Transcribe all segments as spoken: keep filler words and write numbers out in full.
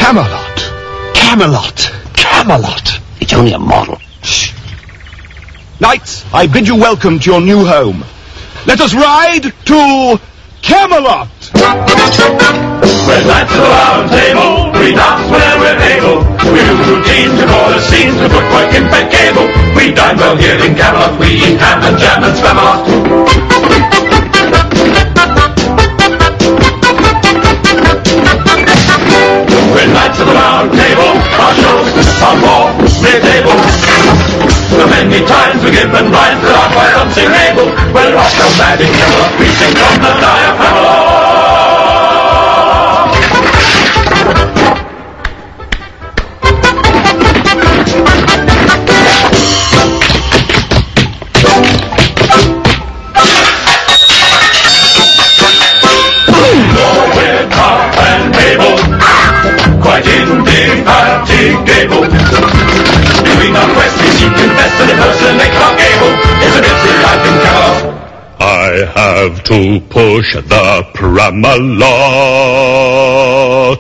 Camelot. Camelot. Camelot. It's only a model. Shh. Knights, I bid you welcome to your new home. Let us ride to Camelot. We're knights of the round table. We dance whenever we're able. We do routines to call us scenes to footwork in bed cable. We dine well here in Camelot. We eat ham and jam and spam a lot. We're knights of the round table. Our shows are more mid-table. So many times we give and rhymes that are quite unsingable. We're rock so mad in Camelot. We sing from the diaphragm. Quite indefatigable. Between our quests we seek confess and impersonate our gable. It's a busy life in Camelot. I have to push the Pramalot.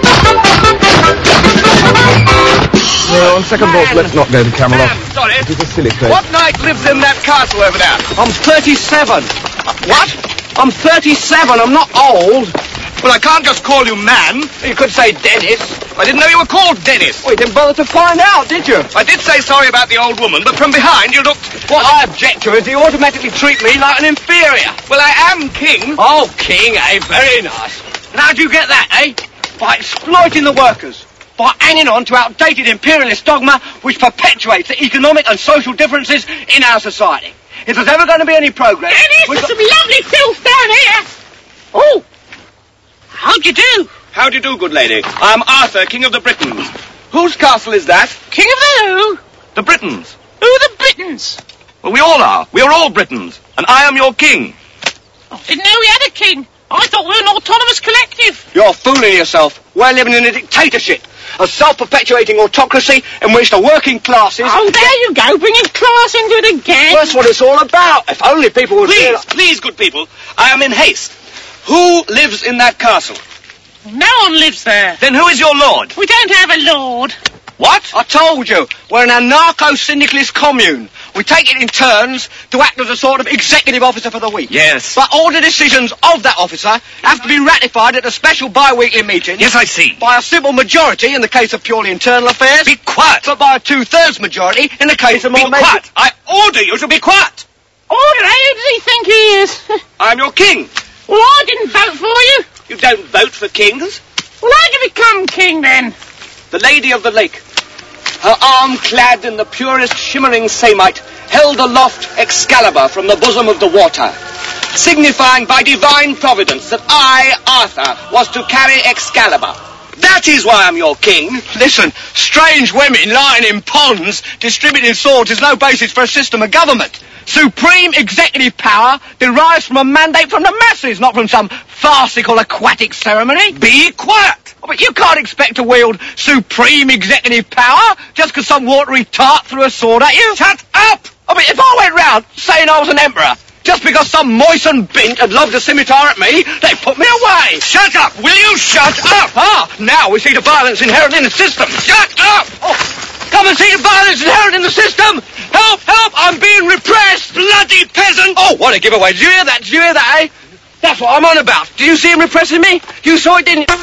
Well, on second thought, let's not go to Camelot. Ma'am, sorry. It is a silly place. What knight lives in that castle over there? I'm thirty-seven. What? I'm thirty-seven. I'm not old. Well, I can't just call you man. You could say Dennis. I didn't know you were called Dennis. Well, you didn't bother to find out, did you? I did say sorry about the old woman, but from behind you looked... What I object to is you automatically treat me like an inferior. Well, I am king. Oh, king, eh? Very nice. And how'd you get that, eh? By exploiting the workers. By hanging on to outdated imperialist dogma which perpetuates the economic and social differences in our society. If there's ever going to be any progress... Dennis, there's some lovely filth down here. Oh. How'd you do? How do you do, good lady? I'm Arthur, King of the Britons. Whose castle is that? King of the who? The Britons. Who are the Britons? Well, we all are. We are all Britons. And I am your king. Oh, didn't know we had a king. I thought we were an autonomous collective. You're fooling yourself. We're living in a dictatorship. A self-perpetuating autocracy in which the working classes... Oh, there you go, bringing class into it again. Well, that's what it's all about. If only people would... Please, realize... please, good people. I am in haste. Who lives in that castle? No one lives there. Then who is your lord? We don't have a lord. What? I told you, we're an anarcho-syndicalist commune. We take it in turns to act as a sort of executive officer for the week. Yes. But all the decisions of that officer have to be ratified at a special bi-weekly meeting. Yes, I see. By a simple majority in the case of purely internal affairs. Be quiet. But by a two-thirds majority in the case of more Be major... quiet. I order you to be quiet. Order, who does he think he is? I'm your king. Well, I didn't vote for you. You don't vote for kings. Well, how'd you become king, then? The Lady of the Lake, her arm clad in the purest shimmering samite, held aloft Excalibur from the bosom of the water, signifying by divine providence that I, Arthur, was to carry Excalibur. That is why I'm your king. Listen, strange women lying in ponds distributing swords is no basis for a system of government. Supreme executive power derives from a mandate from the masses, not from some farcical aquatic ceremony. Be quiet. Oh, but you can't expect to wield supreme executive power just because some watery tart threw a sword at you. Shut up! I mean, if I went round saying I was an emperor, just because some moistened bint had lobbed a scimitar at me, they put me away. Shut up! Will you shut up? Ah, now we see the violence inherent in the system. Shut up! Oh, come and see the violence inherent in the system. Help, help, I'm being repressed. Bloody peasant! Oh, what a giveaway. Did you hear that? Did you hear that, eh? That's what I'm on about. Do you see him repressing me? You saw it, didn't you?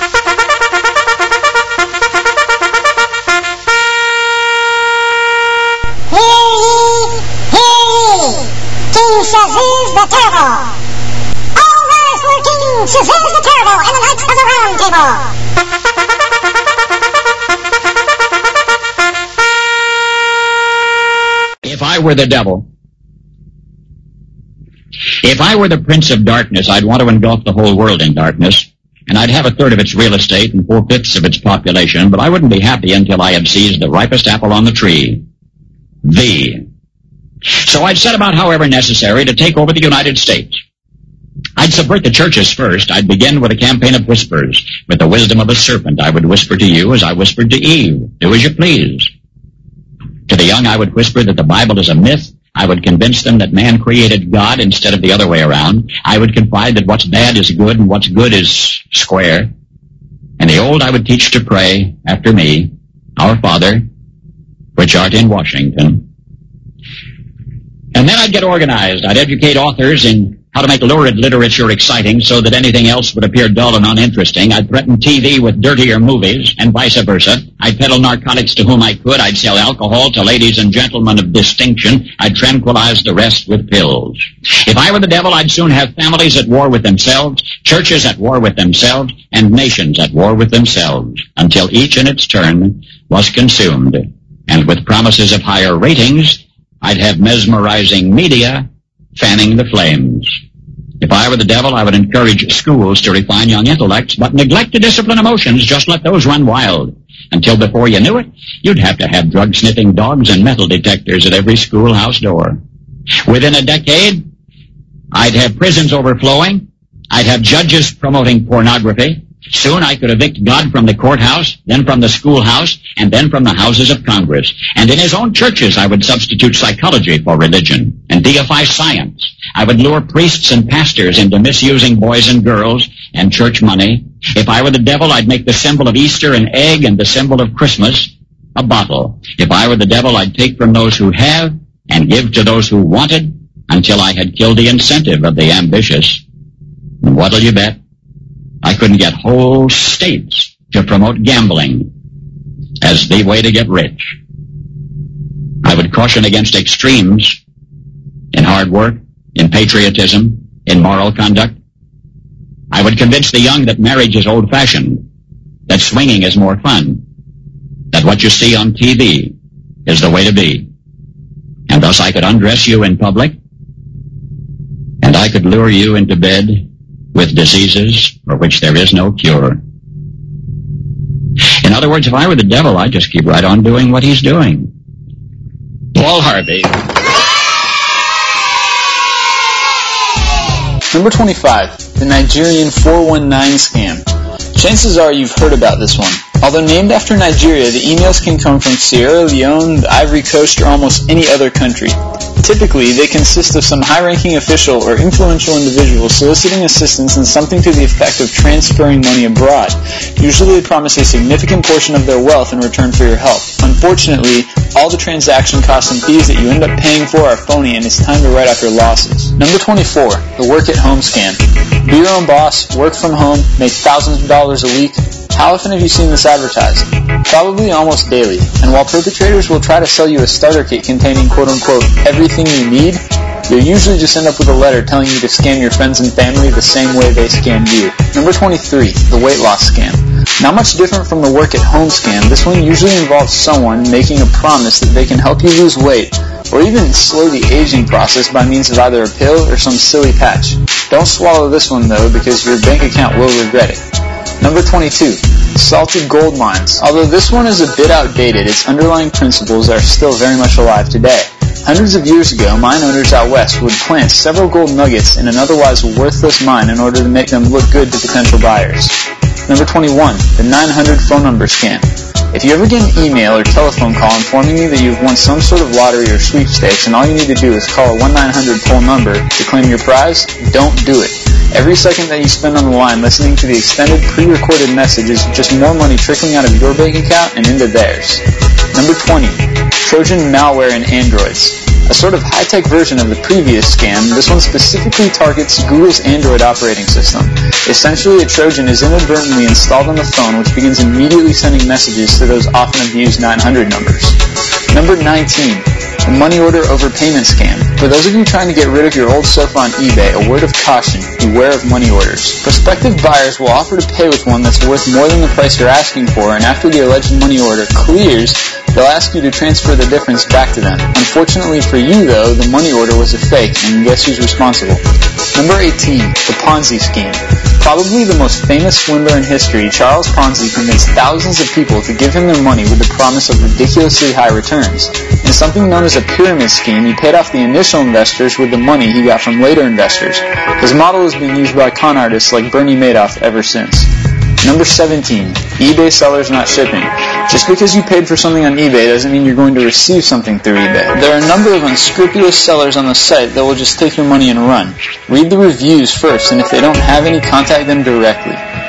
King Shazuz the Terrible. All rise for King Shazuz the Terrible and the Knights of the Round Table. If I were the devil, if I were the Prince of Darkness, I'd want to engulf the whole world in darkness, and I'd have a third of its real estate and four-fifths of its population, but I wouldn't be happy until I had seized the ripest apple on the tree. Thee. So I'd set about, however necessary, to take over the United States. I'd subvert the churches first. I'd begin with a campaign of whispers. With the wisdom of a serpent, I would whisper to you as I whispered to Eve. Do as you please. To the young, I would whisper that the Bible is a myth. I would convince them that man created God instead of the other way around. I would confide that what's bad is good and what's good is square. And the old I would teach to pray after me, Our Father, which art in Washington. And then I'd get organized. I'd educate authors in how to make lurid literature exciting so that anything else would appear dull and uninteresting. I'd threaten T V with dirtier movies and vice versa. I'd peddle narcotics to whom I could. I'd sell alcohol to ladies and gentlemen of distinction. I'd tranquilize the rest with pills. If I were the devil, I'd soon have families at war with themselves, churches at war with themselves, and nations at war with themselves, until each in its turn was consumed. And with promises of higher ratings, I'd have mesmerizing media fanning the flames. If I were the devil, I would encourage schools to refine young intellects, but neglect to discipline emotions. Just let those run wild. Until before you knew it, you'd have to have drug-sniffing dogs and metal detectors at every schoolhouse door. Within a decade, I'd have prisons overflowing. I'd have judges promoting pornography. Soon I could evict God from the courthouse, then from the schoolhouse, and then from the houses of Congress. And in his own churches I would substitute psychology for religion and deify science. I would lure priests and pastors into misusing boys and girls and church money. If I were the devil, I'd make the symbol of Easter an egg and the symbol of Christmas a bottle. If I were the devil, I'd take from those who have and give to those who wanted until I had killed the incentive of the ambitious. And what'll you bet? I couldn't get whole states to promote gambling as the way to get rich. I would caution against extremes in hard work, in patriotism, in moral conduct. I would convince the young that marriage is old-fashioned, that swinging is more fun, that what you see on T V is the way to be. And thus I could undress you in public, and I could lure you into bed with diseases for which there is no cure. In other words, if I were the devil, I'd just keep right on doing what he's doing. Paul Harvey. Number twenty-five, the Nigerian four one nine scam. Chances are you've heard about this one. Although named after Nigeria, the emails can come from Sierra Leone, the Ivory Coast, or almost any other country. Typically, they consist of some high-ranking official or influential individual soliciting assistance in something to the effect of transferring money abroad. Usually they promise a significant portion of their wealth in return for your help. Unfortunately, all the transaction costs and fees that you end up paying for are phony, and it's time to write off your losses. Number twenty-four, the work-at-home scam. Be your own boss, work from home, make thousands of dollars a week. How often have you seen this advertised? Probably almost daily. And while perpetrators will try to sell you a starter kit containing quote-unquote everything you need, you'll usually just end up with a letter telling you to scam your friends and family the same way they scammed you. Number twenty-three, the weight loss scam. Not much different from the work-at-home scam, this one usually involves someone making a promise that they can help you lose weight, or even slow the aging process by means of either a pill or some silly patch. Don't swallow this one though, because your bank account will regret it. Number twenty-two, salted gold mines. Although this one is a bit outdated, its underlying principles are still very much alive today. Hundreds of years ago, mine owners out west would plant several gold nuggets in an otherwise worthless mine in order to make them look good to potential buyers. Number twenty-one, the nine hundred phone number scam. If you ever get an email or telephone call informing you that you've won some sort of lottery or sweepstakes and all you need to do is call a one nine hundred toll number to claim your prize, don't do it. Every second that you spend on the line listening to the extended pre-recorded message is just more money trickling out of your bank account and into theirs. Number twenty, Trojan malware in Androids. A sort of high-tech version of the previous scam, this one specifically targets Google's Android operating system. Essentially, a Trojan is inadvertently installed on the phone, which begins immediately sending messages to those often abused nine hundred numbers. Number nineteen, the money order overpayment scam. For those of you trying to get rid of your old sofa on eBay, a word of caution, beware of money orders. Prospective buyers will offer to pay with one that's worth more than the price you're asking for, and after the alleged money order clears, they'll ask you to transfer the difference back to them. Unfortunately for you, though, the money order was a fake, and guess who's responsible? Number eighteen, the Ponzi scheme. Probably the most famous swindler in history, Charles Ponzi convinced thousands of people to give him their money with the promise of ridiculously high returns. In something known as a pyramid scheme, he paid off the initial investors with the money he got from later investors. His model has been used by con artists like Bernie Madoff ever since. Number seventeen, eBay sellers not shipping. Just because you paid for something on eBay doesn't mean you're going to receive something through eBay. There are a number of unscrupulous sellers on the site that will just take your money and run. Read the reviews first, and if they don't have any, contact them directly.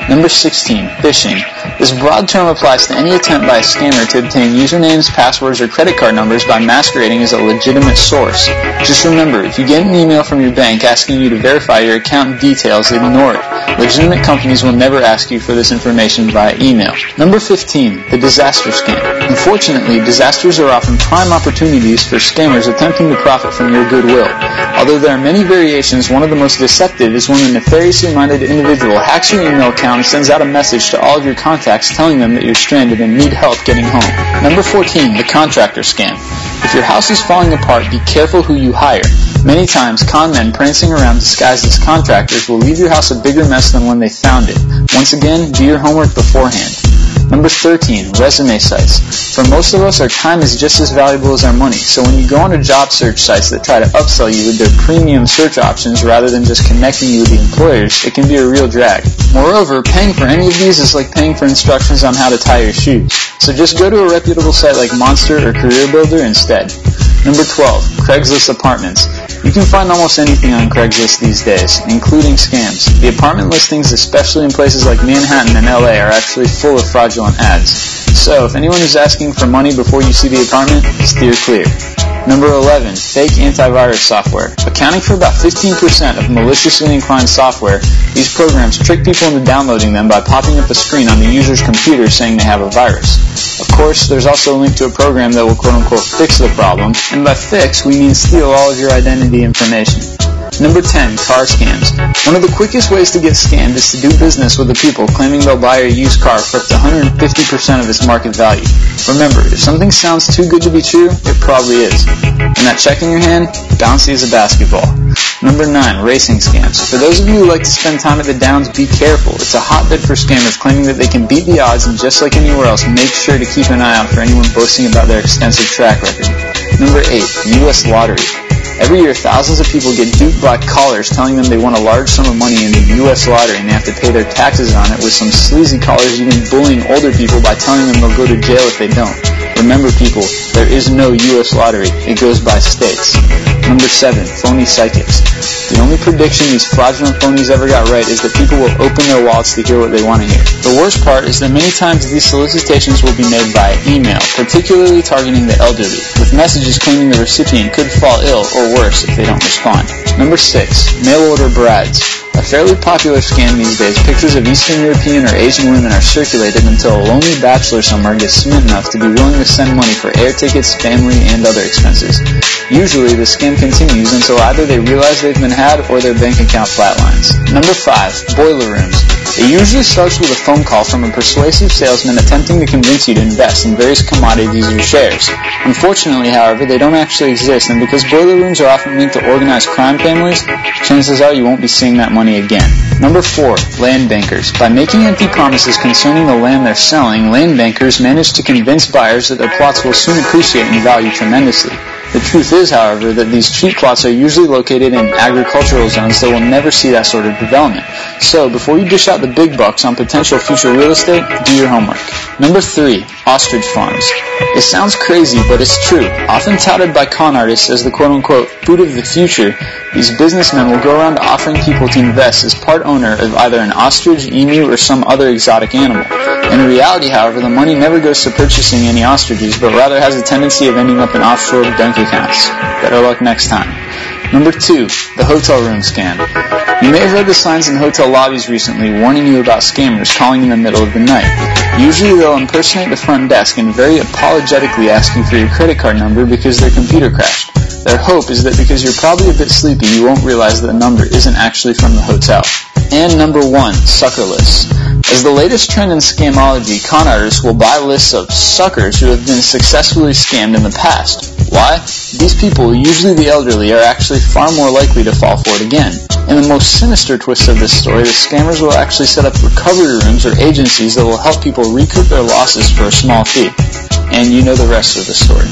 Number sixteen. Phishing. This broad term applies to any attempt by a scammer to obtain usernames, passwords, or credit card numbers by masquerading as a legitimate source. Just remember, if you get an email from your bank asking you to verify your account details, ignore it. Legitimate companies will never ask you for this information via email. Number fifteen. The disaster scam. Unfortunately, disasters are often prime opportunities for scammers attempting to profit from your goodwill. Although there are many variations, one of the most deceptive is when a nefariously minded individual hacks your email account and sends out a message to all of your contacts telling them that you're stranded and need help getting home. Number fourteen. The contractor scam. If your house is falling apart, be careful who you hire. Many times, con men prancing around disguised as contractors will leave your house a bigger mess than when they found it. Once again, do your homework beforehand. Number thirteen. Resume sites. For most of us, our time is just as valuable as our money, so when you go onto job search sites that try to upsell you with their premium search options rather than just connecting you with the employers, it can be a real drag. Moreover, paying for any of these is like paying for instructions on how to tie your shoes, so just go to a reputable site like Monster or Career Builder instead. Number twelve. Craigslist apartments. You can find almost anything on Craigslist these days, including scams. The apartment listings, especially in places like Manhattan and L A, are actually full of fraudulent ads. So, if anyone is asking for money before you see the apartment, steer clear. Number eleven. Fake antivirus software. Accounting for about fifteen percent of maliciously inclined software, these programs trick people into downloading them by popping up a screen on the user's computer saying they have a virus. Of course, there's also a link to a program that will quote-unquote fix the problem, and by fix, we mean steal all of your identity information. Number ten. Car scams. One of the quickest ways to get scammed is to do business with the people claiming they'll buy a used car for up to one hundred fifty percent of its market value. Remember, if something sounds too good to be true, it probably is. And that check in your hand, bouncy as a basketball. Number nine. Racing scams. For those of you who like to spend time at the Downs, be careful. It's a hotbed for scammers claiming that they can beat the odds, and just like anywhere else, make sure to keep an eye out for anyone boasting about their extensive track record. Number eight. U S Lottery. Every year, thousands of people get duped by callers telling them they won a large sum of money in the U S lottery and they have to pay their taxes on it, with some sleazy callers even bullying older people by telling them they'll go to jail if they don't. Remember, people, there is no U S lottery. It goes by states. Number seven. Phony psychics. The only prediction these fraudulent phonies ever got right is that people will open their wallets to hear what they want to hear. The worst part is that many times these solicitations will be made via email, particularly targeting the elderly, with messages claiming the recipient could fall ill or worse if they don't respond. Number six. Mail order brides. A fairly popular scam these days, pictures of Eastern European or Asian women are circulated until a lonely bachelor somewhere gets smitten enough to be willing to send money for air tickets, family, and other expenses. Usually, the scam continues until either they realize they've been had or their bank account flatlines. Number five. Boiler rooms. It usually starts with a phone call from a persuasive salesman attempting to convince you to invest in various commodities or shares. Unfortunately, however, they don't actually exist, and because boiler rooms are often linked to organized crime families, chances are you won't be seeing that money again. Number four. Land bankers. By making empty promises concerning the land they're selling, land bankers manage to convince buyers that their plots will soon appreciate in value tremendously. The truth is, however, that these cheap plots are usually located in agricultural zones that will never see that sort of development. So, before you dish out the big bucks on potential future real estate, do your homework. Number three. Ostrich farms. It sounds crazy, but it's true. Often touted by con artists as the quote-unquote food of the future, these businessmen will go around offering people to invest as part owner of either an ostrich, emu, or some other exotic animal. In reality, however, the money never goes to purchasing any ostriches, but rather has a tendency of ending up in offshore bank accounts. Better luck next time. Number two. The hotel room scam. You may have read the signs in hotel lobbies recently warning you about scammers calling in the middle of the night. Usually they'll impersonate the front desk and very apologetically ask you for your credit card number because their computer crashed. Their hope is that because you're probably a bit sleepy, you won't realize that the number isn't actually from the hotel. And number one. Sucker lists. As the latest trend in scamology, con artists will buy lists of suckers who have been successfully scammed in the past. Why? These people, usually the elderly, are actually far more likely to fall for it again. In the most sinister twist of this story, the scammers will actually set up recovery rooms or agencies that will help people recoup their losses for a small fee. And you know the rest of the story.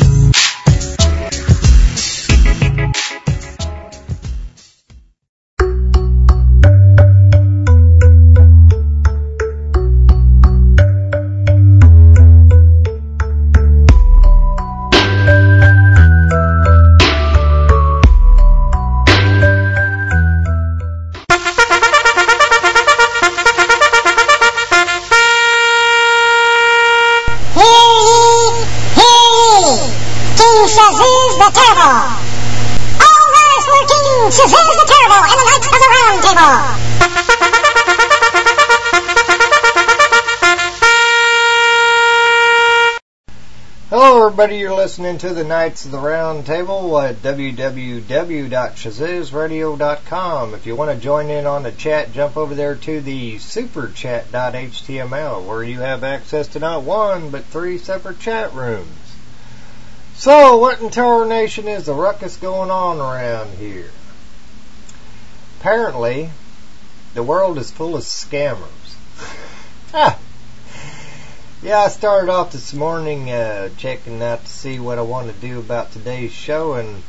Hello everybody, you're listening to the Knights of the Round Table at w w w dot shazuz radio dot com. If you want to join in on the chat, jump over there to the superchat dot h t m l where you have access to not one but three separate chat rooms. So, what in tarnation is the ruckus going on around here? Apparently, the world is full of scammers. Ah. Yeah, I started off this morning uh, checking out to see what I want to do about today's show, and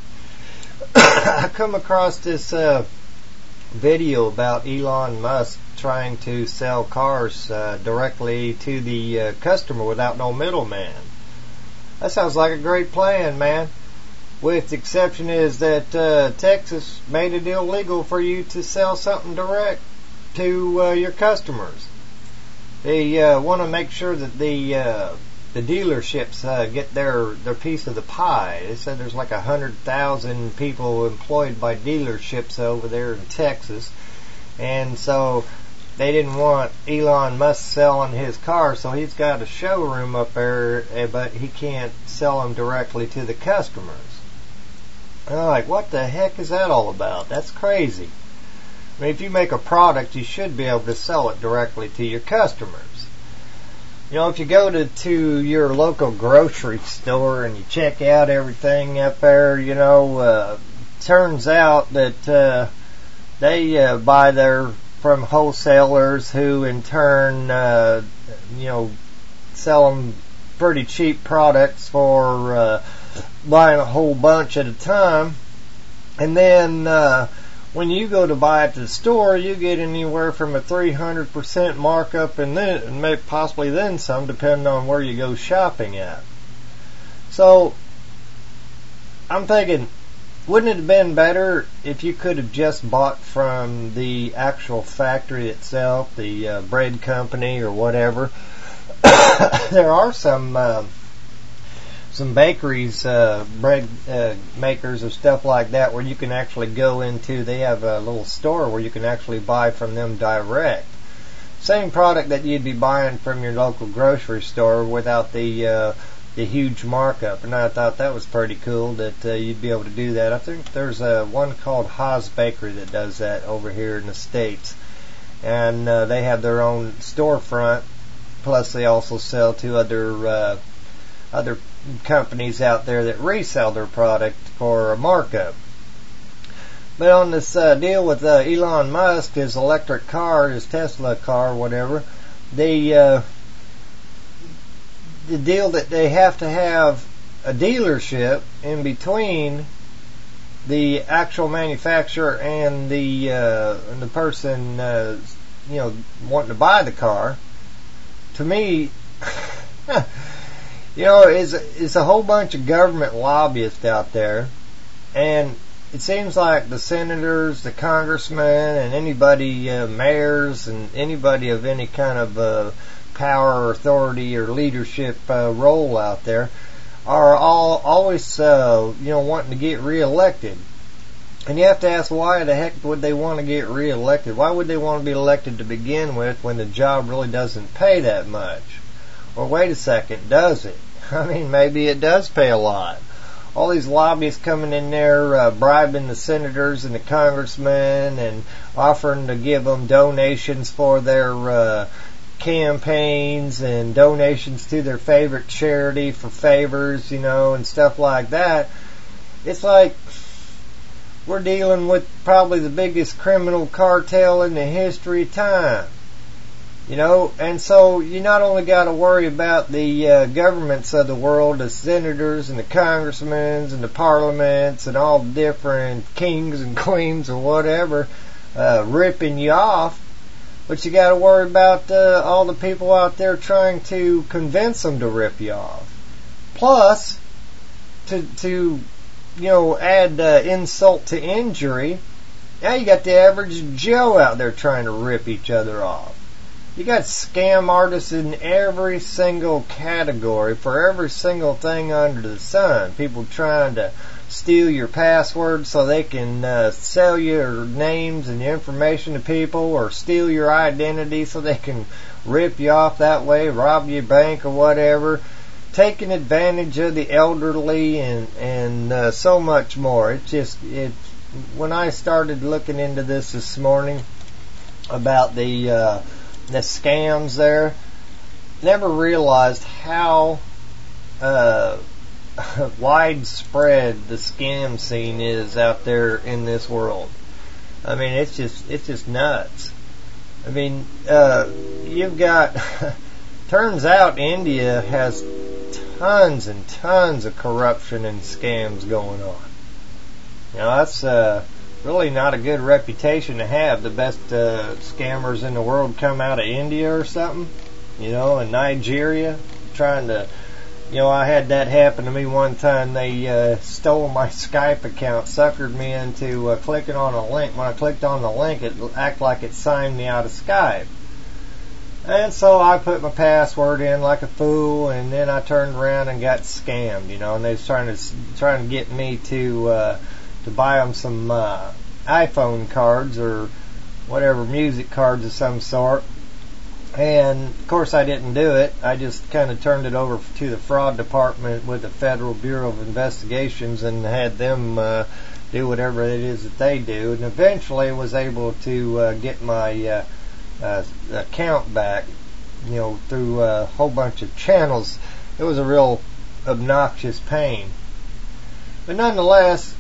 I come across this uh, video about Elon Musk trying to sell cars uh, directly to the uh, customer without no middleman. That sounds like a great plan, man. With the exception is that uh, Texas made it illegal for you to sell something direct to uh, your customers. They uh, want to make sure that the uh, the dealerships uh, get their, their piece of the pie. They said there's like a hundred thousand people employed by dealerships over there in Texas, and so they didn't want Elon Musk selling his cars, so he's got a showroom up there, but he can't sell them directly to the customers. And I'm like, what the heck is that all about? That's crazy. I mean, if you make a product, you should be able to sell it directly to your customers. You know, if you go to, to your local grocery store and you check out everything up there, you know, uh, turns out that uh, they uh, buy their from wholesalers who in turn, uh, you know, sell them pretty cheap products for uh, buying a whole bunch at a time. And then uh, when you go to buy at the store, you get anywhere from a three hundred percent markup and then and maybe possibly then some, depending on where you go shopping at. So I'm thinking, wouldn't it have been better if you could have just bought from the actual factory itself, the uh, bread company or whatever? There are some uh, some bakeries, uh, bread uh, makers or stuff like that where you can actually go into. They have a little store where you can actually buy from them direct. Same product that you'd be buying from your local grocery store without the uh, the huge markup. And I thought that was pretty cool that uh, you'd be able to do that. I think there's uh, one called Haas Bakery that does that over here in the States. And uh, they have their own storefront. Plus they also sell to other uh, other companies out there that resell their product for a markup. But on this uh, deal with uh, Elon Musk, his electric car, his Tesla car, whatever, the uh, the deal that they have to have a dealership in between the actual manufacturer and the uh, and the person uh, you know wanting to buy the car. To me, you know, it's it's a whole bunch of government lobbyists out there, and it seems like the senators, the congressmen, and anybody, uh, mayors, and anybody of any kind of uh, power or authority or leadership uh, role out there are all always, uh, you know, wanting to get reelected. And you have to ask, why the heck would they want to get reelected? Why would they want to be elected to begin with when the job really doesn't pay that much? Or wait a second, does it? I mean, maybe it does pay a lot. All these lobbyists coming in there, uh, bribing the senators and the congressmen and offering to give them donations for their uh, campaigns and donations to their favorite charity for favors, you know, and stuff like that. It's like we're dealing with probably the biggest criminal cartel in the history of time. You know, and so you not only got to worry about the uh, governments of the world, the senators and the congressmen and the parliaments and all the different kings and queens or whatever uh, ripping you off, but you got to worry about uh, all the people out there trying to convince them to rip you off. Plus, to to you know add uh, insult to injury, now you got the average Joe out there trying to rip each other off. You got scam artists in every single category for every single thing under the sun. People trying to steal your password so they can uh, sell your names and your information to people, or steal your identity so they can rip you off that way, rob your bank or whatever, taking advantage of the elderly, and and uh, so much more. It's just it. When I started looking into this this morning about the uh, the scams there, never realized how uh, widespread the scam scene is out there in this world. I mean, it's just it's just nuts. I mean, uh, you've got. Turns out India has tons and tons of corruption and scams going on. You know, that's uh, really not a good reputation to have. The best uh, scammers in the world come out of India or something. You know, in Nigeria, trying to. You know, I had that happen to me one time. They uh, stole my Skype account, suckered me into uh, clicking on a link. When I clicked on the link, it acted like it signed me out of Skype. And so I put my password in like a fool, and then I turned around and got scammed. You know, and they was trying to trying to get me to uh, to buy them some uh, iPhone cards or whatever, music cards of some sort. And, of course, I didn't do it. I just kind of turned it over to the fraud department with the Federal Bureau of Investigations and had them uh, do whatever it is that they do. And eventually was able to uh, get my uh, uh, account back, you know, through a whole bunch of channels. It was a real obnoxious pain. But nonetheless,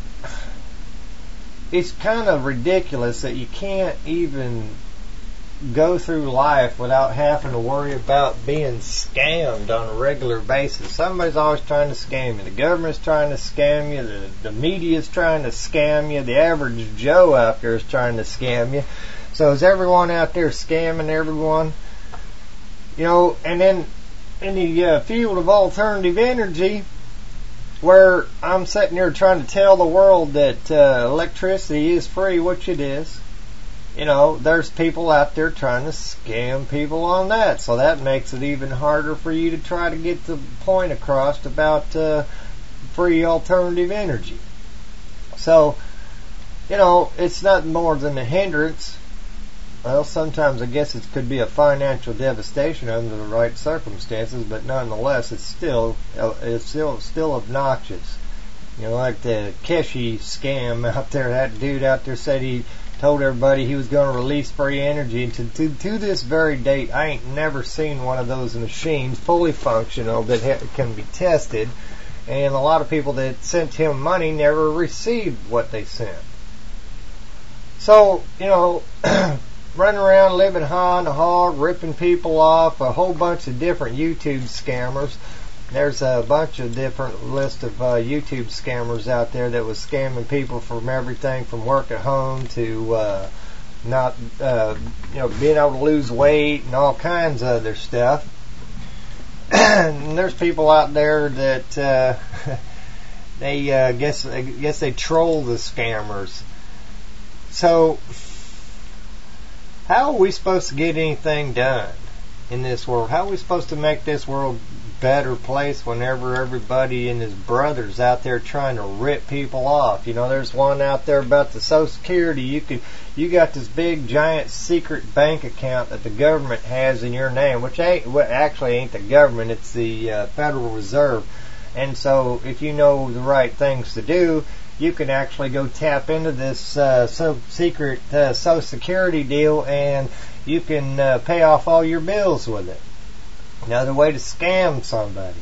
it's kind of ridiculous that you can't even go through life without having to worry about being scammed on a regular basis. Somebody's always trying to scam you. The government's trying to scam you. The, the media's trying to scam you. The average Joe out there is trying to scam you. So is everyone out there scamming everyone? You know, and then in the uh, field of alternative energy, where I'm sitting here trying to tell the world that uh, electricity is free, which it is. You know, there's people out there trying to scam people on that. So that makes it even harder for you to try to get the point across about uh, free alternative energy. So, you know, it's not more than a hindrance. Well, sometimes I guess it could be a financial devastation under the right circumstances, but nonetheless, it's still it's still still obnoxious. You know, like the Keshi scam out there. That dude out there said he told everybody he was going to release free energy, and to, to, to this very date, I ain't never seen one of those machines fully functional that ha- can be tested, and a lot of people that sent him money never received what they sent. So, you know, running around living high on the hog, ripping people off, a whole bunch of different YouTube scammers. There's a bunch of different list of uh, YouTube scammers out there that was scamming people from everything from work at home to uh, not, uh, you know, being able to lose weight and all kinds of other stuff. And there's people out there that uh, they uh, guess I guess they troll the scammers. So, how are we supposed to get anything done in this world? How are we supposed to make this world better place whenever everybody and his brothers out there trying to rip people off? You know, there's one out there about the Social Security. You could, you got this big giant secret bank account that the government has in your name, which ain't, well, actually ain't the government, it's the uh, Federal Reserve. And so if you know the right things to do, you can actually go tap into this uh, so secret uh, Social Security deal, and you can uh, pay off all your bills with it. Another way to scam somebody.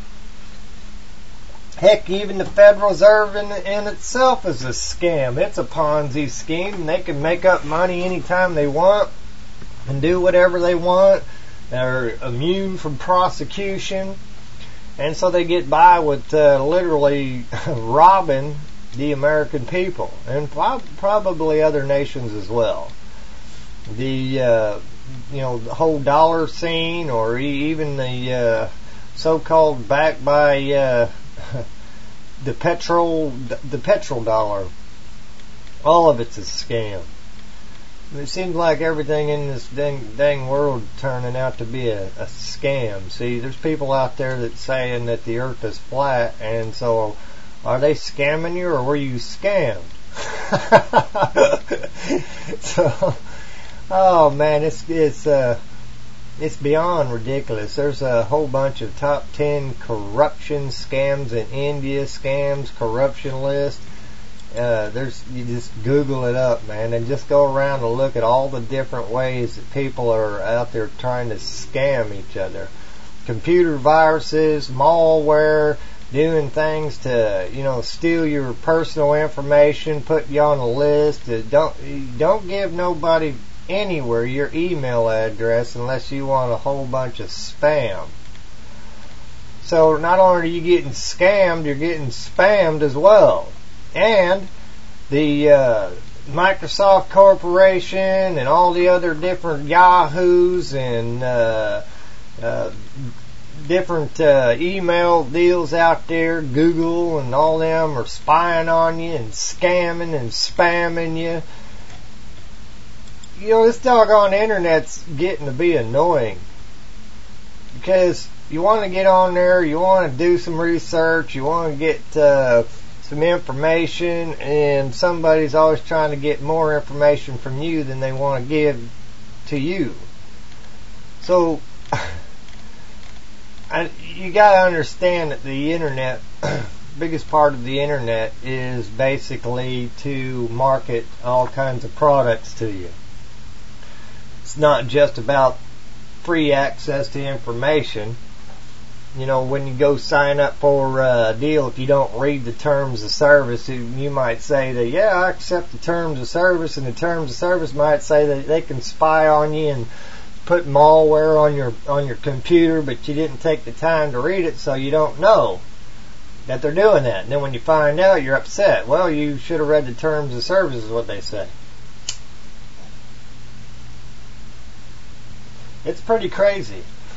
Heck, even the Federal Reserve in, in itself is a scam. It's a Ponzi scheme, and they can make up money anytime they want and do whatever they want. They're immune from prosecution, and so they get by with uh, literally robbing the American people, and probably other nations as well. The uh, you know, the whole dollar scene, or even the uh, so-called backed by uh, the petrol, the petrol dollar. All of it's a scam. It seems like everything in this dang, dang world turning out to be a, a scam. See, there's people out there that's saying that the Earth is flat, and so Are they scamming you, or were you scammed? So, oh man, it's it's uh, it's beyond ridiculous. There's a whole bunch of top ten corruption scams in India, scams, corruption list. Uh, there's you just Google it up, man, and just go around and look at all the different ways that people are out there trying to scam each other. Computer viruses, malware, doing things to, you know, steal your personal information, put you on a list. Don't don't give nobody anywhere your email address unless you want a whole bunch of spam. So not only are you getting scammed, you're getting spammed as well. And the uh, Microsoft Corporation and all the other different Yahoos and uh, uh, different uh, email deals out there, Google and all them are spying on you and scamming and spamming you. You know, this doggone internet's getting to be annoying because you want to get on there, you want to do some research, you want to get uh, some information, and somebody's always trying to get more information from you than they want to give to you. So I, you got to understand that the internet, biggest part of the internet is basically to market all kinds of products to you. It's not just about free access to information. You know, when you go sign up for a deal, if you don't read the terms of service, you might say that, yeah, I accept the terms of service, and the terms of service might say that they can spy on you and put malware on your on your computer, but you didn't take the time to read it, so you don't know that they're doing that. And then when you find out, you're upset. Well, you should have read the terms of service, is what they say. It's pretty crazy.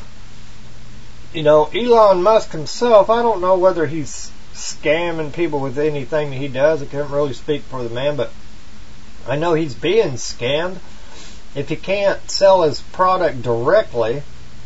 You know, Elon Musk himself, I don't know whether he's scamming people with anything that he does. I can't really speak for the man, but I know he's being scammed. If he can't sell his product directly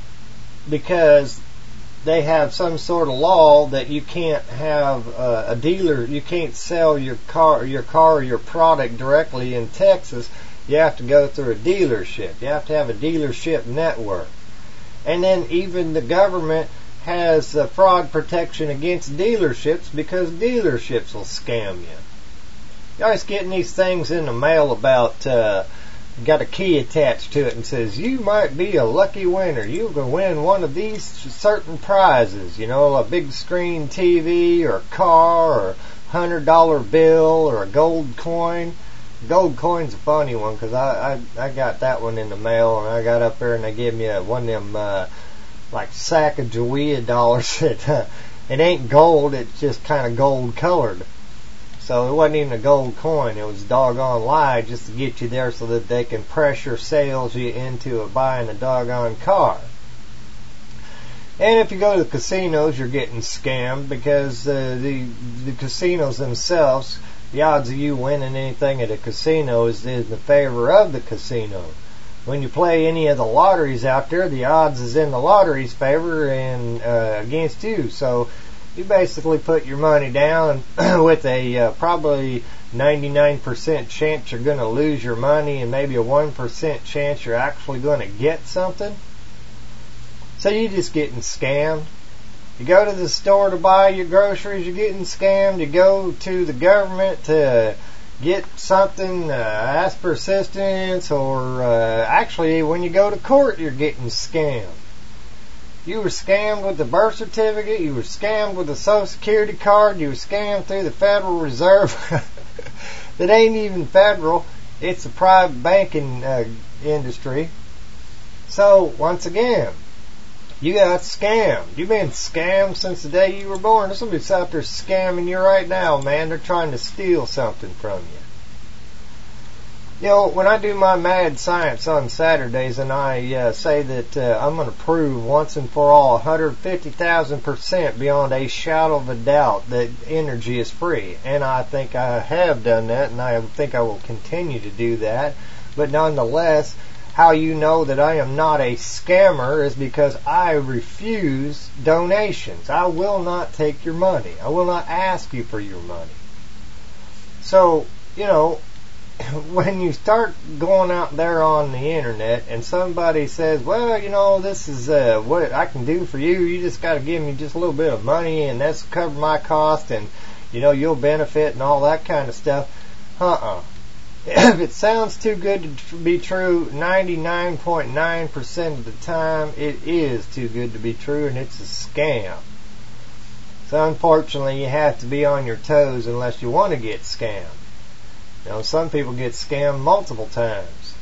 because they have some sort of law that you can't have uh, a dealer, you can't sell your car, your car or your product directly in Texas. You have to go through a dealership. You have to have a dealership network. And then even the government has uh, fraud protection against dealerships because dealerships will scam you. You're always getting these things in the mail about, uh, got a key attached to it and says, you might be a lucky winner. You can win one of these certain prizes. You know, a big screen T V or a car or a hundred dollar bill or a gold coin. Gold coin's a funny one because I, I I got that one in the mail, and I got up there and they gave me a, one of them uh, like Sacagawea dollars that uh, it ain't gold, it's just kind of gold colored. So it wasn't even a gold coin, it was a doggone lie just to get you there so that they can pressure sales you into a, buying a doggone car. And if you go to the casinos, you're getting scammed because uh, the the casinos themselves, the odds of you winning anything at a casino is in the favor of the casino. When you play any of the lotteries out there, the odds is in the lottery's favor and uh, against you. So you basically put your money down with a uh, probably ninety-nine percent chance you're going to lose your money and maybe a one percent chance you're actually going to get something. So you're just getting scammed. You go to the store to buy your groceries, you're getting scammed. You go to the government to get something, uh, ask for assistance, or uh, actually when you go to court, you're getting scammed. You were scammed with the birth certificate, you were scammed with the Social Security card, you were scammed through the Federal Reserve. That ain't even federal, it's a private banking uh, industry. So, once again, you got scammed. You've been scammed since the day you were born. There's somebody out there scamming you right now, man. They're trying to steal something from you. You know, when I do my mad science on Saturdays and I uh, say that uh, I'm going to prove once and for all one hundred fifty thousand percent beyond a shadow of a doubt that energy is free. And I think I have done that, and I think I will continue to do that. But nonetheless, how you know that I am not a scammer is because I refuse donations. I will not take your money. I will not ask you for your money. So, you know, when you start going out there on the internet and somebody says, well, you know, this is uh, what I can do for you. You just got to give me just a little bit of money and that's cover my cost and, you know, you'll benefit and all that kind of stuff. Uh-uh. If it sounds too good to be true, ninety-nine point nine percent of the time it is too good to be true and it's a scam. So unfortunately you have to be on your toes unless you want to get scammed. You know, some people get scammed multiple times.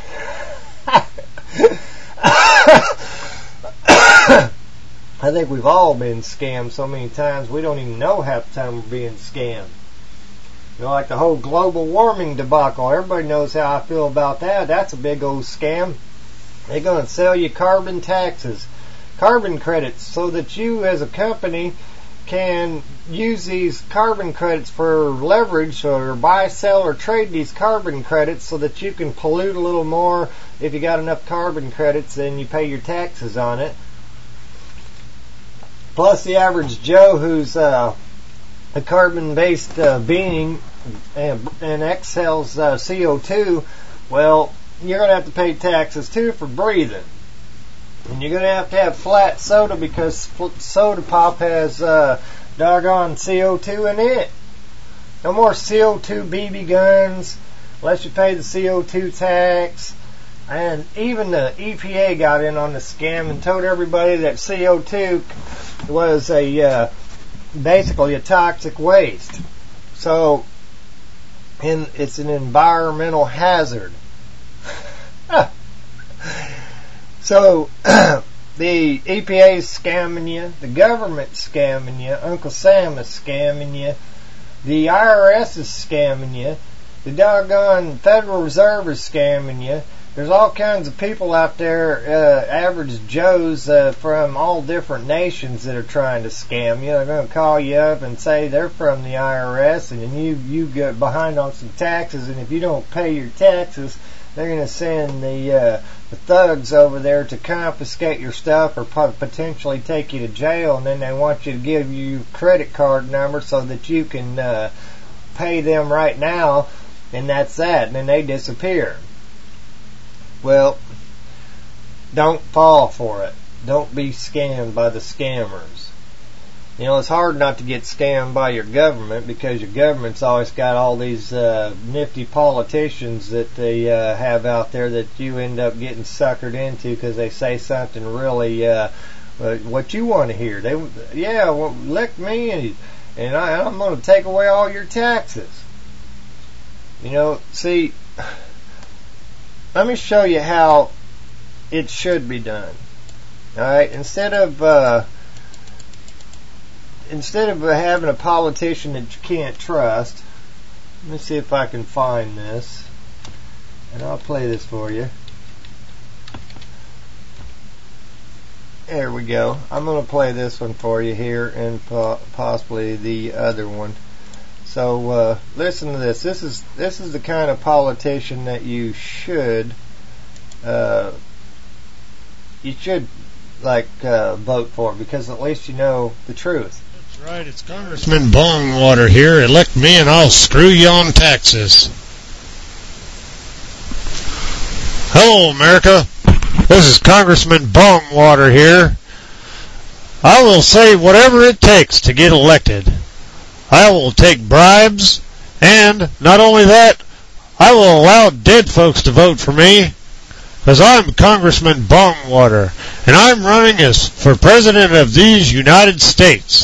I think we've all been scammed so many times we don't even know half the time we're being scammed. You know, like the whole global warming debacle. Everybody knows how I feel about that. That's a big old scam. They're going to sell you carbon taxes, carbon credits, so that you as a company can use these carbon credits for leverage or buy, sell, or trade these carbon credits so that you can pollute a little more. If you got enough carbon credits, then you pay your taxes on it. Plus the average Joe who's uh, a carbon-based uh, being and, and exhales uh, C O two, well, you're going to have to pay taxes too for breathing. And you're going to have to have flat soda because soda pop has uh, doggone C O two in it. No more C O two B B guns unless you pay the C O two tax. And even the E P A got in on the scam and told everybody that C O two was a uh, basically a toxic waste. So, and it's an environmental hazard. So, the E P A is scamming you, the government's scamming you, Uncle Sam is scamming you, the I R S is scamming you, the doggone Federal Reserve is scamming you. There's all kinds of people out there, uh, average Joes uh, from all different nations that are trying to scam you. They're going to call you up and say they're from the I R S and you you get behind on some taxes, and if you don't pay your taxes, they're going to send the, uh, the thugs over there to confiscate your stuff or potentially take you to jail, and then they want you to give you credit card number so that you can uh, pay them right now, and that's that, and then they disappear. Well, don't fall for it. Don't be scammed by the scammers. You know, it's hard not to get scammed by your government because your government's always got all these uh, nifty politicians that they uh, have out there that you end up getting suckered into because they say something really uh, what you want to hear. They, yeah, well, elect me and, and I, I'm going to take away all your taxes. You know, see, let me show you how it should be done. Alright, instead of uh, instead of having a politician that you can't trust, let me see if I can find this, and I'll play this for you. There we go. I'm going to play this one for you here, and po- possibly the other one. So uh, listen to this. This is this is the kind of politician that you should uh, you should like uh, vote for, because at least you know the truth. That's right. It's Congressman Bongwater here. Elect me, and I'll screw you on taxes. Hello, America. This is Congressman Bongwater here. I will say whatever it takes to get elected. I will take bribes, and not only that, I will allow dead folks to vote for me, because I'm Congressman Bongwater, and I'm running as for President of these United States.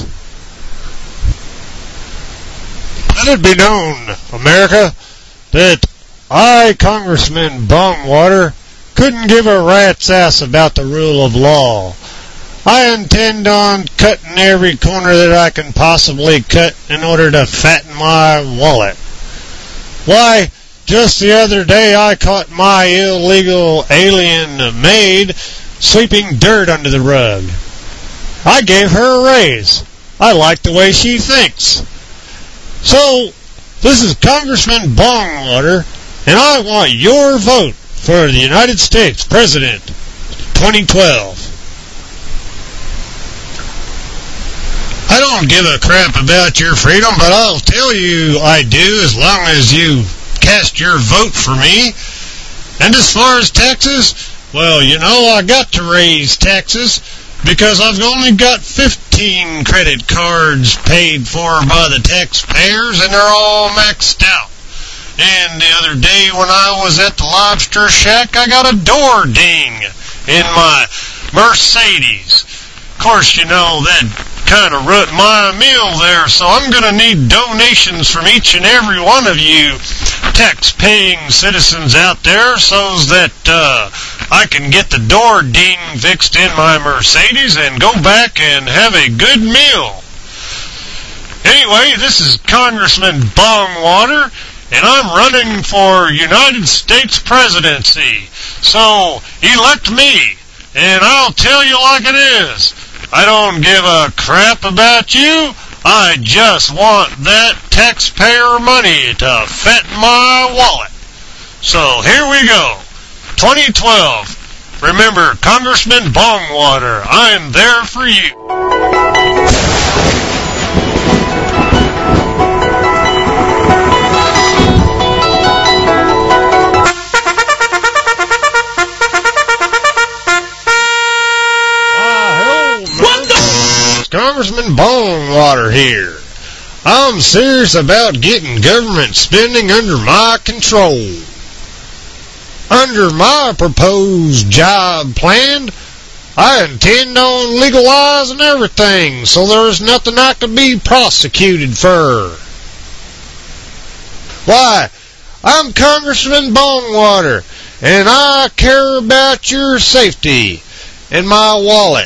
Let it be known, America, that I, Congressman Bongwater, couldn't give a rat's ass about the rule of law. I intend on cutting every corner that I can possibly cut in order to fatten my wallet. Why, just the other day I caught my illegal alien maid sweeping dirt under the rug. I gave her a raise. I like the way she thinks. So, this is Congressman Bongwater, and I want your vote for the United States President, twenty twelve. I don't give a crap about your freedom, but I'll tell you I do as long as you cast your vote for me. And as far as taxes, well, you know, I got to raise taxes because I've only got fifteen credit cards paid for by the taxpayers, and they're all maxed out. And the other day when I was at the Lobster Shack, I got a door ding in my Mercedes. Of course, you know, that kind of ruined my meal there, so I'm going to need donations from each and every one of you tax-paying citizens out there so that uh, I can get the door ding fixed in my Mercedes and go back and have a good meal. Anyway, this is Congressman Bongwater, and I'm running for United States presidency. So, elect me, and I'll tell you like it is. I don't give a crap about you. I just want that taxpayer money to fatten my wallet. So here we go. twenty twelve. Remember, Congressman Bongwater, I'm there for you. Congressman Bongwater here. I'm serious about getting government spending under my control. Under my proposed job plan, I intend on legalizing everything, so there's nothing I could be prosecuted for. Why, I'm Congressman Bongwater, and I care about your safety and my wallet.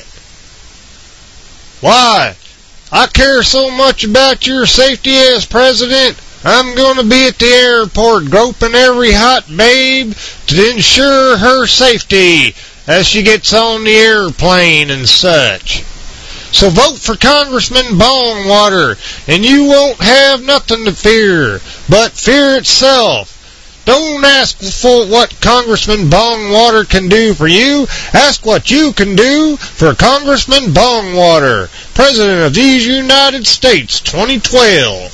Why, I care so much about your safety as president, I'm going to be at the airport groping every hot babe to ensure her safety as she gets on the airplane and such. So vote for Congressman Bongwater, and you won't have nothing to fear but fear itself. Don't ask for what Congressman Bongwater can do for you. Ask what you can do for Congressman Bongwater, President of these United States, twenty twelve.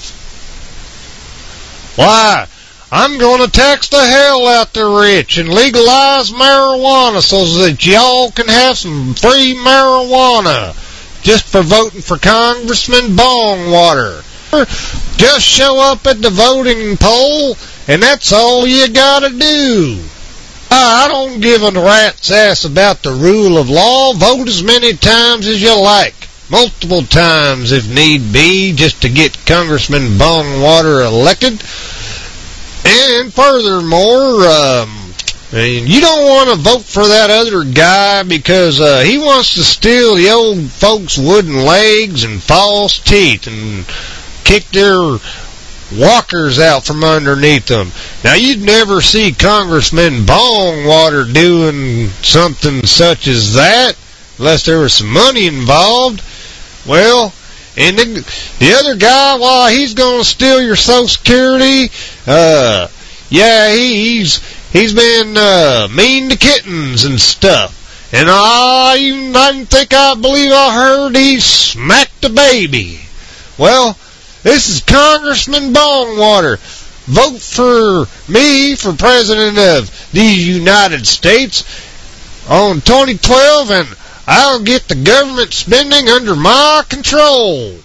Why, I'm going to tax the hell out the rich and legalize marijuana so that y'all can have some free marijuana just for voting for Congressman Bongwater. Just show up at the voting poll, and that's all you gotta do. I don't give a rat's ass about the rule of law. Vote as many times as you like. Multiple times if need be, just to get Congressman Bongwater elected. And furthermore, um, you don't want to vote for that other guy because uh, he wants to steal the old folks' wooden legs and false teeth and kick their walkers out from underneath them. Now, you'd never see Congressman Bongwater doing something such as that unless there was some money involved. Well, and the, the other guy, well, he's going to steal your Social Security. Uh, yeah, he, he's he's been uh, mean to kittens and stuff. And I even I didn't think I believe I heard he smacked a baby. Well, this is Congressman Bongwater. Vote for me for President of the United States on twenty twelve, and I'll get the government spending under my control.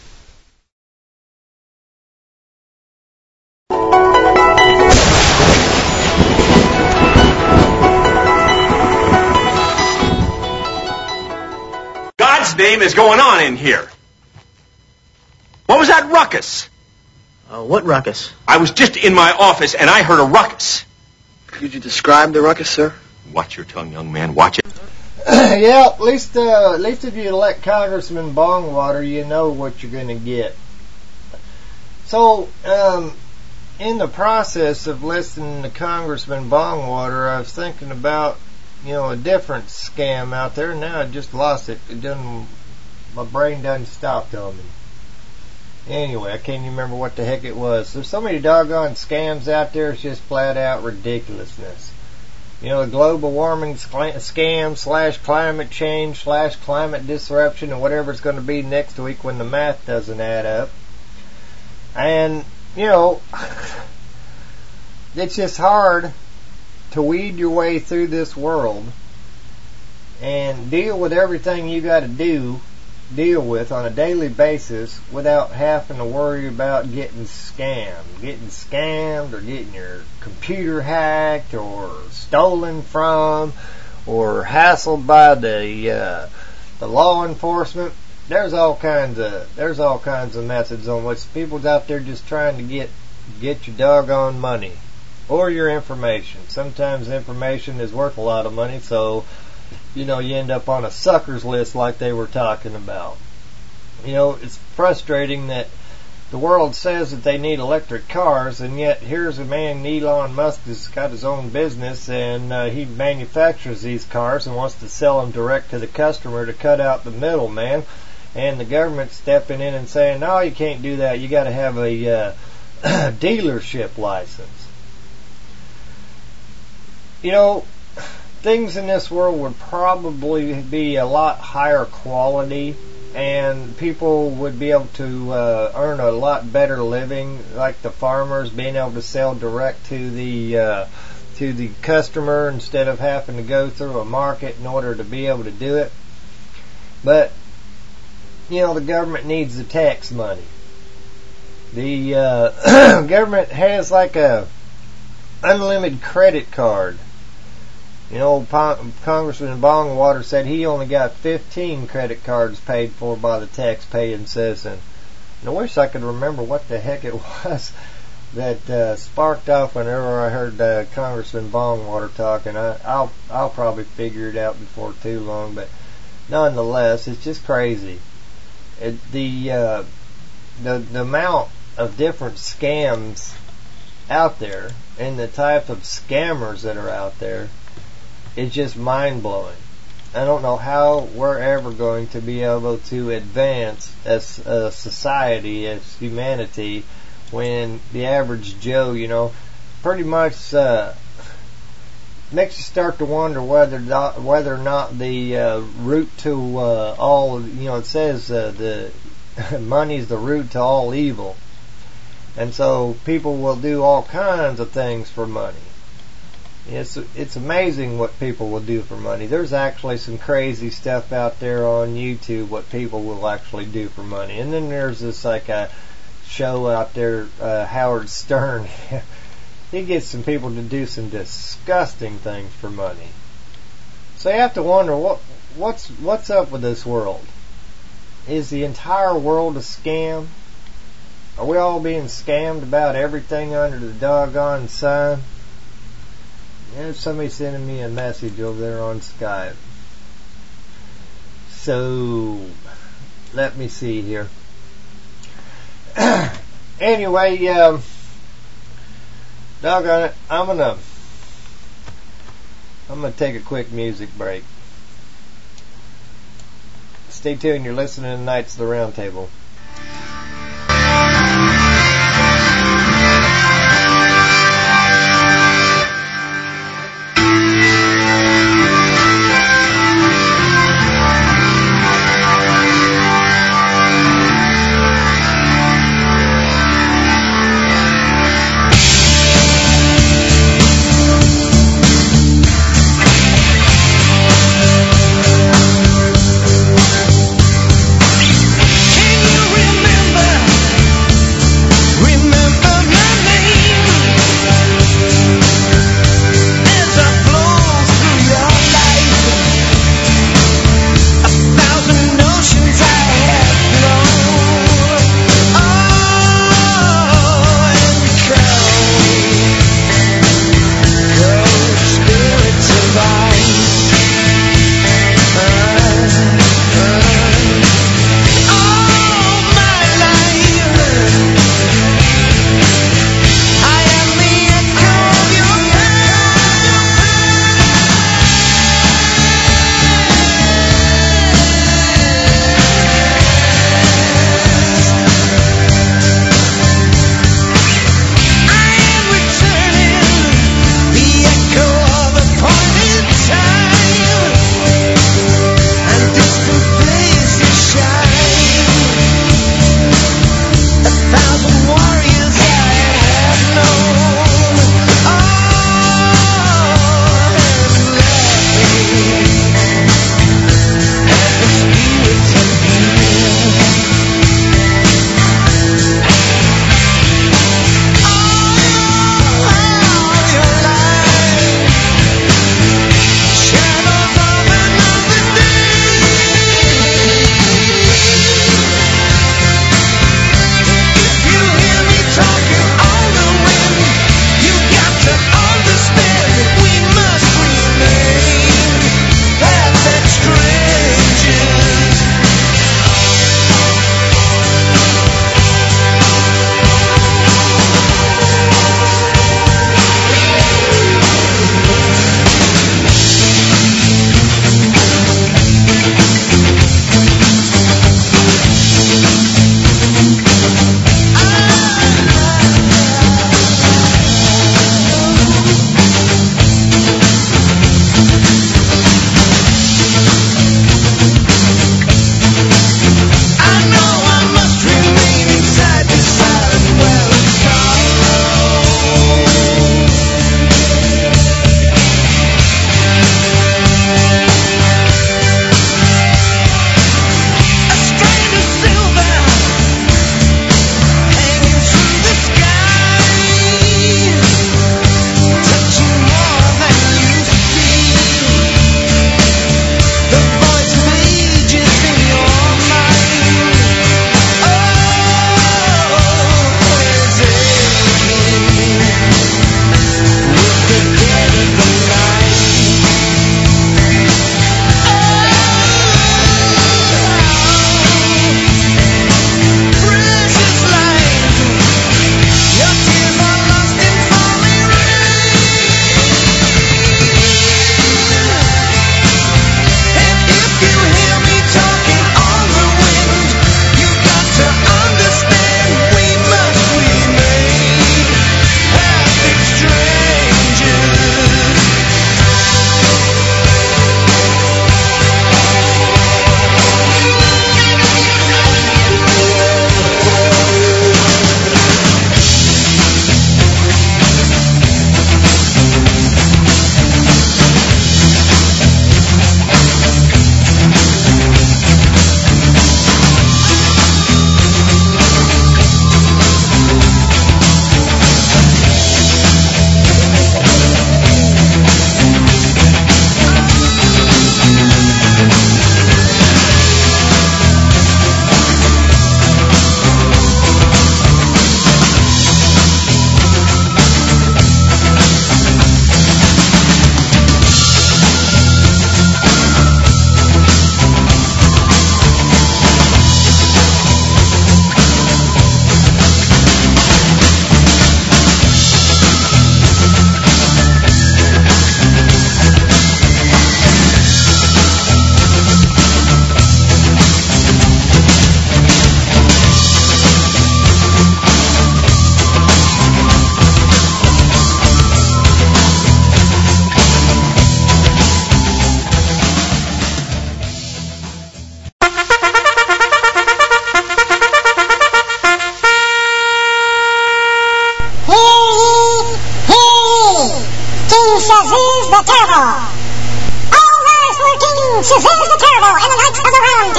God's name is going on in here? What was that ruckus? Uh, what ruckus? I was just in my office and I heard a ruckus. Could you describe the ruckus, sir? Watch your tongue, young man. Watch it. Yeah, at least, uh, at least if you elect Congressman Bongwater, you know what you're going to get. So, um, in the process of listening to Congressman Bongwater, I was thinking about, you know, a different scam out there. Now I just lost it. It doesn't. My brain doesn't stop on me. Anyway, I can't even remember what the heck it was. There's so many doggone scams out there, it's just flat out ridiculousness. You know, the global warming scam slash climate change slash climate disruption or whatever it's going to be next week when the math doesn't add up. And, you know, it's just hard to weed your way through this world and deal with everything you got to do, deal with on a daily basis without having to worry about getting scammed. Getting scammed or getting your computer hacked or stolen from or hassled by the uh, the law enforcement. There's all kinds of there's all kinds of methods on which people's out there just trying to get get your doggone money or your information. Sometimes information is worth a lot of money, so you know you end up on a suckers list like they were talking about. You know, it's frustrating that the world says that they need electric cars, and yet here's a man, Elon Musk, has got his own business, and uh, he manufactures these cars and wants to sell them direct to the customer to cut out the middleman. And the government stepping in and saying, no, you can't do that. You got to have a uh, dealership license. You know, things in this world would probably be a lot higher quality, and people would be able to uh, earn a lot better living, like the farmers being able to sell direct to the uh, to the customer instead of having to go through a market in order to be able to do it. But you know, the government needs the tax money. The uh, government has like a unlimited credit card. You know, Congressman Bongwater said he only got fifteen credit cards paid for by the tax-paying citizen. And I wish I could remember what the heck it was that uh, sparked off whenever I heard uh, Congressman Bongwater talking. I, I'll I'll probably figure it out before too long, but nonetheless, it's just crazy. It, the uh, the the amount of different scams out there and the type of scammers that are out there. It's just mind-blowing. I don't know how we're ever going to be able to advance as a society, as humanity, when the average Joe, you know, pretty much uh, makes you start to wonder whether not, whether or not the uh, root to uh, all, you know, it says uh, the money is the root to all evil. And so people will do all kinds of things for money. It's it's amazing what people will do for money. There's actually some crazy stuff out there on YouTube what people will actually do for money. And then there's this like a show out there, uh, Howard Stern. He gets some people to do some disgusting things for money. So you have to wonder what what's what's up with this world. Is the entire world a scam? Are we all being scammed about everything under the doggone sun? There's somebody sending me a message over there on Skype. So, let me see here. Anyway, um, doggone it, I'm gonna, I'm gonna take a quick music break. Stay tuned, you're listening to Knights of the Round Table. Can you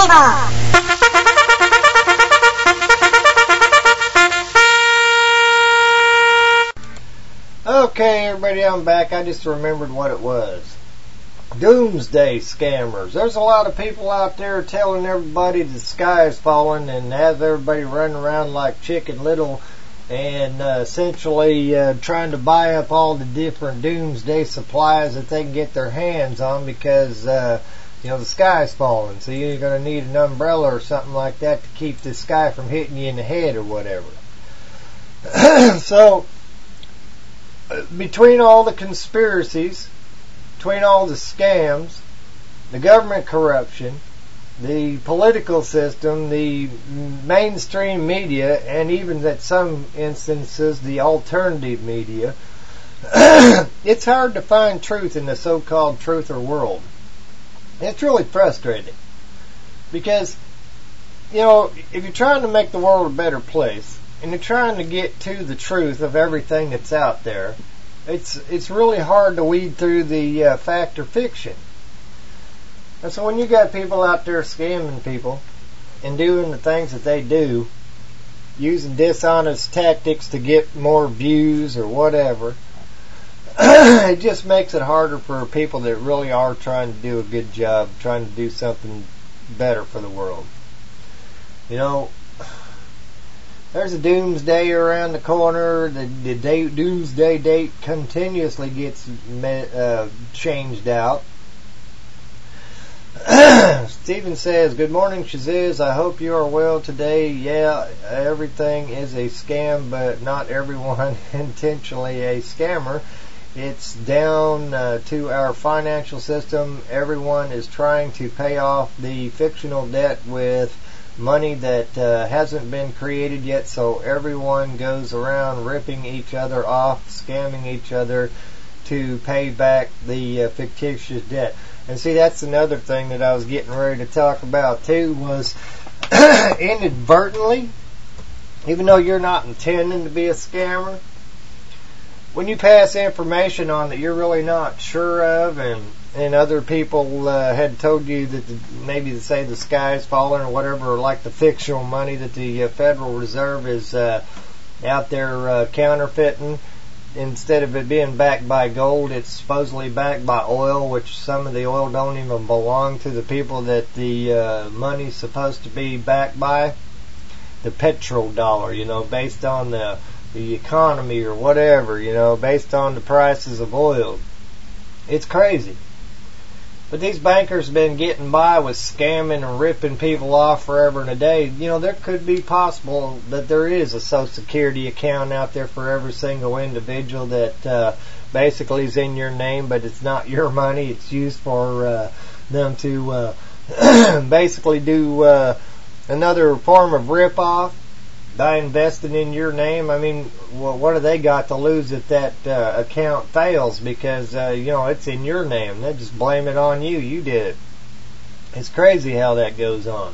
Roundtable. Okay, everybody, I'm back. I just remembered what it was. Doomsday scammers. There's a lot of people out there telling everybody the sky is falling and have everybody running around like Chicken Little and uh, essentially uh, trying to buy up all the different doomsday supplies that they can get their hands on because, uh, you know, the sky's falling. So you're going to need an umbrella or something like that to keep the sky from hitting you in the head or whatever. So, between all the conspiracies, between all the scams, the government corruption, the political system, the mainstream media, and even at some instances the alternative media, it's hard to find truth in the so-called truther world. It's really frustrating because, you know, if you're trying to make the world a better place and you're trying to get to the truth of everything that's out there, it's it's really hard to weed through the uh, fact or fiction. And so when you got people out there scamming people and doing the things that they do, using dishonest tactics to get more views or whatever, it just makes it harder for people that really are trying to do a good job, trying to do something better for the world. You know, there's a doomsday around the corner. The, the day, doomsday date continuously gets uh, changed out. Stephen says, good morning, Shaziz. I hope you are well today. Yeah, everything is a scam, but not everyone intentionally a scammer. It's down uh, to our financial system. Everyone is trying to pay off the fictional debt with money that uh, hasn't been created yet, so everyone goes around ripping each other off, scamming each other to pay back the uh, fictitious debt. And see, that's another thing that I was getting ready to talk about too, was inadvertently, even though you're not intending to be a scammer, when you pass information on that you're really not sure of, and and other people uh, had told you that the, maybe to say the sky's falling or whatever, or like the fictional money that the uh, Federal Reserve is uh, out there uh, counterfeiting, instead of it being backed by gold, it's supposedly backed by oil, which some of the oil don't even belong to the people that the uh, money's supposed to be backed by. The petrodollar, you know, based on the the economy or whatever, you know, based on the prices of oil. It's crazy. But these bankers have been getting by with scamming and ripping people off forever and a day. You know, there could be possible that there is a Social Security account out there for every single individual that uh, basically is in your name, but it's not your money. It's used for uh, them to uh, basically do uh, another form of rip-off by investing in your name. I mean, well, what do they got to lose if that uh, account fails? Because, uh, you know, it's in your name. They just blame it on you. You did it. It's crazy how that goes on.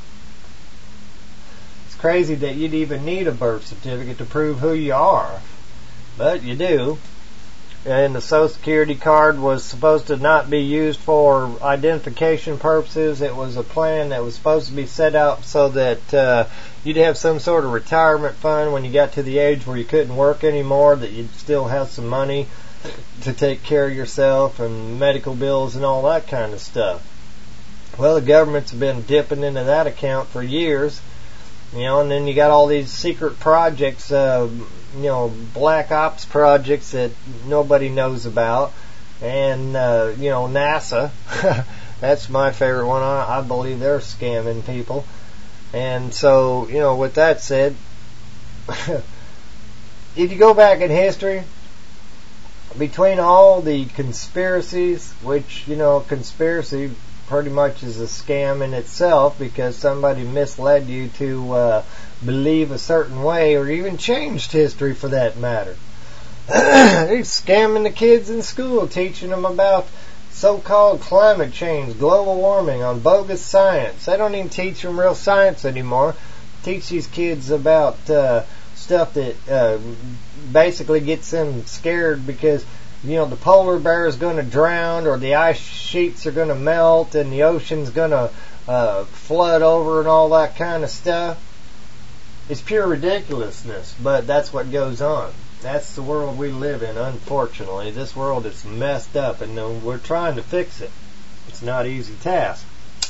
It's crazy that you'd even need a birth certificate to prove who you are. But you do. And the Social Security card was supposed to not be used for identification purposes. It was a plan that was supposed to be set out so that uh, you'd have some sort of retirement fund when you got to the age where you couldn't work anymore, that you'd still have some money to take care of yourself and medical bills and all that kind of stuff. Well, the government's been dipping into that account for years, you know, and then you got all these secret projects, uh, you know, black ops projects that nobody knows about, and uh, you know, NASA. That's my favorite one. I, I believe they're scamming people. And so, you know, with that said, if you go back in history, between all the conspiracies, which, you know, conspiracy pretty much is a scam in itself because somebody misled you to uh, believe a certain way, or even changed history for that matter. They're scamming the kids in school, teaching them about so-called climate change, global warming, on bogus science. They don't even teach them real science anymore. Teach these kids about uh, stuff that uh, basically gets them scared because, you know, the polar bear is going to drown, or the ice sheets are going to melt, and the ocean's going to uh, flood over and all that kind of stuff. It's pure ridiculousness, but that's what goes on. That's the world we live in, unfortunately. This world is messed up, and uh, we're trying to fix it. It's not an easy task.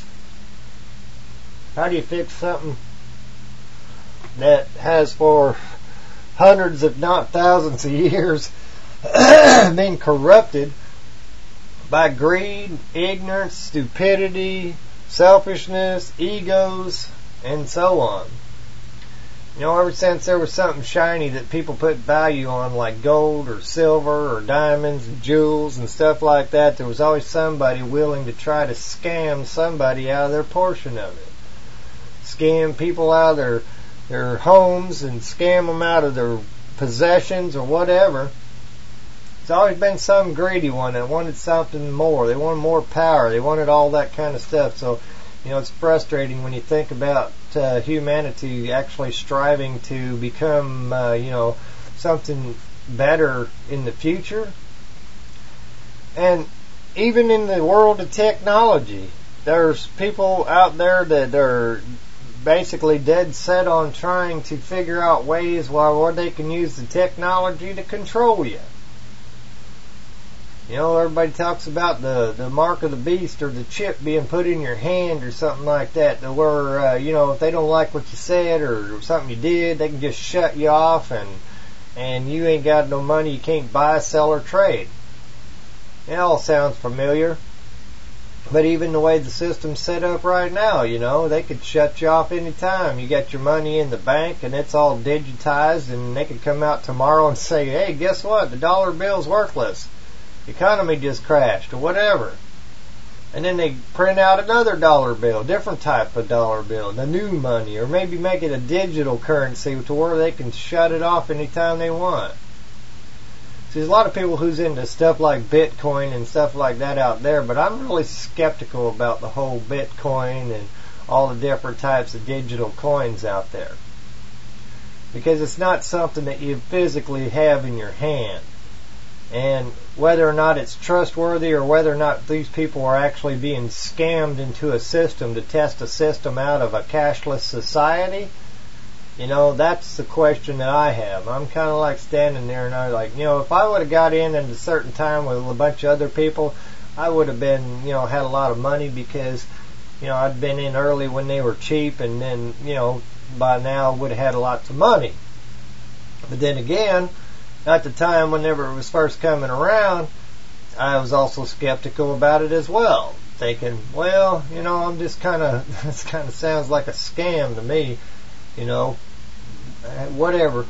How do you fix something that has for hundreds, if not thousands of years, been corrupted by greed, ignorance, stupidity, selfishness, egos, and so on? You know, ever since there was something shiny that people put value on, like gold or silver or diamonds and jewels and stuff like that, there was always somebody willing to try to scam somebody out of their portion of it. Scam people out of their, their homes and scam them out of their possessions or whatever. There's always been some greedy one that wanted something more. They wanted more power. They wanted all that kind of stuff. So, you know, it's frustrating when you think about uh, humanity actually striving to become, uh, you know, something better in the future. And even in the world of technology, there's people out there that are basically dead set on trying to figure out ways where they can use the technology to control you. You know, everybody talks about the, the mark of the beast or the chip being put in your hand or something like that, to where, uh, you know, if they don't like what you said or something you did, they can just shut you off and and you ain't got no money, you can't buy, sell, or trade. It all sounds familiar. But even the way the system's set up right now, you know, they could shut you off any time. You got your money in the bank and it's all digitized, and they could come out tomorrow and say, hey, guess what? The dollar bill's worthless. The economy just crashed or whatever. And then they print out another dollar bill, different type of dollar bill, the new money, or maybe make it a digital currency to where they can shut it off anytime they want. See, there's a lot of people who's into stuff like Bitcoin and stuff like that out there, but I'm really skeptical about the whole Bitcoin and all the different types of digital coins out there. Because it's not something that you physically have in your hand. And whether or not it's trustworthy or whether or not these people are actually being scammed into a system to test a system out of a cashless society, you know, that's the question that I have. I'm kind of like standing there and I'm like, you know, if I would have got in at a certain time with a bunch of other people, I would have been, you know, had a lot of money because, you know, I'd been in early when they were cheap, and then, you know, by now would have had lots of money. But then again, at the time whenever it was first coming around, I was also skeptical about it as well, thinking, well, you know, I'm just kind of, this kind of sounds like a scam to me, you know, whatever.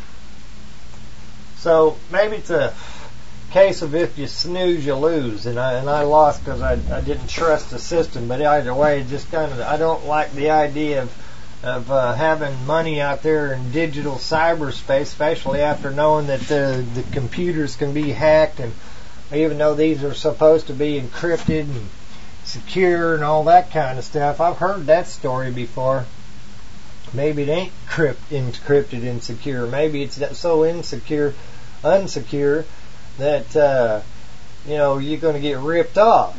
So maybe it's a case of if you snooze, you lose, and I and I lost because I I didn't trust the system. But either way, it just kind of, I don't like the idea of of uh, having money out there in digital cyberspace, especially after knowing that the the computers can be hacked, and even though these are supposed to be encrypted and secure and all that kind of stuff. I've heard that story before. Maybe it ain't crypt, encrypted and secure. Maybe it's so insecure, unsecure that uh, you know, you're going to get ripped off.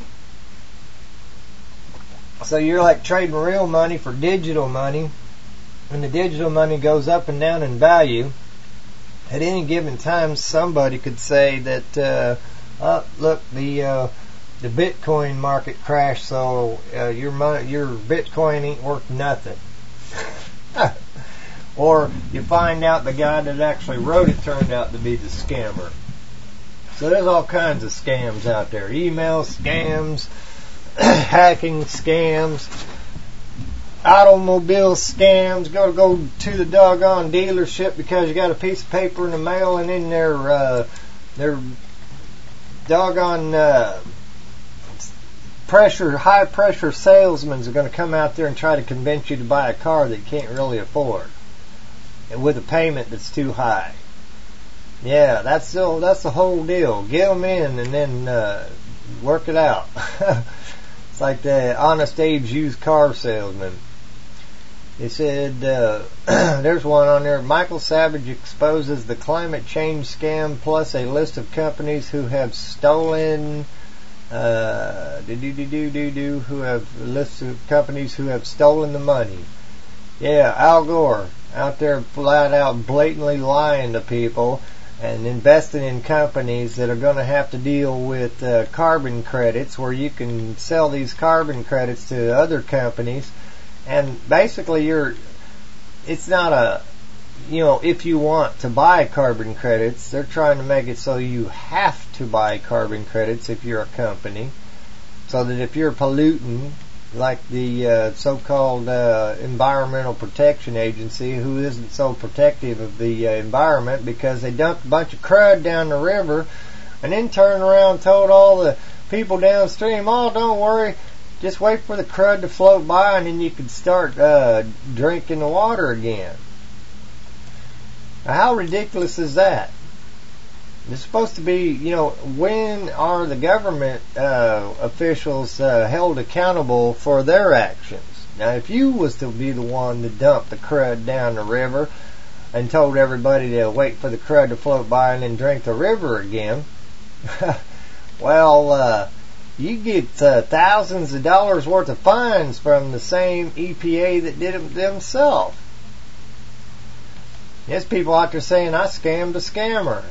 So you're like trading real money for digital money, and the digital money goes up and down in value. At any given time, somebody could say that, uh, oh, look, the uh, the Bitcoin market crashed, so uh, your money, your Bitcoin ain't worth nothing. Or you find out the guy that actually wrote it turned out to be the scammer. So there's all kinds of scams out there. Email scams, hacking scams, automobile scams. Go to go to the doggone dealership because you got a piece of paper in the mail, and then their uh, their doggone uh, pressure, high pressure salesmen are going to come out there and try to convince you to buy a car that you can't really afford, and with a payment that's too high. Yeah, that's the that's the whole deal. Get them in and then uh, work it out. It's like the Honest Abe's used car salesman. He said, uh, there's one on there. Michael Savage exposes the climate change scam plus a list of companies who have stolen uh, do do do do do do who have lists of companies who have stolen the money. Yeah, Al Gore out there flat out blatantly lying to people and investing in companies that are going to have to deal with uh, carbon credits, where you can sell these carbon credits to other companies, and basically you're it's not a you know if you want to buy carbon credits, they're trying to make it so you have to buy carbon credits if you're a company, so that if you're polluting, like the uh, so-called uh, Environmental Protection Agency, who isn't so protective of the uh, environment because they dumped a bunch of crud down the river and then turned around and told all the people downstream, oh, don't worry, just wait for the crud to float by and then you can start uh, drinking the water again. Now, how ridiculous is that? It's supposed to be, you know, when are the government uh, officials uh, held accountable for their actions? Now, if you was to be the one that dumped the crud down the river and told everybody to wait for the crud to float by and then drink the river again, well, uh, you get uh, thousands of dollars worth of fines from the same E P A that did it themselves. There's people out there saying, I scammed a scammer.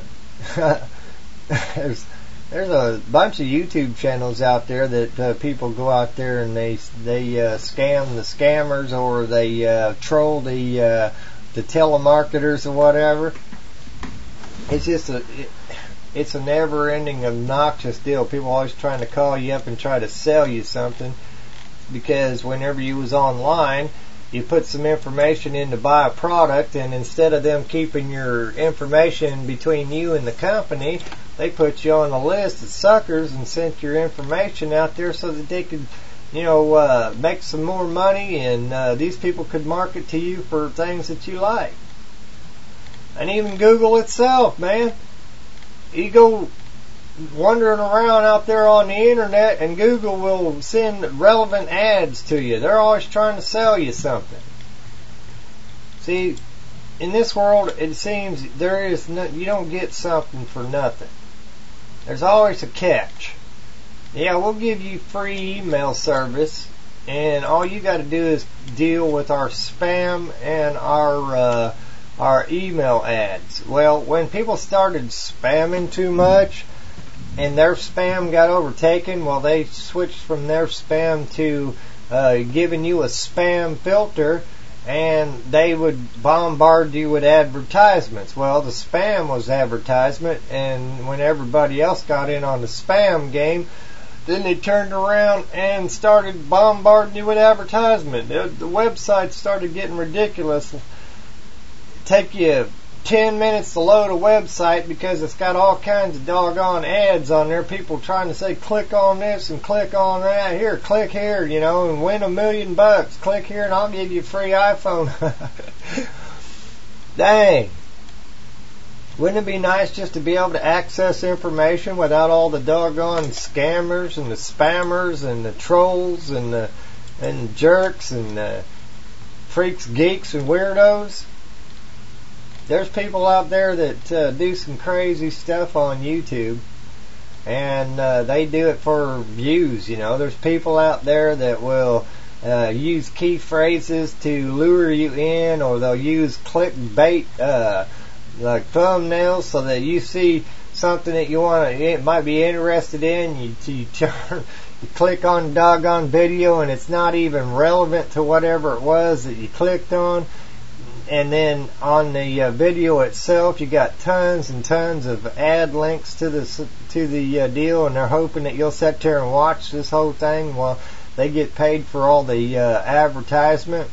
there's there's a bunch of YouTube channels out there that uh, people go out there and they they uh, scam the scammers, or they uh, troll the uh, the telemarketers or whatever. It's just a it, it's a never-ending, obnoxious deal. People always trying to call you up and try to sell you something, because whenever you was online, you put some information in to buy a product, and instead of them keeping your information between you and the company, they put you on a list of suckers and sent your information out there so that they could, you know, uh, make some more money, and uh, these people could market to you for things that you like. And even Google itself, man. You go wandering around out there on the internet and Google will send relevant ads to you. They're always trying to sell you something. See, in this world, it seems there is no, you don't get something for nothing. There's always a catch. Yeah, we'll give you free email service, and all you got to do is deal with our spam and our uh, our email ads. Well, when people started spamming too much, and their spam got overtaken, well, they switched from their spam to uh, giving you a spam filter, and they would bombard you with advertisements. Well, the spam was advertisement, and when everybody else got in on the spam game, then they turned around and started bombarding you with advertisement. The, the website started getting ridiculous. Take you ten minutes to load a website because it's got all kinds of doggone ads on there. People trying to say, click on this and click on that. Here, click here, you know, and win a million bucks. Click here and I'll give you a free iPhone. Dang. Wouldn't it be nice just to be able to access information without all the doggone scammers and the spammers and the trolls and the and jerks and the freaks, geeks, and weirdos? There's people out there that uh, do some crazy stuff on YouTube, and uh, they do it for views, you know. There's people out there that will uh, use key phrases to lure you in, or they'll use clickbait uh, like thumbnails so that you see something that you want to, it might be interested in. You, you turn, you click on the doggone video, and it's not even relevant to whatever it was that you clicked on. And then on the uh, video itself, you got tons and tons of ad links to the to the uh, deal, and they're hoping that you'll sit there and watch this whole thing while they get paid for all the uh, advertisement.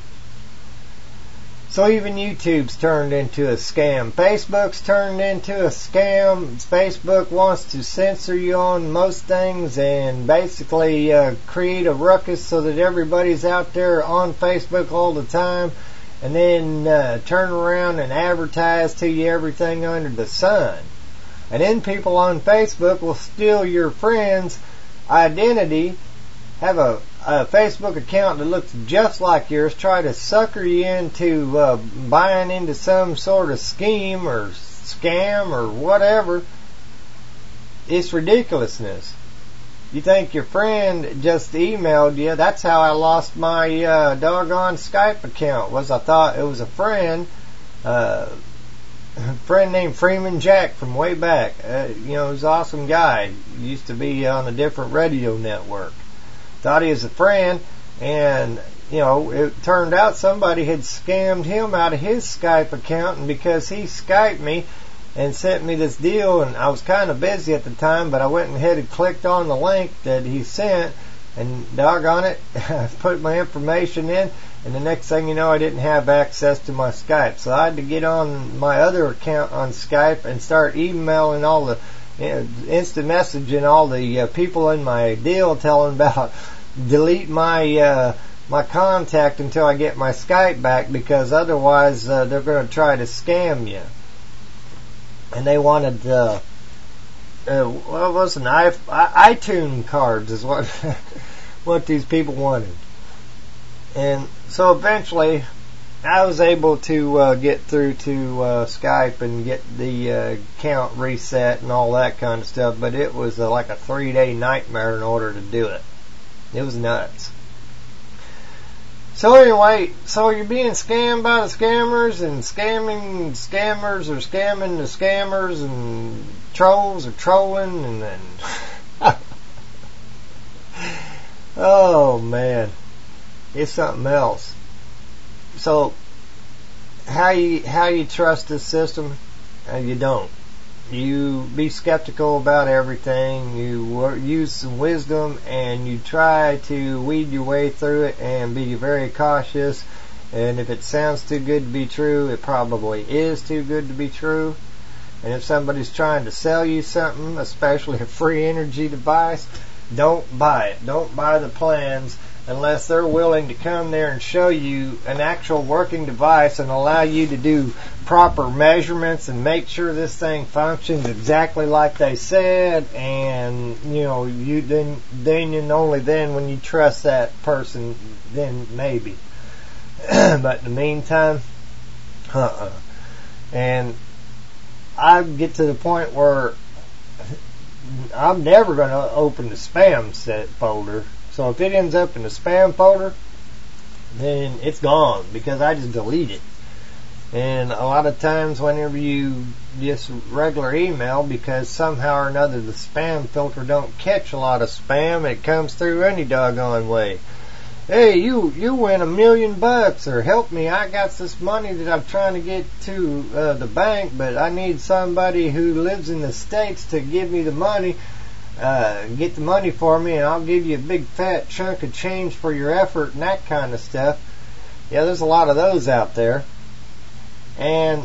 So even YouTube's turned into a scam. Facebook's turned into a scam. Facebook wants to censor you on most things and basically uh, create a ruckus so that everybody's out there on Facebook all the time, and then uh, turn around and advertise to you everything under the sun. And then people on Facebook will steal your friend's identity, have a, a Facebook account that looks just like yours, try to sucker you into uh, buying into some sort of scheme or scam or whatever. It's ridiculousness. you think your friend just emailed you. That's how I lost my uh, doggone Skype account. Was I thought it was a friend, uh, a friend named Freeman Jack from way back. Uh, you know, he's an awesome guy. He used to be on a different radio network. Thought he was a friend, and you know, it turned out somebody had scammed him out of his Skype account, and because he Skyped me and sent me this deal, and I was kind of busy at the time, but I went ahead and clicked on the link that he sent, and doggone it, I put my information in, and the next thing you know, I didn't have access to my Skype. So I had to get on my other account on Skype and start emailing all the, you know, instant messaging all the uh, people in my deal, telling about delete my uh, my contact until I get my Skype back, because otherwise uh, they're going to try to scam you. And they wanted, uh, uh, what was an I, I, iTunes cards is what what these people wanted. And so eventually, I was able to uh, get through to uh, Skype and get the uh, account reset and all that kind of stuff. But it was uh, like a three-day nightmare in order to do it. It was nuts. So anyway, so you're being scammed by the scammers, and scamming scammers are scamming the scammers, and trolls are trolling, and then oh man, it's something else. So how you how you trust this system? Uh, you don't. You be skeptical about everything. You use some wisdom, and you try to weed your way through it and be very cautious. And if it sounds too good to be true, it probably is too good to be true. And if somebody's trying to sell you something, especially a free energy device, don't buy it. Don't buy the plans unless they're willing to come there and show you an actual working device and allow you to do proper measurements and make sure this thing functions exactly like they said. And you know, you then then and only then, when you trust that person, then maybe. But in the meantime, uh-uh. And I get to the point where I'm never going to open the spam set folder. So if it ends up in the spam folder, then it's gone, because I just delete it. And a lot of times whenever you just regular email, because somehow or another the spam filter don't catch a lot of spam, it comes through any doggone way. Hey, you you win a million bucks, or help me, I got this money that I'm trying to get to uh, the bank, but I need somebody who lives in the States to give me the money. Uh, get the money for me, and I'll give you a big fat chunk of change for your effort, and that kind of stuff. Yeah, there's a lot of those out there. And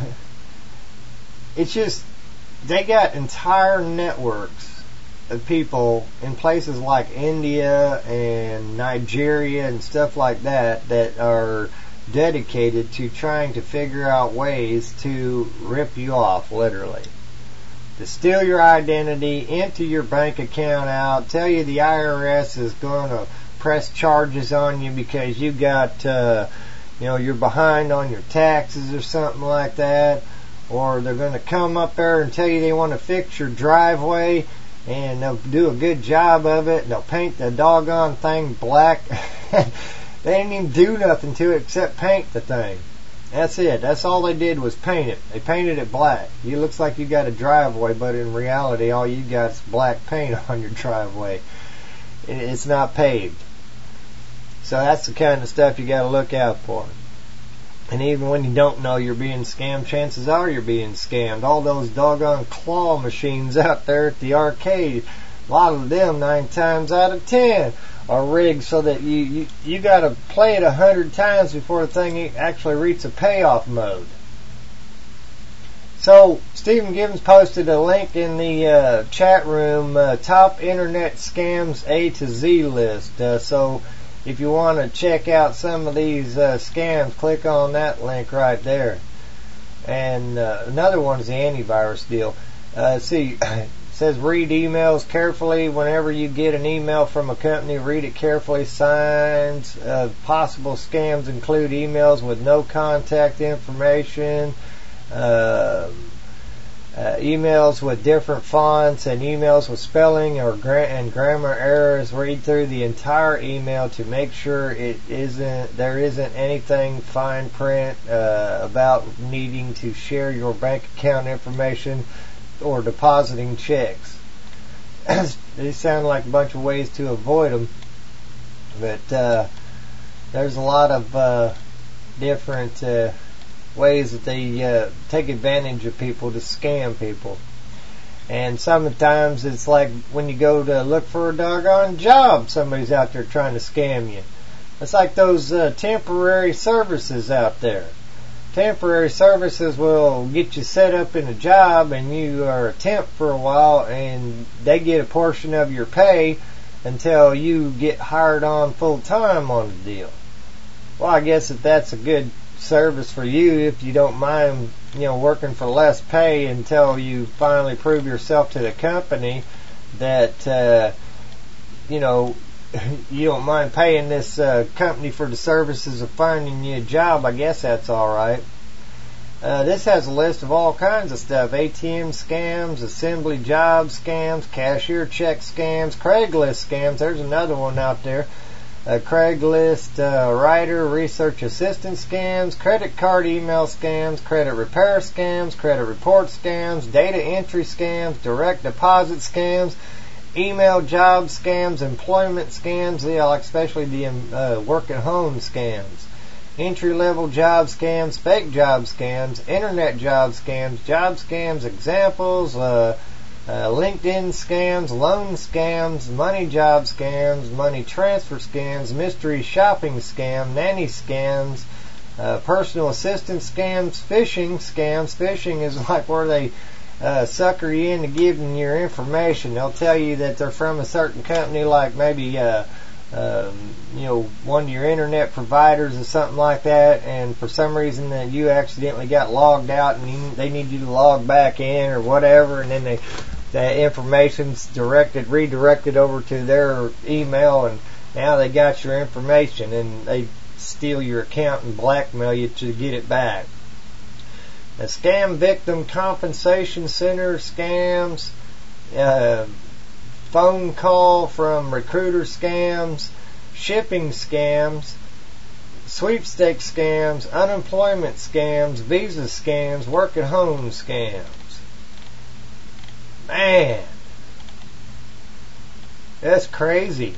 it's just, they got entire networks of people in places like India and Nigeria and stuff like that that are dedicated to trying to figure out ways to rip you off, literally. To steal your identity, empty your bank account out, tell you the I R S is going to press charges on you because you got, uh, you know, you're behind on your taxes or something like that. Or they're going to come up there and tell you they want to fix your driveway, and they'll do a good job of it, and they'll paint the doggone thing black. They didn't even do nothing to it except paint the thing. That's it. That's all they did was paint it. They painted it black. It looks like you got a driveway, but in reality, all you got is black paint on your driveway. It's not paved. So that's the kind of stuff you got to look out for. And even when you don't know you're being scammed, chances are you're being scammed. All those doggone claw machines out there at the arcade, a lot of them, nine times out of ten, are rigged so that you you, you got to play it a hundred times before the thing actually reaches a payoff mode. So Stephen Gibbons posted a link in the uh, chat room, uh, top internet scams A to Z list. Uh, so if you want to check out some of these uh, scams, click on that link right there. And uh, another one is the antivirus deal. Uh, see. It says read emails carefully. Whenever you get an email from a company, read it carefully. Signs of possible scams include emails with no contact information, uh, uh, emails with different fonts and emails with spelling or gra- and grammar errors. Read through the entire email to make sure it isn't there isn't anything fine print uh, about needing to share your bank account information or depositing checks. These sound like a bunch of ways to avoid them, but uh, there's a lot of uh, different uh, ways that they uh, take advantage of people to scam people. And sometimes it's like when you go to look for a doggone job, somebody's out there trying to scam you. It's like those uh, temporary services out there. Temporary services will get you set up in a job, and you are a temp for a while, and they get a portion of your pay until you get hired on full time on the deal. Well, I guess that that's a good service for you if you don't mind, you know, working for less pay until you finally prove yourself to the company that, uh, you know, you don't mind paying this uh, company for the services of finding you a job. I guess that's all right. Uh, this has a list of all kinds of stuff: A T M scams, assembly job scams, cashier check scams, Craigslist scams. There's another one out there. Uh, Craigslist uh, writer research assistant scams, credit card email scams, credit repair scams, credit report scams, data entry scams, direct deposit scams, email job scams, employment scams, yeah, like especially the uh, work at home scams, entry level job scams, fake job scams, internet job scams, job scams examples, uh, Uh, LinkedIn scams, loan scams, money job scams, money transfer scams, mystery shopping scam, nanny scams, uh, personal assistance scams, phishing scams. Phishing is like where they uh, sucker you into giving your information. They'll tell you that they're from a certain company, like maybe uh, um, you know, one of your internet providers or something like that, and for some reason that you accidentally got logged out and you, they need you to log back in or whatever, and then they that information's directed, redirected over to their email, and now they got your information, and they steal your account and blackmail you to get it back. The scam victim compensation center scams, uh, phone call from recruiter scams, shipping scams, sweepstakes scams, unemployment scams, visa scams, work at home scams. Man, that's crazy.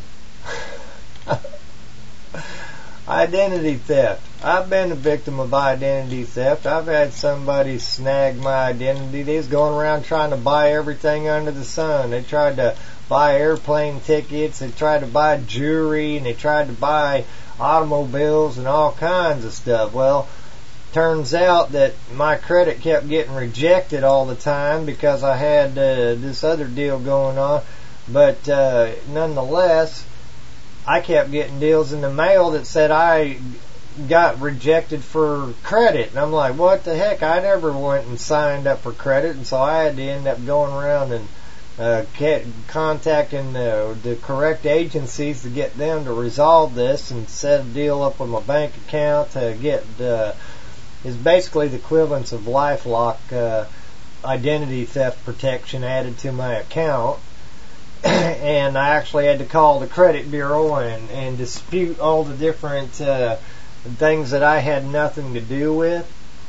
Identity theft. I've been a victim of identity theft. I've had somebody snag my identity. They was going around trying to buy everything under the sun. They tried to buy airplane tickets. They tried to buy jewelry, and they tried to buy automobiles and all kinds of stuff. Well, turns out that my credit kept getting rejected all the time because I had uh, this other deal going on. But uh, nonetheless, I kept getting deals in the mail that said I got rejected for credit. And I'm like, what the heck? I never went and signed up for credit. And so I had to end up going around and uh, contacting the, the correct agencies to get them to resolve this and set a deal up with my bank account to get... Uh, is basically the equivalence of LifeLock uh, identity theft protection added to my account. And I actually had to call the credit bureau and, and dispute all the different uh, things that I had nothing to do with.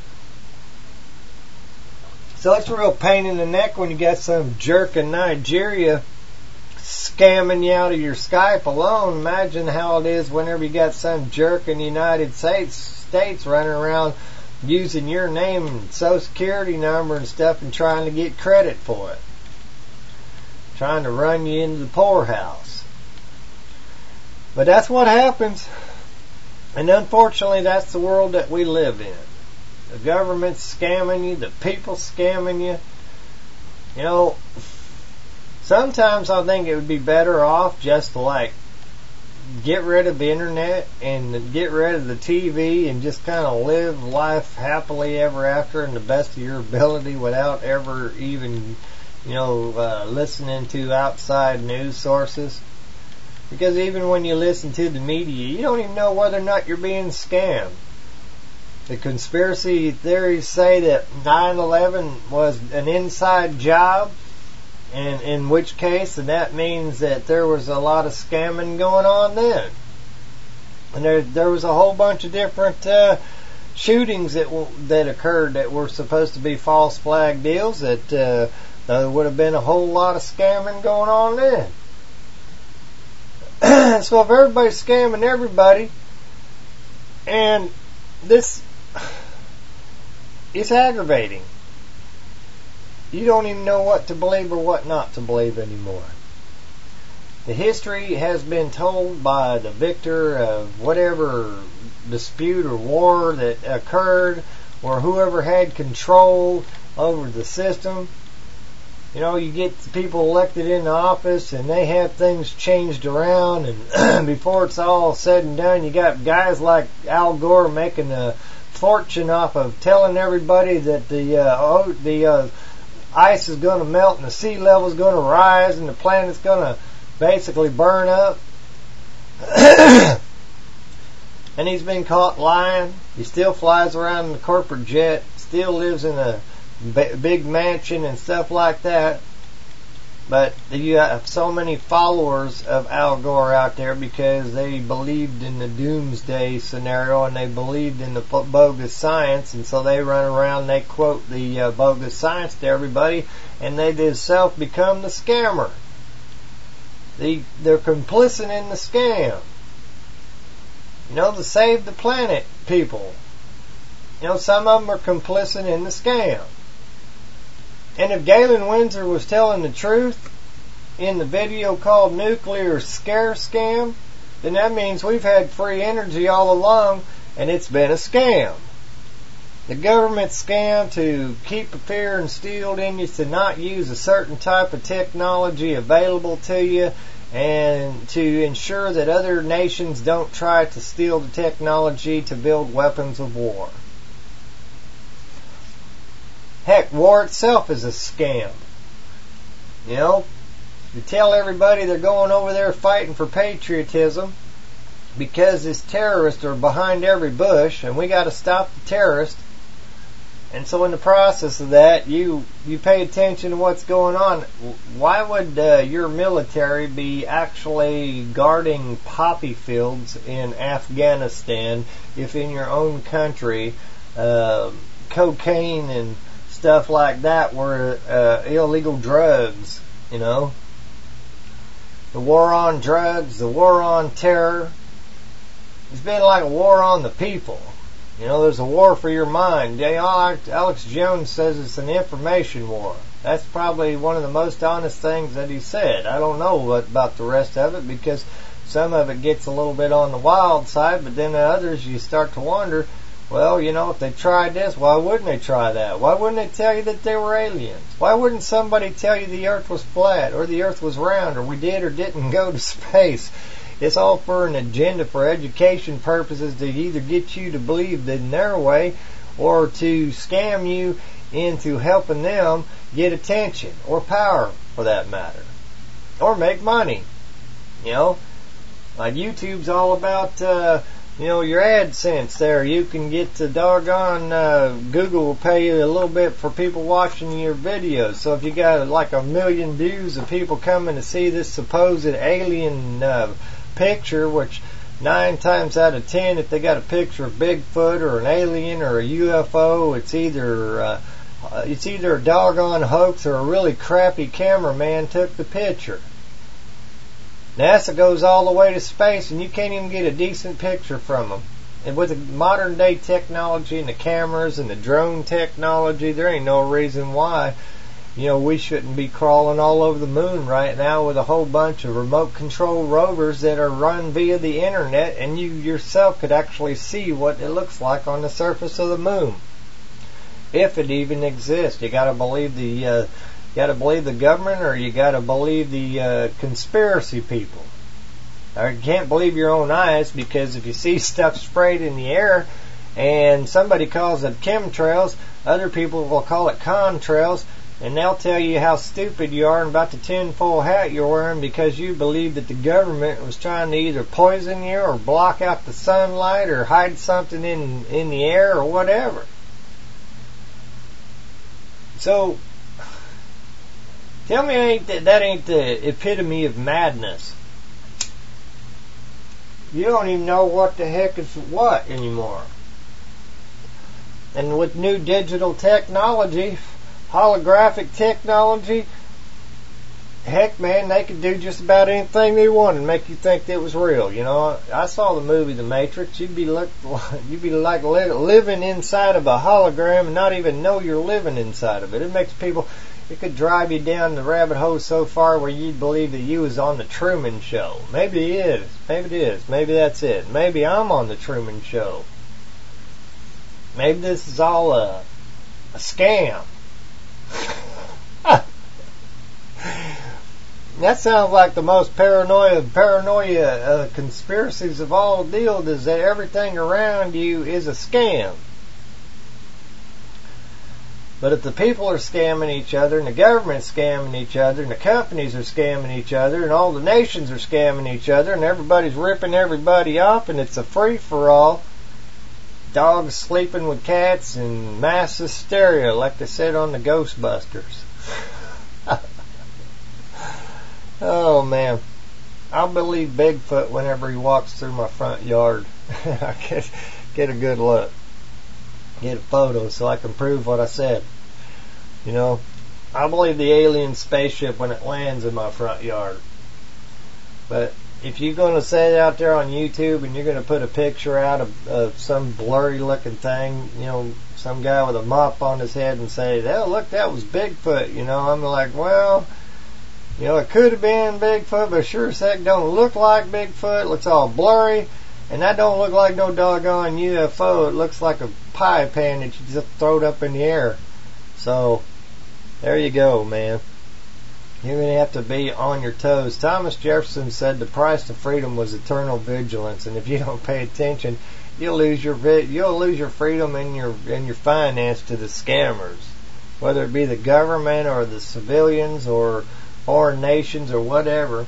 So it's a real pain in the neck when you got some jerk in Nigeria scamming you out of your Skype alone. Imagine how it is whenever you got some jerk in the United States, States running around using your name and social security number and stuff and trying to get credit for it. Trying to run you into the poorhouse. But that's what happens. And unfortunately, that's the world that we live in. The government's scamming you, the people scamming you. You know, sometimes I think it would be better off just to like get rid of the internet and get rid of the T V and just kind of live life happily ever after in the best of your ability without ever even, you know, uh, listening to outside news sources. Because even when you listen to the media, you don't even know whether or not you're being scammed. The conspiracy theories say that nine eleven was an inside job, and in which case, and that means that there was a lot of scamming going on then. And there, there was a whole bunch of different uh, shootings that w- that occurred that were supposed to be false flag deals. That uh, there would have been a whole lot of scamming going on then. So if everybody's scamming everybody, and this, it's aggravating. You don't even know what to believe or what not to believe anymore. The history has been told by the victor of whatever dispute or war that occurred, or whoever had control over the system. You know, you get people elected into office and they have things changed around, and before it's all said and done, you got guys like Al Gore making a fortune off of telling everybody that the uh, oh, the uh, ice is going to melt and the sea level is going to rise and the planet's going to basically burn up. And he's been caught lying. He still flies around in a corporate jet, still lives in a b- big mansion and stuff like that. But you have so many followers of Al Gore out there because they believed in the doomsday scenario and they believed in the bogus science, and so they run around and they quote the uh, bogus science to everybody, and they themselves become the scammer. They, they're complicit in the scam. You know, the Save the Planet people. You know, some of them are complicit in the scam. And if Galen Windsor was telling the truth in the video called Nuclear Scare Scam, then that means we've had free energy all along and it's been a scam. The government scam to keep a fear instilled in you to not use a certain type of technology available to you, and to ensure that other nations don't try to steal the technology to build weapons of war. Heck, war itself is a scam. You know, you tell everybody they're going over there fighting for patriotism because these terrorists are behind every bush and we got to stop the terrorists. And so in the process of that, you you pay attention to what's going on. Why would uh, your military be actually guarding poppy fields in Afghanistan if in your own country uh, cocaine and stuff like that were uh, illegal drugs? You know, the war on drugs, the war on terror, it's been like a war on the people. You know, there's a war for your mind. Alex Jones says it's an information war. That's probably one of the most honest things that he said. I don't know what about the rest of it because some of it gets a little bit on the wild side, but then the others you start to wonder, well, you know, if they tried this, why wouldn't they try that? Why wouldn't they tell you that they were aliens? Why wouldn't somebody tell you the earth was flat or the earth was round or we did or didn't go to space? It's all for an agenda for education purposes to either get you to believe in their way or to scam you into helping them get attention or power, for that matter, or make money. You know, like YouTube's all about, uh, you know, your AdSense there. You can get the doggone, uh, Google will pay you a little bit for people watching your videos. So if you got like a million views of people coming to see this supposed alien uh, picture, which nine times out of ten, if they got a picture of Bigfoot or an alien or a U F O, it's either uh, it's either a doggone hoax or a really crappy cameraman took the picture. NASA goes all the way to space and you can't even get a decent picture from them. And with the modern day technology and the cameras and the drone technology, there ain't no reason why, you know, we shouldn't be crawling all over the moon right now with a whole bunch of remote control rovers that are run via the internet, and you yourself could actually see what it looks like on the surface of the moon, if it even exists. You got to believe the uh, you got to believe the government, or you got to believe the uh, conspiracy people. Or you can't believe your own eyes, because if you see stuff sprayed in the air and somebody calls it chemtrails, other people will call it contrails. And they'll tell you how stupid you are about the tinfoil hat you're wearing because you believe that the government was trying to either poison you or block out the sunlight or hide something in, in the air or whatever. So, tell me ain't that, that ain't the epitome of madness. You don't even know what the heck is what anymore. And with new digital technology, holographic technology, heck man, they could do just about anything they wanted and make you think that it was real. You know, I saw the movie The Matrix. You'd be look, you'd be like li- living inside of a hologram and not even know you're living inside of it. It makes people, it could drive you down the rabbit hole so far where you'd believe that you was on the Truman Show. Maybe it is. Maybe it is. Maybe that's it. Maybe I'm on the Truman Show. Maybe this is all a, a scam. That sounds like the most paranoia paranoia uh, conspiracies of all deal, is that everything around you is a scam. But if the people are scamming each other, and the government's scamming each other, and the companies are scamming each other, and all the nations are scamming each other, and everybody's ripping everybody off, and it's a free-for-all, dogs sleeping with cats, and mass hysteria, like they said on the Ghostbusters. Oh, man. I'll believe Bigfoot whenever he walks through my front yard. I get, get a good look. Get a photo so I can prove what I said. You know, I believe the alien spaceship when it lands in my front yard. But if you're going to say it out there on YouTube and you're going to put a picture out of, of some blurry looking thing, you know, some guy with a mop on his head and say, oh, look, that was Bigfoot, you know, I'm like, well, you know, it could have been Bigfoot, but sure as heck don't look like Bigfoot. It looks all blurry. And that don't look like no doggone U F O. It looks like a pie pan that you just throw it up in the air. So, there you go, man. You're going to have to be on your toes. Thomas Jefferson said the price of freedom was eternal vigilance. And if you don't pay attention, you'll lose your vi- you'll lose your freedom and your and your finance to the scammers. Whether it be the government or the civilians or foreign nations or whatever.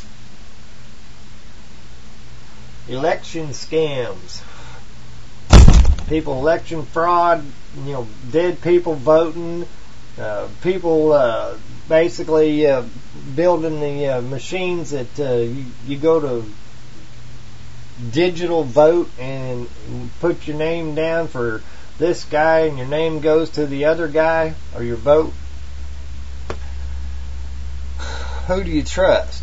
Election scams. People election fraud, you know, dead people voting, uh, people uh, basically uh, building the uh, machines that uh, you, you go to digital vote and put your name down for this guy and your name goes to the other guy or your vote. Who do you trust?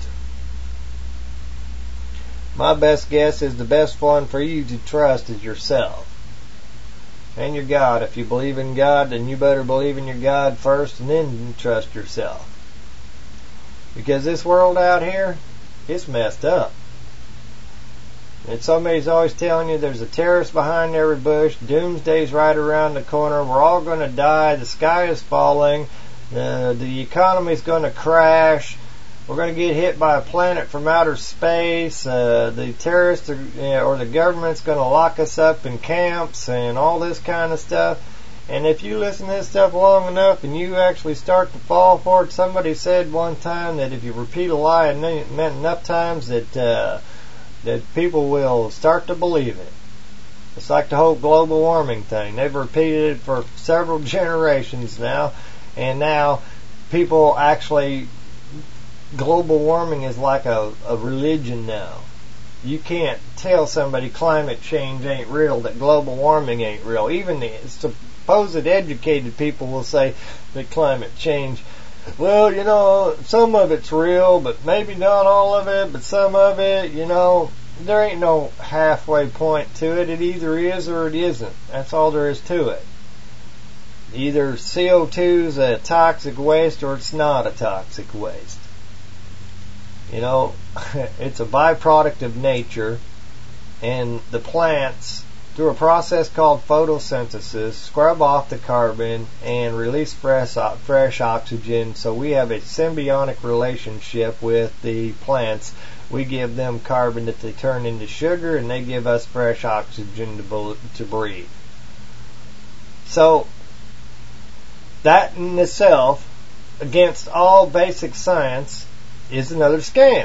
My best guess is the best one for you to trust is yourself. And your God. If you believe in God, then you better believe in your God first and then trust yourself. Because this world out here, it's messed up. And somebody's always telling you there's a terrorist behind every bush, doomsday's right around the corner, we're all going to die, the sky is falling, uh, the economy's going to crash, we're going to get hit by a planet from outer space. Uh, the terrorists are, uh, or the government's going to lock us up in camps and all this kind of stuff. And if you listen to this stuff long enough and you actually start to fall for it, somebody said one time that if you repeat a lie enough times that uh, that people will start to believe it. It's like the whole global warming thing. They've repeated it for several generations now, and now people actually... Global warming is like a, a religion now. You can't tell somebody climate change ain't real, that global warming ain't real. Even the supposed educated people will say that climate change, well, you know, some of it's real, but maybe not all of it, but some of it, you know, there ain't no halfway point to it. It either is or it isn't. That's all there is to it. Either C O two is a toxic waste or it's not a toxic waste. You know, it's a byproduct of nature, and the plants, through a process called photosynthesis, scrub off the carbon and release fresh, fresh oxygen, so we have a symbiotic relationship with the plants. We give them carbon that they turn into sugar, and they give us fresh oxygen to, to breathe. So, that in itself against all basic science is another scam.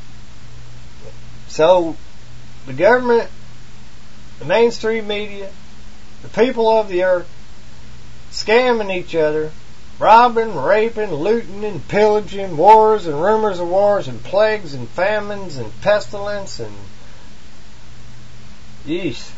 So, the government, the mainstream media, the people of the earth, scamming each other, robbing, raping, looting, and pillaging, wars and rumors of wars, and plagues and famines and pestilence and yeesh.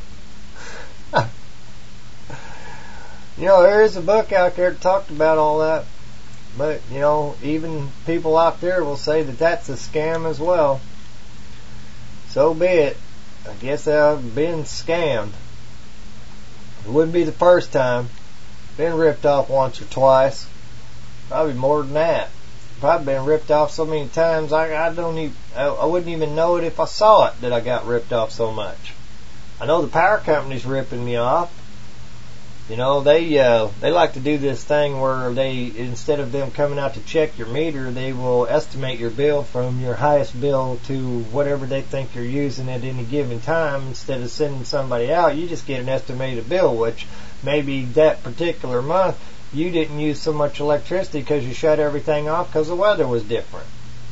You know, there is a book out there that talked about all that, but, you know, even people out there will say that that's a scam as well. So be it. I guess I've been scammed. It wouldn't be the first time. Been ripped off once or twice. Probably more than that. Probably been ripped off so many times I, I don't even I, I wouldn't even know it if I saw it that I got ripped off so much. I know the power company's ripping me off. You know, they uh, they like to do this thing where they, instead of them coming out to check your meter, they will estimate your bill from your highest bill to whatever they think you're using at any given time. Instead of sending somebody out, you just get an estimated bill, which maybe that particular month you didn't use so much electricity because you shut everything off because the weather was different.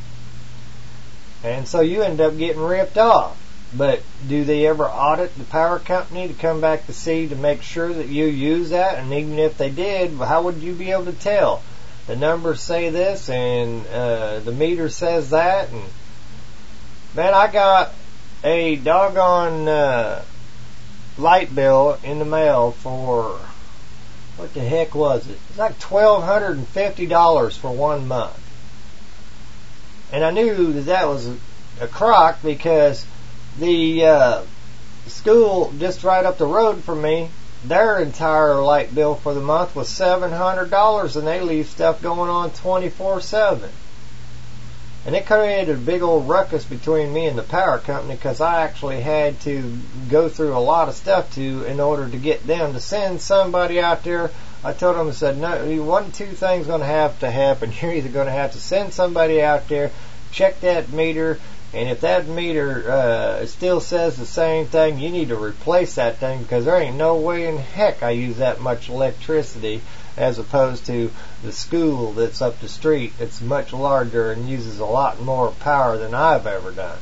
And so you end up getting ripped off. But do they ever audit the power company to come back to see to make sure that you use that? And even if they did, how would you be able to tell? The numbers say this and uh, the meter says that. And man, I got a doggone uh, light bill in the mail for, what the heck was it? It's like one thousand two hundred fifty dollars for one month. And I knew that that was a, a crock because the uh, school just right up the road from me, their entire light bill for the month was seven hundred dollars, and they leave stuff going on twenty-four seven. And it created a big old ruckus between me and the power company because I actually had to go through a lot of stuff to in order to get them to send somebody out there. I told them, I said, no, one, two things going to have to happen. You're either going to have to send somebody out there, check that meter, and if that meter uh, still says the same thing, you need to replace that thing because there ain't no way in heck I use that much electricity as opposed to the school that's up the street. It's much larger and uses a lot more power than I've ever done.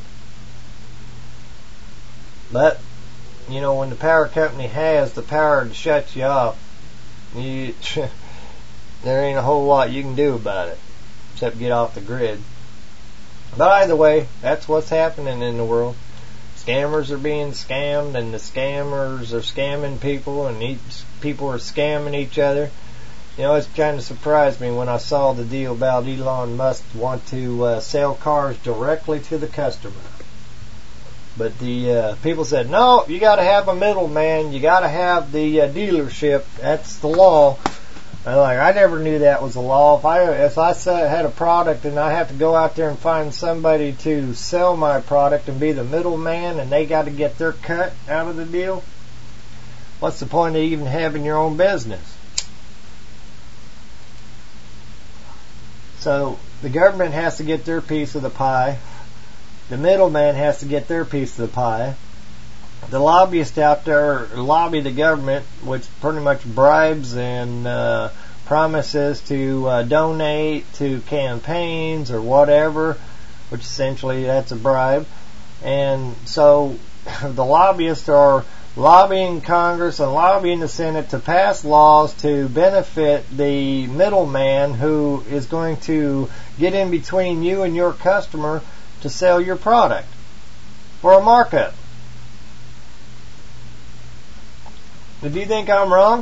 But, you know, when the power company has the power to shut you off, you, there ain't a whole lot you can do about it except get off the grid. But either way, that's what's happening in the world. Scammers are being scammed, and the scammers are scamming people, and each, people are scamming each other. You know, it's kind of surprised me when I saw the deal about Elon Musk want to uh, sell cars directly to the customer. But the uh, people said, no, you got to have a middleman. You got to have the uh, dealership. That's the law. I'm like, I never knew that was a law. If I if I had a product and I have to go out there and find somebody to sell my product and be the middleman and they got to get their cut out of the deal, what's the point of even having your own business? So the government has to get their piece of the pie. The middleman has to get their piece of the pie. The lobbyists out there lobby the government, which pretty much bribes and uh, promises to uh, donate to campaigns or whatever, which essentially that's a bribe. And so the lobbyists are lobbying Congress and lobbying the Senate to pass laws to benefit the middleman who is going to get in between you and your customer to sell your product for a markup. If you think I'm wrong,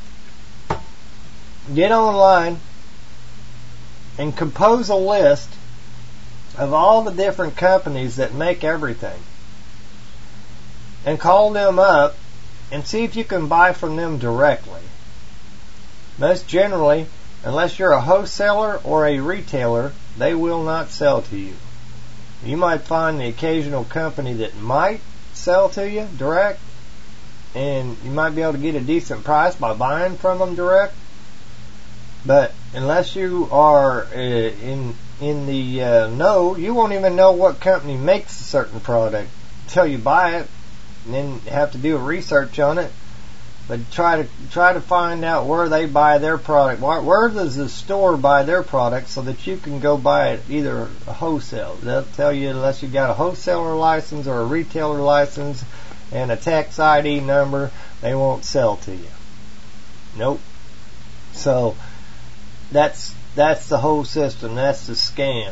get online and compose a list of all the different companies that make everything and call them up and see if you can buy from them directly. Most generally, unless you're a wholesaler or a retailer, they will not sell to you. You might find the occasional company that might sell to you direct, and you might be able to get a decent price by buying from them direct. But unless you are uh, in in the uh, know, you won't even know what company makes a certain product until you buy it, and then have to do a research on it. But try to try to find out where they buy their product. Where, where does the store buy their product so that you can go buy it either a wholesale. They'll tell you unless you got a wholesaler license or a retailer license and a tax I D number, they won't sell to you. Nope. So that's that's the whole system. That's the scam.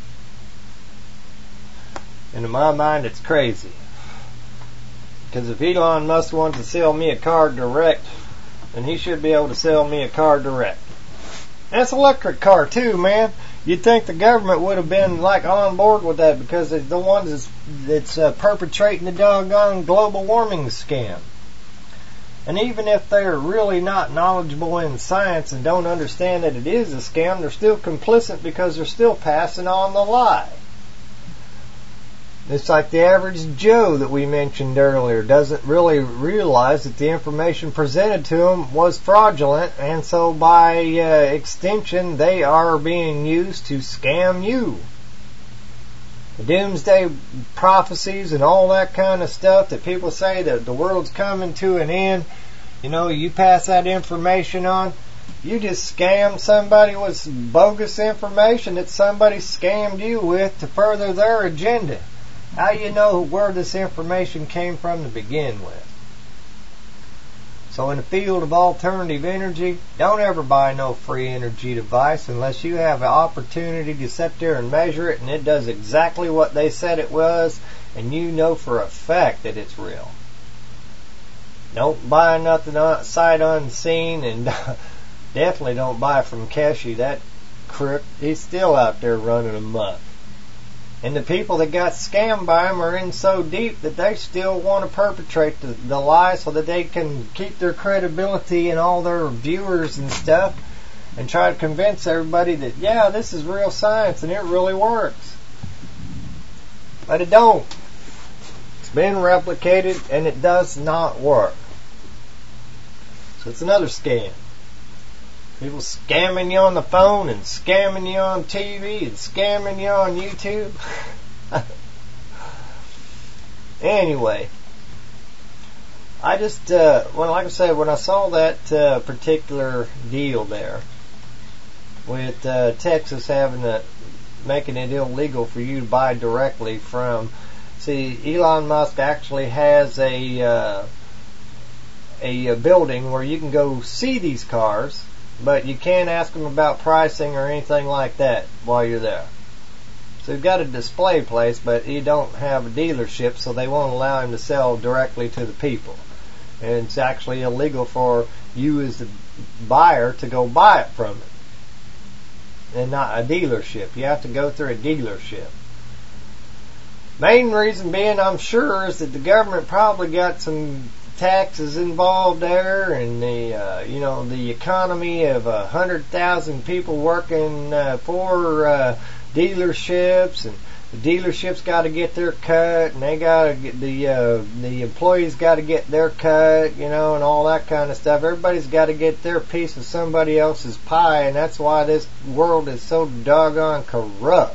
And in my mind, it's crazy. Because if Elon Musk wants to sell me a car direct, then he should be able to sell me a car direct. That's an electric car too, man. You'd think the government would have been like on board with that because they're the ones that's, that's uh, perpetrating the doggone global warming scam. And even if they're really not knowledgeable in science and don't understand that it is a scam, they're still complicit because they're still passing on the lie. It's like the average Joe that we mentioned earlier doesn't really realize that the information presented to him was fraudulent, and so by uh, extension they are being used to scam you. The doomsday prophecies and all that kind of stuff that people say that the world's coming to an end, you know, you pass that information on, you just scam somebody with bogus information that somebody scammed you with to further their agenda. How do you know where this information came from to begin with? So in the field of alternative energy, don't ever buy no free energy device unless you have an opportunity to sit there and measure it and it does exactly what they said it was and you know for a fact that it's real. Don't buy nothing sight unseen, and definitely don't buy from Keshe. That crook, he's still out there running amok. And the people that got scammed by him are in so deep that they still want to perpetrate the, the lie so that they can keep their credibility and all their viewers and stuff and try to convince everybody that, yeah, this is real science and it really works. But it don't. It's been replicated and it does not work. So it's another scam. People scamming you on the phone and scamming you on T V and scamming you on YouTube. Anyway, I just, uh, well, like I said, when I saw that uh, particular deal there with uh, Texas having a, making it illegal for you to buy directly from, see, Elon Musk actually has a uh, a building where you can go see these cars. But you can't ask them about pricing or anything like that while you're there. So you've got a display place, but you don't have a dealership, so they won't allow him to sell directly to the people. And it's actually illegal for you as the buyer to go buy it from it. And not a dealership. You have to go through a dealership. Main reason being, I'm sure, is that the government probably got some taxes involved there, and the uh, you know the economy of a hundred thousand people working uh, for uh, dealerships, and the dealerships got to get their cut, and they got to get the uh, the employees got to get their cut, you know, and all that kind of stuff. Everybody's got to get their piece of somebody else's pie, and that's why this world is so doggone corrupt.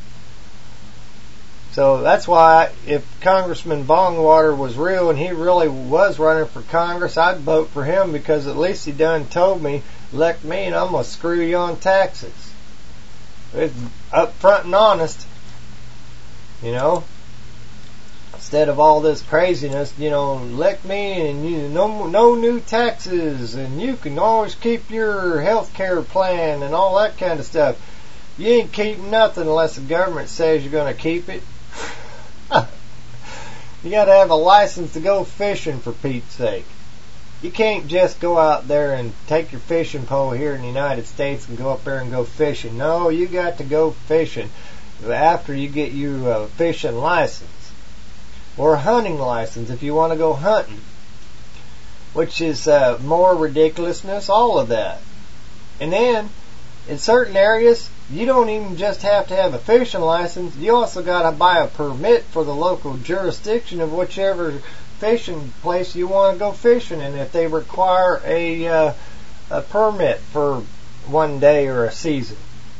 So that's why if Congressman Bongwater was real and he really was running for Congress, I'd vote for him because at least he done told me, elect me and I'm going to screw you on taxes. It's upfront and honest, you know. Instead of all this craziness, you know, elect me and you no no new taxes and you can always keep your health care plan and all that kind of stuff. You ain't keeping nothing unless the government says you're going to keep it. You got to have a license to go fishing, for Pete's sake. You can't just go out there and take your fishing pole here in the United States and go up there and go fishing. No, you got to go fishing after you get your uh, fishing license or a hunting license if you want to go hunting, which is uh, more ridiculousness, all of that. And then in certain areas, you don't even just have to have a fishing license. You also got to buy a permit for the local jurisdiction of whichever fishing place you want to go fishing in if they require a, uh, a permit for one day or a season.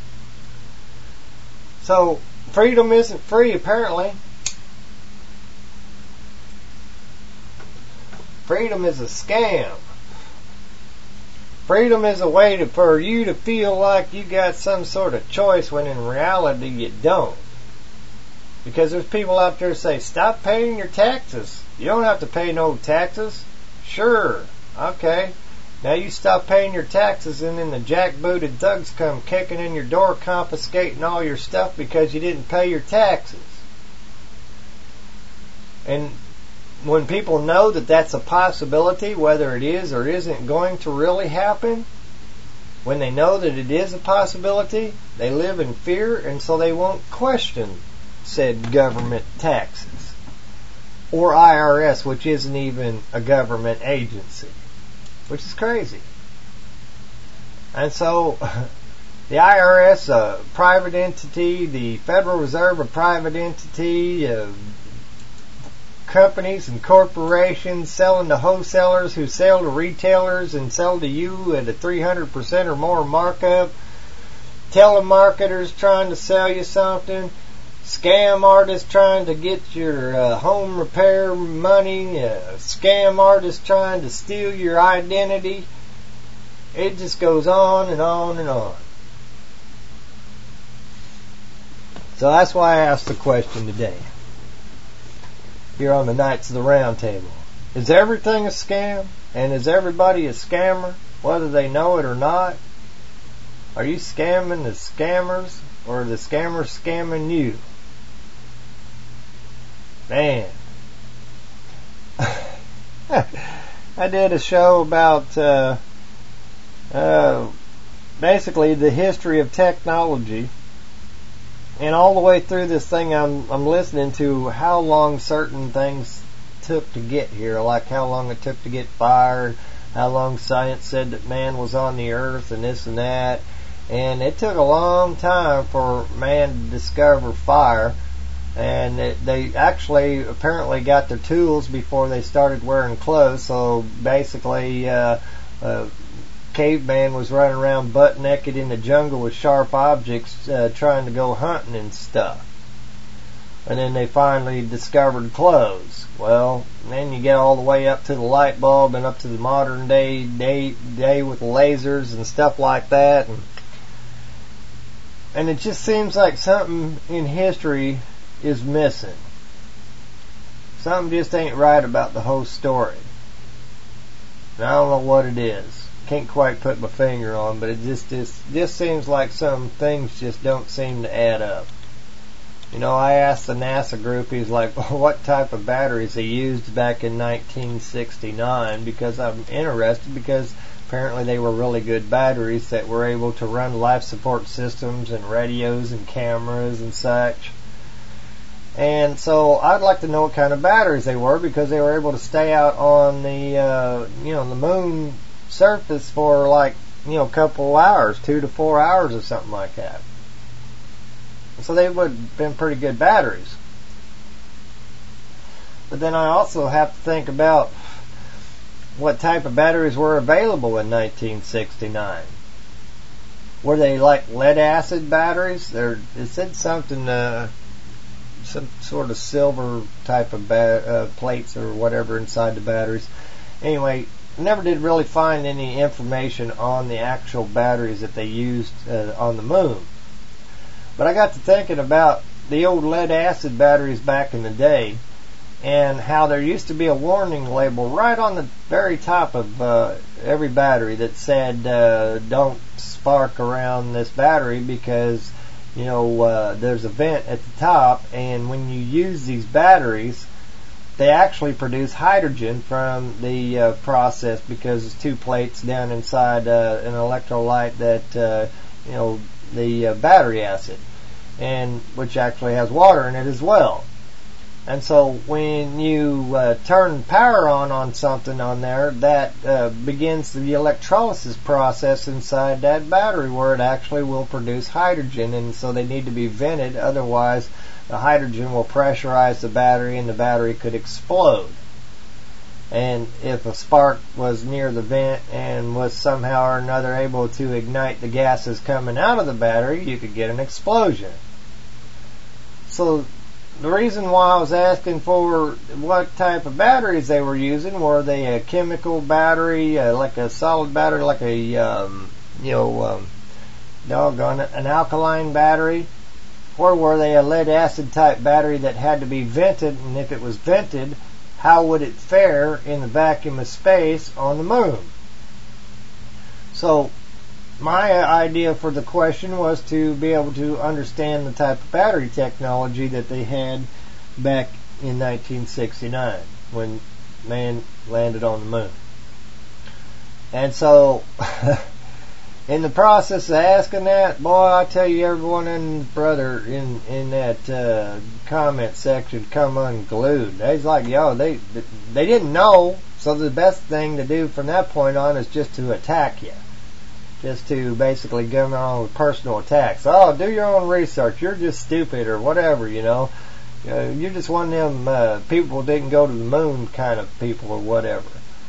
So, freedom isn't free, apparently. freedom is a scam. Freedom is a way to, for you to feel like you got some sort of choice when in reality you don't. Because there's people out there say, stop paying your taxes. You don't have to pay no taxes. Sure, okay. Now you stop paying your taxes and then the jackbooted thugs come kicking in your door confiscating all your stuff because you didn't pay your taxes. And when people know that that's a possibility, whether it is or isn't going to really happen, when they know that it is a possibility, they live in fear, and so they won't question said government taxes. Or I R S, which isn't even a government agency. Which is crazy. And so, the I R S, a private entity, the Federal Reserve, a private entity, uh, companies and corporations selling to wholesalers who sell to retailers and sell to you at a three hundred percent or more markup, telemarketers trying to sell you something, scam artists trying to get your uh, home repair money, uh, scam artists trying to steal your identity. It just goes on and on and on. So that's why I asked the question today, here on the Knights of the Round Table. Is everything a scam? And is everybody a scammer, whether they know it or not? Are you scamming the scammers, or are the scammers scamming you? Man. I did a show about uh, uh, basically the history of technology. And all the way through this thing, I'm I'm listening to how long certain things took to get here, like how long it took to get fire, and how long science said that man was on the earth, and this and that. And it took a long time for man to discover fire, and it, they actually apparently got their tools before they started wearing clothes. So basically, uh, uh, caveman was running around butt naked in the jungle with sharp objects, uh, trying to go hunting and stuff. And then they finally discovered clothes. Well, then you get all the way up to the light bulb and up to the modern day day, day with lasers and stuff like that. And, and it just seems like something in history is missing. Something just ain't right about the whole story. And I don't know what it is. Can't quite put my finger on, but it just just just seems like some things just don't seem to add up. You know, I asked the NASA groupies, like, what type of batteries they used back in nineteen sixty-nine, because I'm interested, because apparently they were really good batteries that were able to run life support systems and radios and cameras and such. And so I'd like to know what kind of batteries they were, because they were able to stay out on the uh, you know the moon surface for like you know a couple of hours, two to four hours or something like that. So they would have been pretty good batteries. But then I also have to think about what type of batteries were available in nineteen sixty-nine. Were they like lead acid batteries? There, it said something, uh, some sort of silver type of ba- uh, plates or whatever inside the batteries. Anyway, never did really find any information on the actual batteries that they used uh, on the moon. But I got to thinking about the old lead acid batteries back in the day, and how there used to be a warning label right on the very top of uh, every battery that said, uh, don't spark around this battery, because you know uh, there's a vent at the top, and when you use these batteries, they actually produce hydrogen from the uh, process, because there's two plates down inside uh, an electrolyte that uh, you know the uh, battery acid, and which actually has water in it as well. And so when you uh, turn power on on something on there, that uh, begins the electrolysis process inside that battery, where it actually will produce hydrogen, and so they need to be vented, otherwise the hydrogen will pressurize the battery and the battery could explode. And if a spark was near the vent and was somehow or another able to ignite the gases coming out of the battery, you could get an explosion. So the reason why I was asking for what type of batteries they were using, were they a chemical battery, uh, like a solid battery, like a, um, you know, um, doggone it, an alkaline battery, or were they a lead acid type battery that had to be vented, and if it was vented, how would it fare in the vacuum of space on the moon? So, my idea for the question was to be able to understand the type of battery technology that they had back in nineteen sixty-nine when man landed on the moon. And so, in the process of asking that, boy, I tell you, everyone and brother in in that uh, comment section come unglued. They was like, yo, they they didn't know, so the best thing to do from that point on is just to attack you. Just to basically go on with personal attacks. Oh, do your own research. You're just stupid or whatever, you know. Uh, you're just one of them uh, people who didn't go to the moon kind of people or whatever.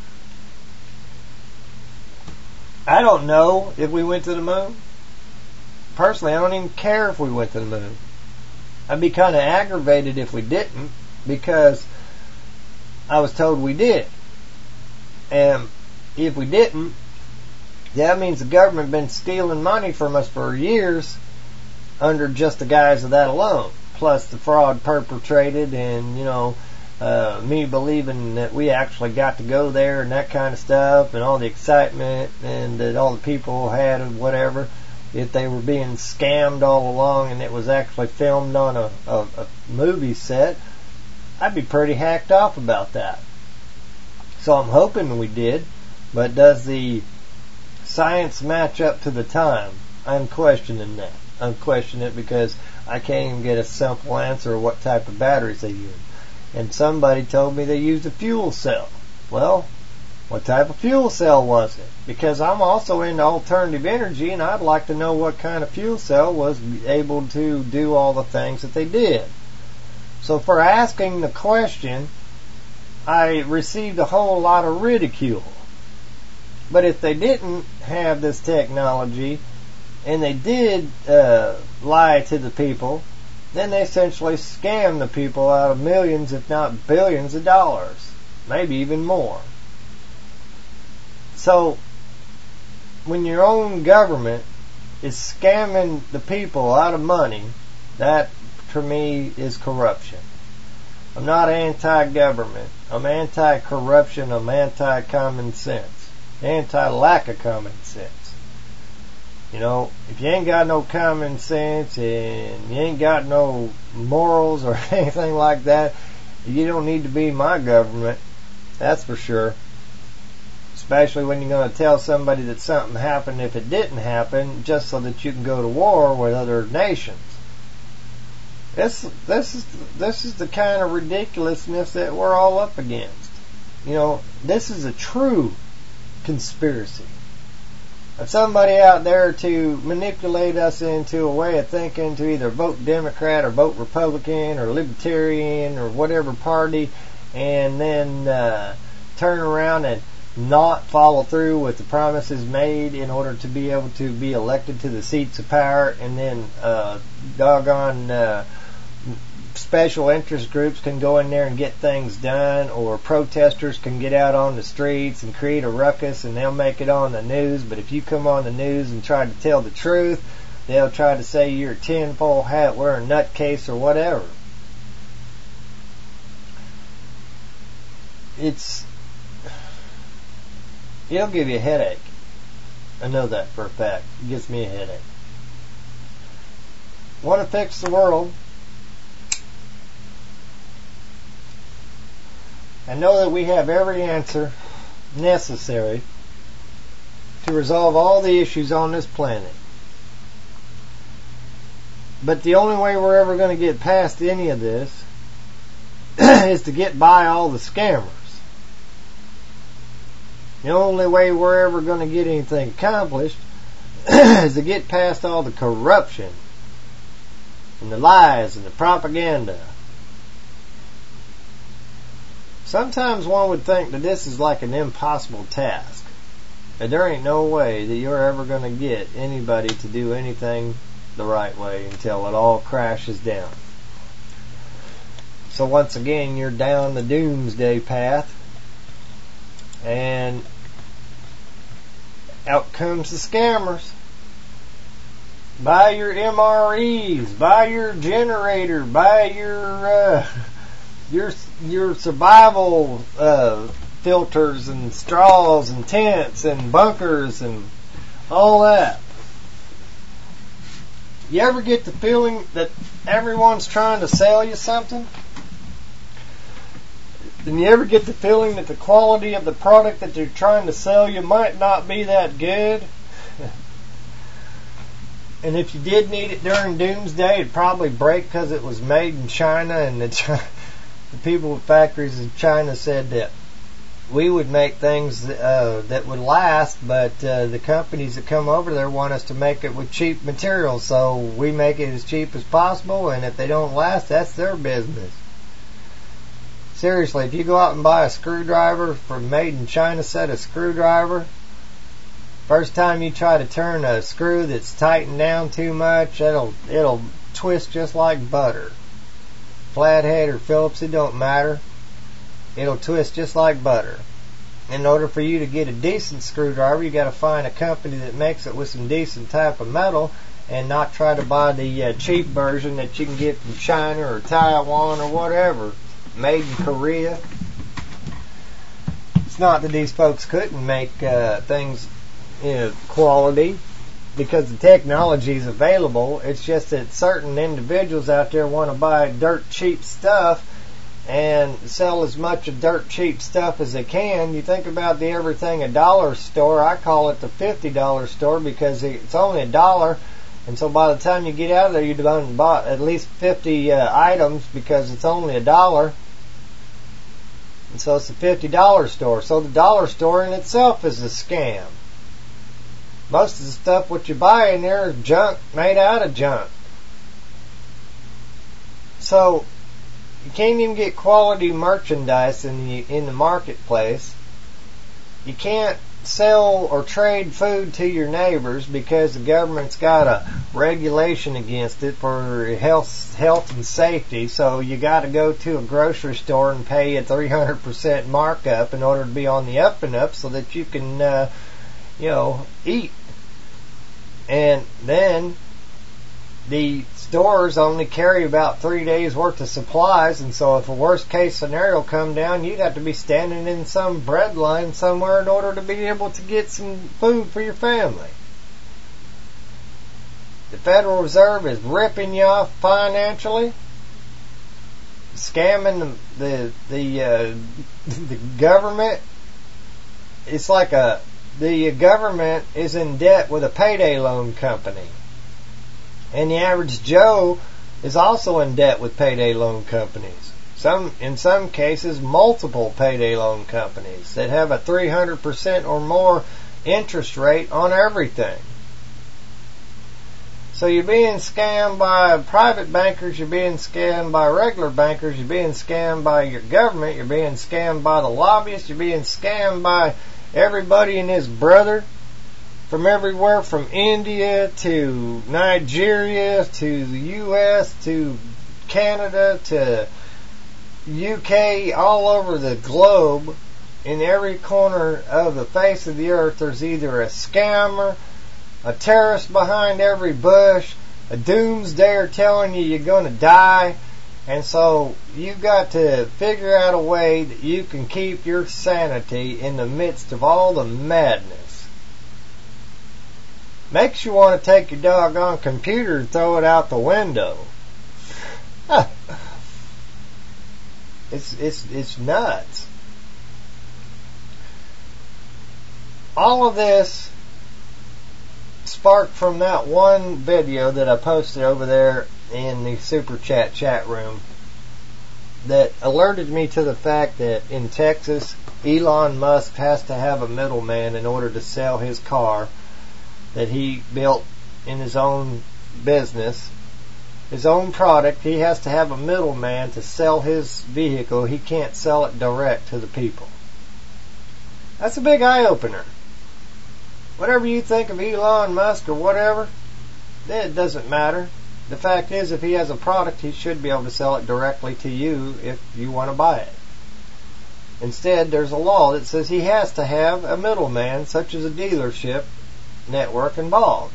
I don't know if we went to the moon. Personally, I don't even care if we went to the moon. I'd be kind of aggravated if we didn't, because I was told we did. And if we didn't, that means the government been stealing money from us for years under just the guise of that alone. Plus the fraud perpetrated and, you know, uh, me believing that we actually got to go there and that kind of stuff, and all the excitement and that all the people had and whatever. If they were being scammed all along and it was actually filmed on a, a, a movie set, I'd be pretty hacked off about that. So I'm hoping we did, but does the science match up to the time? I'm questioning that. I'm questioning it because I can't even get a simple answer of what type of batteries they use. And somebody told me they used a fuel cell. Well, what type of fuel cell was it? Because I'm also into alternative energy, and I'd like to know what kind of fuel cell was able to do all the things that they did. So for asking the question, I received a whole lot of ridicule. But if they didn't have this technology, and they did uh, lie to the people, then they essentially scammed the people out of millions, if not billions of dollars. Maybe even more. So, when your own government is scamming the people out of money, that, to me, is corruption. I'm not anti-government. I'm anti-corruption. I'm anti-common sense. Anti-lack of common sense. You know, if you ain't got no common sense and you ain't got no morals or anything like that, you don't need to be my government. That's for sure. Especially when you're going to tell somebody that something happened if it didn't happen, just so that you can go to war with other nations. This, this is this is the kind of ridiculousness that we're all up against. You know, this is a true conspiracy of somebody out there to manipulate us into a way of thinking to either vote Democrat or vote Republican or Libertarian or whatever party, and then uh, turn around and not follow through with the promises made in order to be able to be elected to the seats of power, and then uh, doggone uh, special interest groups can go in there and get things done, or protesters can get out on the streets and create a ruckus and they'll make it on the news. But if you come on the news and try to tell the truth, they'll try to say you're a tinfoil hat wearing nutcase or whatever. It's it'll give you a headache. I know that for a fact. It gives me a headache. Want to fix the world? I know that we have every answer necessary to resolve all the issues on this planet. But the only way we're ever going to get past any of this is to get by all the scammers. The only way we're ever going to get anything accomplished is to get past all the corruption and the lies and the propaganda. Sometimes one would think that this is like an impossible task. And there ain't no way that you're ever going to get anybody to do anything the right way until it all crashes down. So once again, you're down the doomsday path, and out comes the scammers. Buy your M R Es, buy your generator, buy your uh, your your survival uh, filters and straws and tents and bunkers and all that. You ever get the feeling that everyone's trying to sell you something? And you ever get the feeling that the quality of the product that they're trying to sell you might not be that good? And if you did need it during doomsday, it'd probably break because it was made in China, and the, China, the people with factories in China said that we would make things uh, that would last, but uh, the companies that come over there want us to make it with cheap materials, so we make it as cheap as possible, and if they don't last, that's their business. Seriously, if you go out and buy a screwdriver from made in China set of screwdriver, first time you try to turn a screw that's tightened down too much, it'll it'll twist just like butter. Flathead or Phillips, it don't matter. It'll twist just like butter. In order for you to get a decent screwdriver, you got to find a company that makes it with some decent type of metal, and not try to buy the uh, cheap version that you can get from China or Taiwan or whatever, made in Korea. It's not that these folks couldn't make uh, things, you know, quality, because the technology is available. It's just that certain individuals out there want to buy dirt cheap stuff and sell as much of dirt cheap stuff as they can. You think about the everything a dollar store. I call it the fifty dollar store because it's only a dollar, and so by the time you get out of there, you've done bought at least fifty uh, items because it's only a dollar. And so it's a fifty dollar store. So the dollar store in itself is a scam. Most of the stuff what you buy in there is junk made out of junk. So you can't even get quality merchandise in the in the marketplace. You can't sell or trade food to your neighbors because the government's got a regulation against it for health health and safety. So you got to go to a grocery store and pay a three hundred percent markup in order to be on the up and up so that you can uh, you know eat. And then the stores only carry about three days worth of supplies, and so if a worst case scenario come down, you'd have to be standing in some bread line somewhere in order to be able to get some food for your family. The Federal Reserve is ripping you off financially, scamming the the the, uh, the government. It's like a the government is in debt with a payday loan company. And the average Joe is also in debt with payday loan companies. Some, in some cases, multiple payday loan companies that have a three hundred percent or more interest rate on everything. So you're being scammed by private bankers, you're being scammed by regular bankers, you're being scammed by your government, you're being scammed by the lobbyists, you're being scammed by everybody and his brother. From everywhere from India to Nigeria to the U S to Canada to U K, all over the globe, in every corner of the face of the earth, there's either a scammer, a terrorist behind every bush, a doomsdayer telling you you're going to die, and so you've got to figure out a way that you can keep your sanity in the midst of all the madness. Makes you want to take your doggone computer and throw it out the window. it's it's it's nuts. All of this sparked from that one video that I posted over there in the Super Chat chat room that alerted me to the fact that in Texas, Elon Musk has to have a middleman in order to sell his car that he built in his own business, his own product. He has to have a middleman to sell his vehicle. He can't sell it direct to the people. That's a big eye-opener. Whatever you think of Elon Musk or whatever, it doesn't matter. the fact is, if he has a product, he should be able to sell it directly to you if you want to buy it. Instead, there's a law that says he has to have a middleman, such as a dealership network, involved.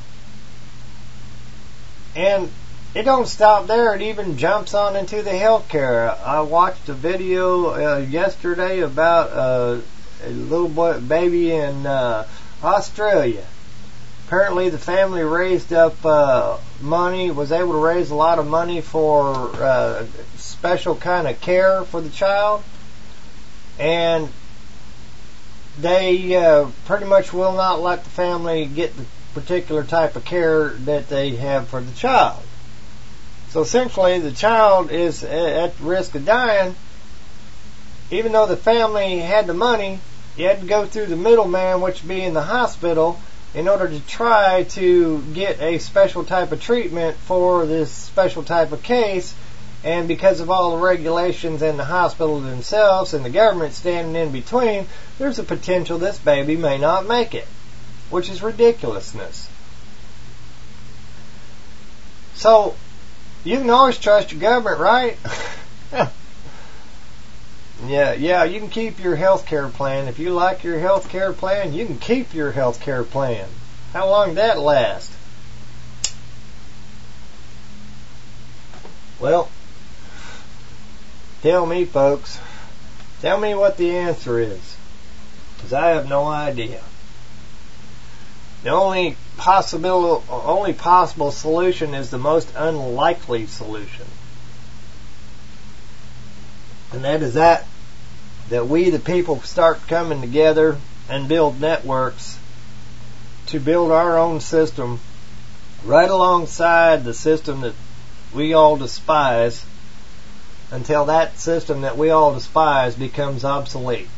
And it don't stop there. It even jumps on into the healthcare. I watched a video uh, yesterday about uh, a little boy, baby in uh, Australia. Apparently, the family raised up uh, money, was able to raise a lot of money for uh, special kind of care for the child, and they uh, pretty much will not let the family get the particular type of care that they have for the child. So essentially, the child is at risk of dying. Even though the family had the money, you had to go through the middleman, which would be in the hospital, in order to try to get a special type of treatment for this special type of case. And because of all the regulations and the hospital themselves and the government standing in between, there's a potential this baby may not make it, which is ridiculousness. So, you can always trust your government, right? yeah, yeah, you can keep your health care plan. If you like your health care plan, you can keep your health care plan. How long did that last? Well, tell me, folks. Tell me what the answer is, because I have no idea. The only possible, only possible solution is the most unlikely solution. And that is that, that we the people start coming together and build networks to build our own system right alongside the system that we all despise, until that system that we all despise becomes obsolete.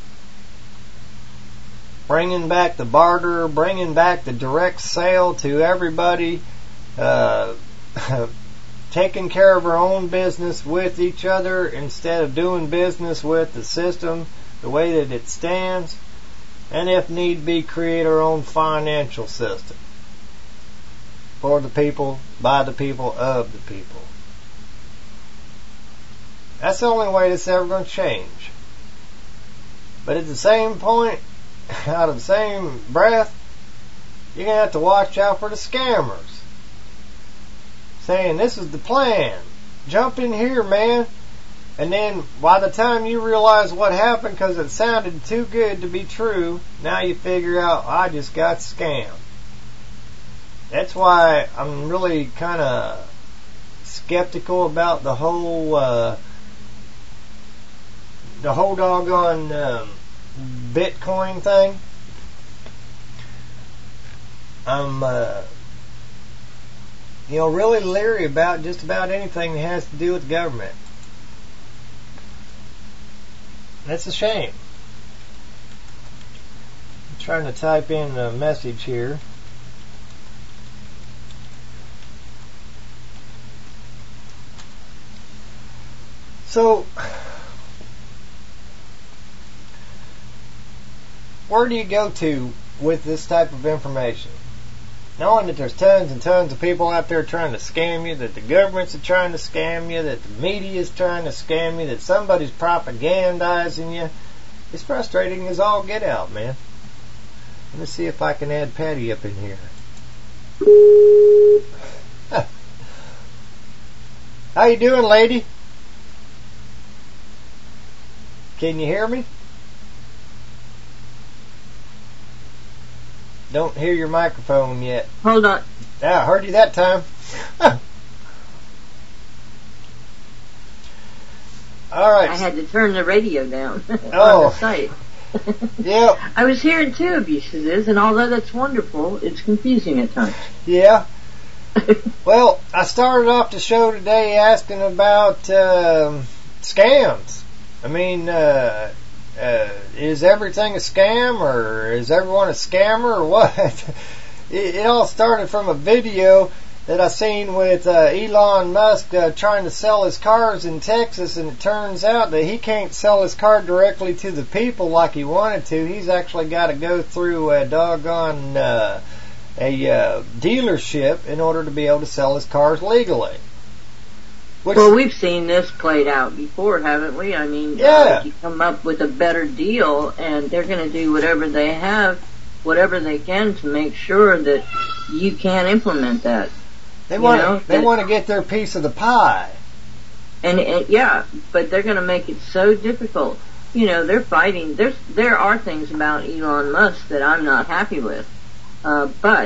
Bringing back the barter, bringing back the direct sale to everybody, uh, taking care of our own business with each other instead of doing business with the system the way that it stands, and if need be, create our own financial system for the people, by the people, of the people. That's the only way this is ever going to change. But at the same point, out of the same breath, you're going to have to watch out for the scammers. Saying, this is the plan. Jump in here, man. And then, by the time you realize what happened, because it sounded too good to be true, now you figure out, I just got scammed. That's why I'm really kind of skeptical about the whole, uh, the whole doggone um, Bitcoin thing. I'm, uh, you know, really leery about just about anything that has to do with government. That's a shame. I'm trying to type in a message here. So, where do you go to with this type of information? Knowing that there's tons and tons of people out there trying to scam you, that the governments are trying to scam you, that the media is trying to scam you, that somebody's propagandizing you, it's frustrating as all get out, man. Let me see if I can add Patty up in here. How you doing, lady? Can you hear me? Don't hear your microphone yet. Hold on. Yeah, I heard you that time. All right. I had to turn the radio down oh. on the site. Yeah. I was hearing two abuses, and although that's wonderful, it's confusing at times. Yeah. Well, I started off the show today asking about um, scams. I mean, uh, uh, is everything a scam, or is everyone a scammer, or what? it, it all started from a video that I seen with uh, Elon Musk uh, trying to sell his cars in Texas, and it turns out that he can't sell his car directly to the people like he wanted to. He's actually got to go through a doggone uh, a uh, dealership in order to be able to sell his cars legally. Which, well, we've seen this played out before, haven't we? I mean, yeah. uh, you come up with a better deal, and they're going to do whatever they have, whatever they can to make sure that you can't implement that. They want know, they that, want to get their piece of the pie. And, and yeah, but they're going to make it so difficult. You know, they're fighting. There's there are things about Elon Musk that I'm not happy with, uh, but.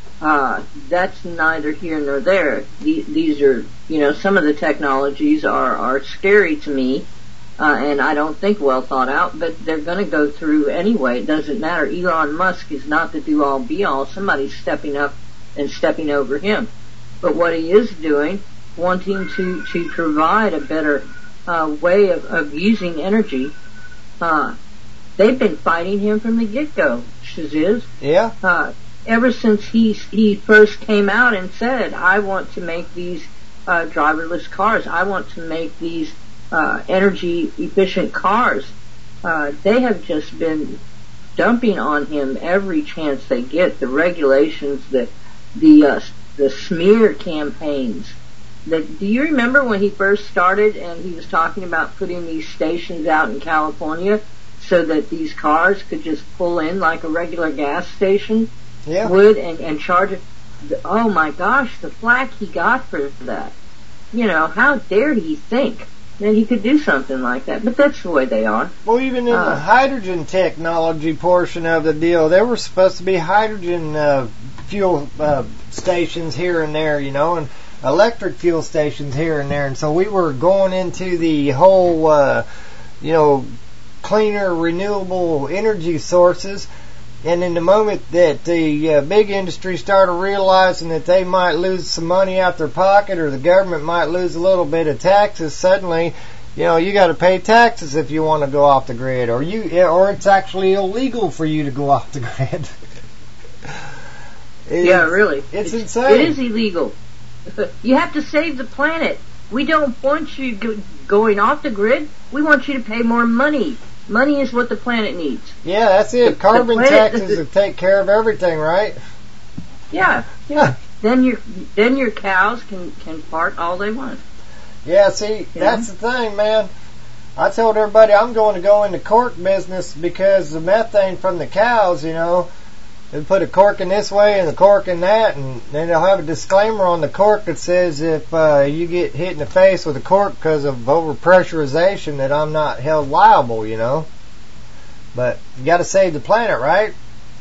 Uh, that's neither here nor there. The, these are, you know, some of the technologies are, are scary to me, uh, and I don't think well thought out, but they're going to go through anyway. It doesn't matter. Elon Musk is not the do-all be-all. Somebody's stepping up and stepping over him. But what he is doing, wanting to, to provide a better uh, way of, of using energy, uh, they've been fighting him from the get-go, Shaziz. Yeah. Uh, Ever since he he first came out and said, I want to make these uh, driverless cars, I want to make these uh, energy efficient cars, uh, they have just been dumping on him every chance they get. The regulations, the the uh, the smear campaigns. The, do you remember when he first started and he was talking about putting these stations out in California so that these cars could just pull in like a regular gas station? Yeah. Would and, and charge it. Oh my gosh, the flack he got for that. You know, how dare he think that he could do something like that? But that's the way they are. Well, even in uh, the hydrogen technology portion of the deal, there were supposed to be hydrogen uh, fuel uh, stations here and there, you know, and electric fuel stations here and there. And so we were going into the whole, uh, you know, cleaner, renewable energy sources. And in the moment that the uh, big industry started realizing that they might lose some money out their pocket or the government might lose a little bit of taxes, suddenly, you know, you got to pay taxes if you want to go off the grid, or you, or it's actually illegal for you to go off the grid. Yeah, really. It's, it's insane. It is illegal. You have to save the planet. We don't want you go- going off the grid. We want you to pay more money. Money is what the planet needs. Yeah, that's it. The, Carbon the planet, taxes will take care of everything, right? Yeah, yeah. then your then your cows can, can fart all they want. Yeah, see, Yeah. that's the thing, man. I told everybody I'm going to go into cork business because the methane from the cows, you know, they put a cork in this way and a cork in that, and then they'll have a disclaimer on the cork that says if uh, you get hit in the face with a cork because of overpressurization, that I'm not held liable, you know. But you got to save the planet, right?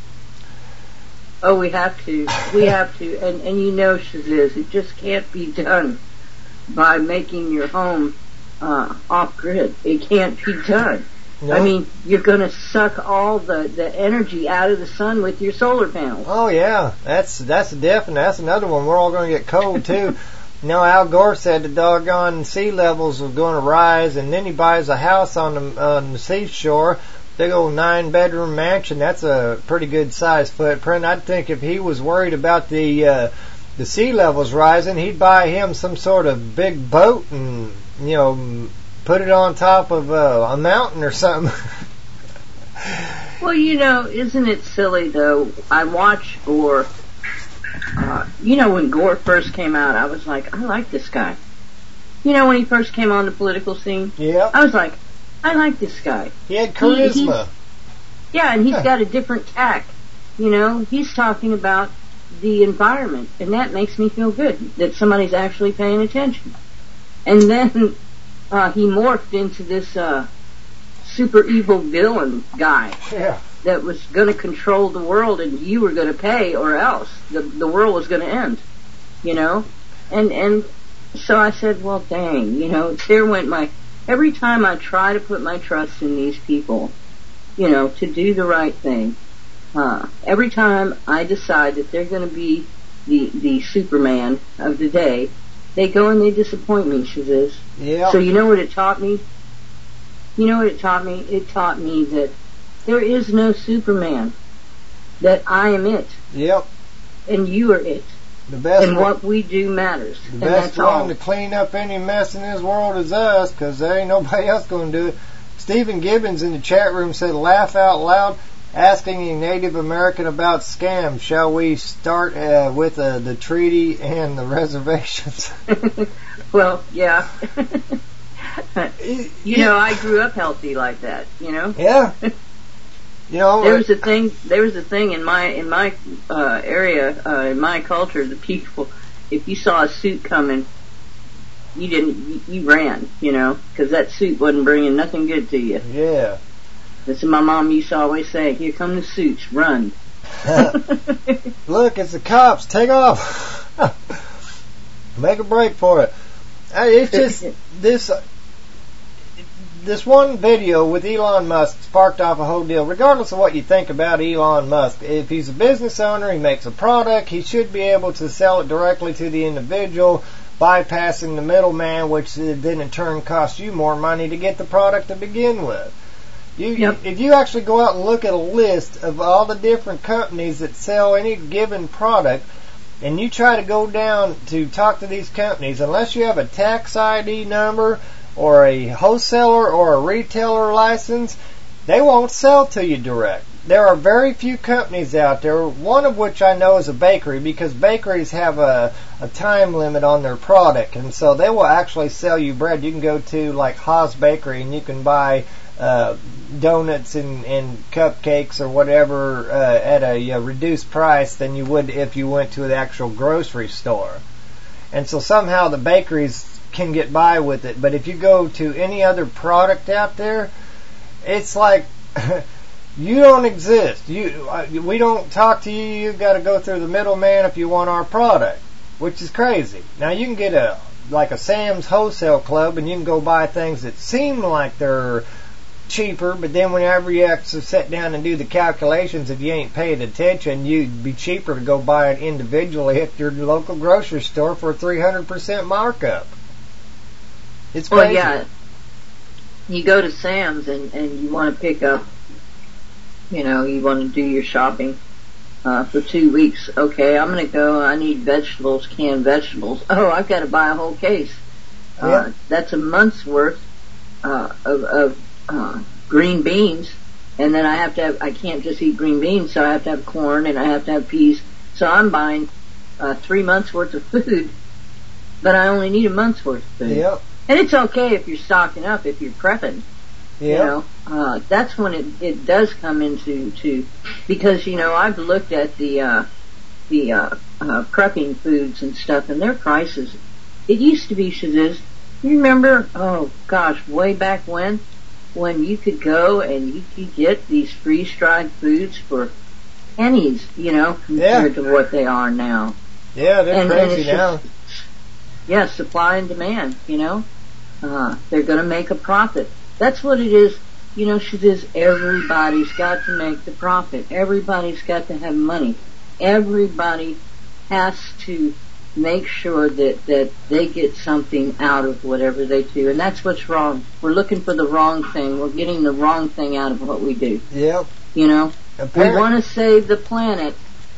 Oh, we have to. We have to. And, and you know, Shaziz, it just can't be done by making your home uh, off-grid. It can't be done. No. I mean, you're going to suck all the, the energy out of the sun with your solar panels. Oh, yeah. That's that's definite. That's another one. We're all going to get cold, too. You know, Al Gore said the doggone sea levels were going to rise, and then he buys a house on the, on the seashore, big old nine-bedroom mansion. That's a pretty good-sized footprint. I'd think if he was worried about the uh, the sea levels rising, he'd buy him some sort of big boat and, you know, put it on top of uh, a mountain or something. Well, you know, isn't it silly, though? I watch Gore. Uh, you know, when Gore first came out, I was like, I like this guy. You know, when he first came on the political scene? Yeah. I was like, I like this guy. He had charisma. He, yeah, and he's got a different tack. You know, he's talking about the environment, and that makes me feel good, that somebody's actually paying attention. And then uh, he morphed into this uh, super evil villain guy. Yeah. That was going to control the world, and you were going to pay, or else the the world was going to end. You know, and and so I said, well, dang, you know, there went my. Every time I try to put my trust in these people, you know, to do the right thing, uh, every time I decide that they're going to be the the Superman of the day, they go and they disappoint me, Shaziz. Yeah. So you know what it taught me? You know what it taught me? It taught me that there is no Superman. That I am it. Yep. And you are it. The best and one, what we do matters. The and best that's one all. to clean up any mess in this world is us, because there ain't nobody else going to do it. Stephen Gibbons in the chat room said, laugh out loud. asking a Native American about scams. Shall we start uh, with uh, the treaty and the reservations? Well, yeah. You know, I grew up healthy like that, you know? Yeah. You know, there was a thing. There was a thing in my in my uh, area, uh, in my culture. The people, if you saw a suit coming, you didn't. You, you ran, you know, because that suit wasn't bringing nothing good to you. Yeah. That's what my mom used to always say. Here come the suits. Run. Look, it's the cops. Take off. Make a break for it. It's just this. This one video with Elon Musk sparked off a whole deal. Regardless of what you think about Elon Musk, if he's a business owner, he makes a product, he should be able to sell it directly to the individual, bypassing the middleman, which then in turn costs you more money to get the product to begin with. You, yep. If you actually go out and look at a list of all the different companies that sell any given product, and you try to go down to talk to these companies, unless you have a tax I D number or a wholesaler or a retailer license, they won't sell to you direct. There are very few companies out there, one of which I know is a bakery, because bakeries have a, a time limit on their product, and so they will actually sell you bread. You can go to like Haas Bakery and you can buy uh, donuts and, and cupcakes or whatever uh, at a, a reduced price than you would if you went to the actual grocery store. And so somehow the bakeries can get by with it, but if you go to any other product out there, it's like you don't exist. You, uh, we don't talk to you. You've got to go through the middleman if you want our product, which is crazy. Now you can get a like a Sam's Wholesale Club, and you can go buy things that seem like they're cheaper, but then whenever you actually sit down and do the calculations, if you ain't paying attention, you'd be cheaper to go buy it individually at your local grocery store for a three hundred percent markup. It's crazy. Well, yeah. You go to Sam's and, and you want to pick up, you know, you want to do your shopping uh, for two weeks. Okay, I'm going to go, I need vegetables, canned vegetables. Oh, I've got to buy a whole case. Uh, yeah. That's a month's worth uh, of, of uh, green beans. And then I have to have, I can't just eat green beans, so I have to have corn and I have to have peas. So I'm buying uh, three months worth of food, but I only need a month's worth of food. Yep. And it's okay if you're stocking up, if you're prepping. Yeah. You know, uh, that's when it, it does come into, to, because, you know, I've looked at the, uh, the, uh, uh, prepping foods and stuff, and their prices. It used to be, Shaziz, you remember, oh gosh, way back when, when you could go and you could get these freeze-dried foods for pennies, you know, compared yeah. to what they are now. Yeah, they're and, crazy and now. Just, yeah, supply and demand, you know. Uh, they're going to make a profit. That's what it is. You know, she says everybody's got to make the profit. Everybody's got to have money. Everybody has to make sure that, that they get something out of whatever they do. And that's what's wrong. We're looking for the wrong thing. We're getting the wrong thing out of what we do. Yep. You know, Apparently. We want to save the planet,